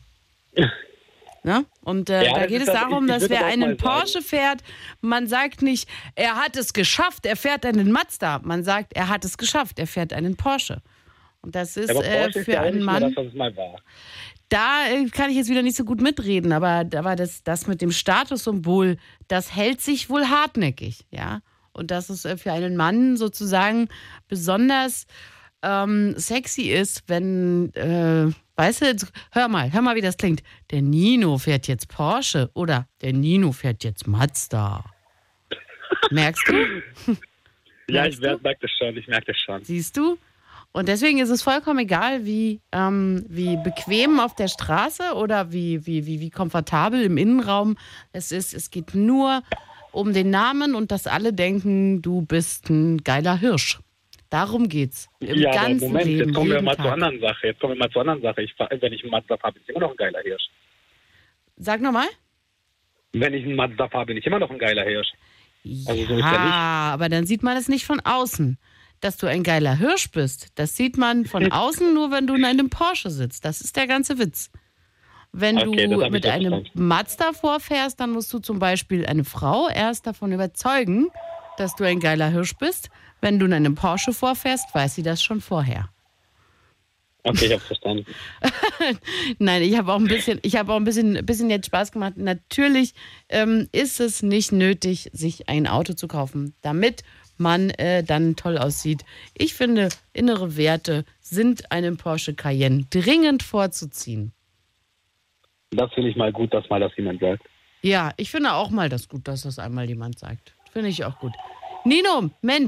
Ne? Und äh, Ja, da das geht ist es das- darum, ich- ich dass würde wer aber auch einen mal sagen- Porsche fährt, man sagt nicht, er hat es geschafft, er fährt einen Mazda. Man sagt, er hat es geschafft, er fährt einen Porsche. Und das ist Aber äh, Porsche ist für ja auch einen nicht mehr Mann... das, was es mal war. Da äh, kann ich jetzt wieder nicht so gut mitreden, aber, aber das, das mit dem Statussymbol, das hält sich wohl hartnäckig, ja. Und dass es äh, für einen Mann sozusagen besonders ähm, sexy ist, wenn, äh, weißt du, jetzt, hör mal, hör mal, wie das klingt. Der Nino fährt jetzt Porsche oder der Nino fährt jetzt Mazda. Merkst du? Ja, Merkst ich merke das schon, ich merke das schon. Siehst du? Und deswegen ist es vollkommen egal, wie, ähm, wie bequem auf der Straße oder wie, wie, wie, wie komfortabel im Innenraum es ist. Es geht nur um den Namen und dass alle denken, du bist ein geiler Hirsch. Darum geht's. Im ja, aber ganzen Moment, Leben. jetzt kommen wir jeden mal Tag. zur anderen Sache. Jetzt kommen wir mal zur anderen Sache. Ich, fahr- wenn ich einen Mazda fahre, bin ich immer noch ein geiler Hirsch. Sag nochmal. Wenn ich einen Mazda fahre, bin ich immer noch ein geiler Hirsch. Also so ist Ja, ja nicht. aber dann sieht man es nicht von außen. Dass du ein geiler Hirsch bist, das sieht man von außen nur, wenn du in einem Porsche sitzt. Das ist der ganze Witz. Wenn Okay, das du hab ich mit jetzt einem verstanden. Mazda vorfährst, dann musst du zum Beispiel eine Frau erst davon überzeugen, dass du ein geiler Hirsch bist. Wenn du in einem Porsche vorfährst, weiß sie das schon vorher. Okay, ich hab's verstanden. Nein, ich habe auch ein bisschen, ich habe auch ein bisschen, ein bisschen jetzt Spaß gemacht. Natürlich ähm, ist es nicht nötig, sich ein Auto zu kaufen, damit man äh, dann toll aussieht. Ich finde, innere Werte sind einem Porsche Cayenne dringend vorzuziehen. Das finde ich mal gut, dass mal das jemand sagt. Ja, ich finde auch mal das gut, dass das einmal jemand sagt. Finde ich auch gut. Nino, Mensch,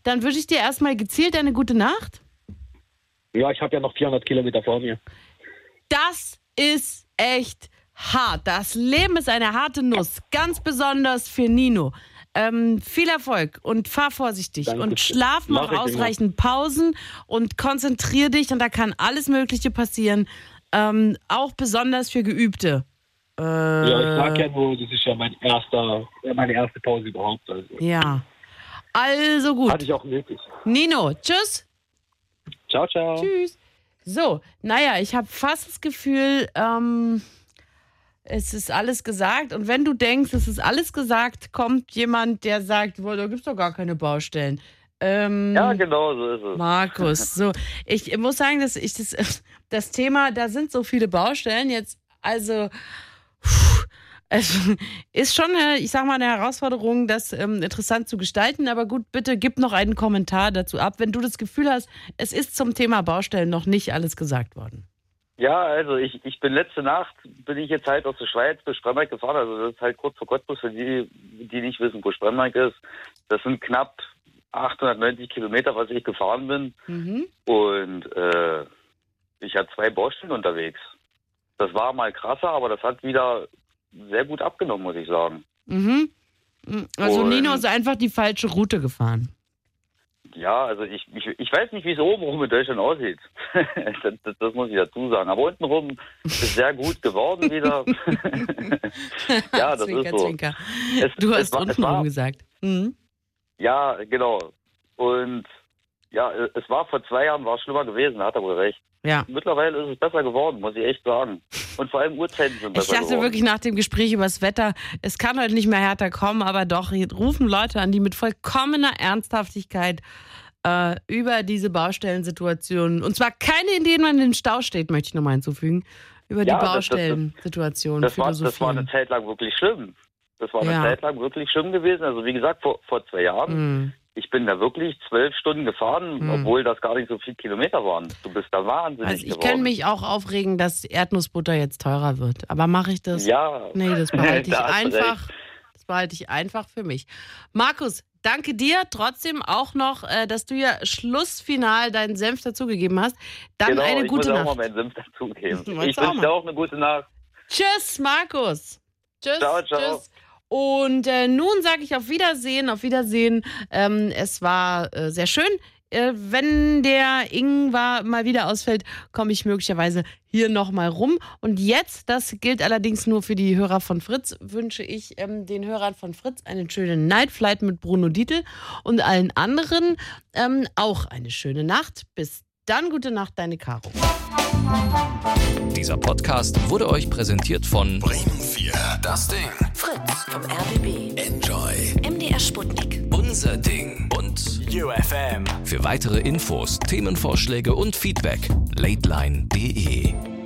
dann wünsche ich dir erstmal gezielt eine gute Nacht. Ja, ich habe ja noch vierhundert Kilometer vor mir. Das ist echt hart. Das Leben ist eine harte Nuss. Ganz besonders für Nino. Ähm, viel Erfolg und fahr vorsichtig. Danke. Und schlaf, mach Mach ich ausreichend Pausen und konzentrier dich. Und da kann alles Mögliche passieren. Ähm, auch besonders für Geübte. Äh, Ja, ich sag ja nur, das ist ja mein erster, meine erste Pause überhaupt. Also. Ja. Also gut. Hatte ich auch nötig. Nino, tschüss. Ciao, ciao. Tschüss. So, naja, ich habe fast das Gefühl, ähm, es ist alles gesagt. Und wenn du denkst, es ist alles gesagt, kommt jemand, der sagt, boah, da gibt es doch gar keine Baustellen. Ähm, Ja, genau, so ist es. Markus, so. Ich muss sagen, dass ich das, das Thema, da sind so viele Baustellen jetzt, also pff, es ist schon, eine, ich sag mal, eine Herausforderung, das ähm, interessant zu gestalten. Aber gut, bitte gib noch einen Kommentar dazu ab, wenn du das Gefühl hast, es ist zum Thema Baustellen noch nicht alles gesagt worden. Ja, also ich, ich bin letzte Nacht, bin ich jetzt halt aus der Schweiz bis Spremberg gefahren. Also das ist halt kurz vor Cottbus, für die, die nicht wissen, wo Spremberg ist. Das sind knapp achthundertneunzig Kilometer, was ich gefahren bin. Mhm. Und äh, ich hatte zwei Baustellen unterwegs. Das war mal krasser, aber das hat wieder sehr gut abgenommen, muss ich sagen. Mhm. Also Und- Nino ist einfach die falsche Route gefahren. Ja, also ich, ich, ich weiß nicht, wie es obenrum in Deutschland aussieht. das, das, das muss ich dazu sagen. Aber untenrum ist sehr gut geworden wieder. Ja, das Zwinker, ist so. Zwinker. Es, Du es hast war- es untenrum war- gesagt. Mhm. Ja, genau. Und ja, es war vor zwei Jahren war es schlimmer gewesen, hat er wohl recht. Ja. Mittlerweile ist es besser geworden, muss ich echt sagen. Und vor allem Uhrzeiten sind Ich besser dachte geworden. wirklich nach dem Gespräch über das Wetter, es kann heute nicht mehr härter kommen, aber doch, hier rufen Leute an, die mit vollkommener Ernsthaftigkeit äh, über diese Baustellensituation, und zwar keine, in denen man in den Stau steht, möchte ich nochmal hinzufügen, über die Ja, das- das- das- Baustellensituation Das war, das war philosophieren. eine Zeit lang wirklich schlimm. Das war eine Ja. Zeit lang wirklich schlimm gewesen. Also wie gesagt, vor, vor zwei Jahren, Mhm. ich bin da wirklich zwölf Stunden gefahren, Mhm. obwohl das gar nicht so viele Kilometer waren. Du bist da wahnsinnig Also ich geworden. kann mich auch aufregen, dass Erdnussbutter jetzt teurer wird. Aber mache ich das? Ja. Nee, das behalte ich Da hast du einfach. recht. Das behalte ich einfach für mich. Markus, danke dir trotzdem auch noch, äh, dass du ja schlussfinal deinen Senf dazugegeben hast. Dann genau, eine ich gute muss Nacht. auch mal meinen Senf dazugeben. Wollt's Ich auch wünsche dir mal. auch eine gute Nacht. Tschüss, Markus. Tschüss. Ciao, ciao. Tschüss. Und äh, nun sage ich auf Wiedersehen, auf Wiedersehen. Ähm, es war äh, sehr schön. Äh, wenn der Ingwer mal wieder ausfällt, komme ich möglicherweise hier nochmal rum. Und jetzt, das gilt allerdings nur für die Hörer von Fritz, wünsche ich ähm, den Hörern von Fritz eine schöne Night Flight mit Bruno Dietl und allen anderen ähm, auch eine schöne Nacht. Bis dann, gute Nacht, deine Caro. Dieser Podcast wurde euch präsentiert von Bremen vier. Das Ding. Fritz vom R B B. Enjoy. M D R Sputnik. Unser Ding. Und U F M. für weitere Infos, Themenvorschläge und Feedback lateline punkt de.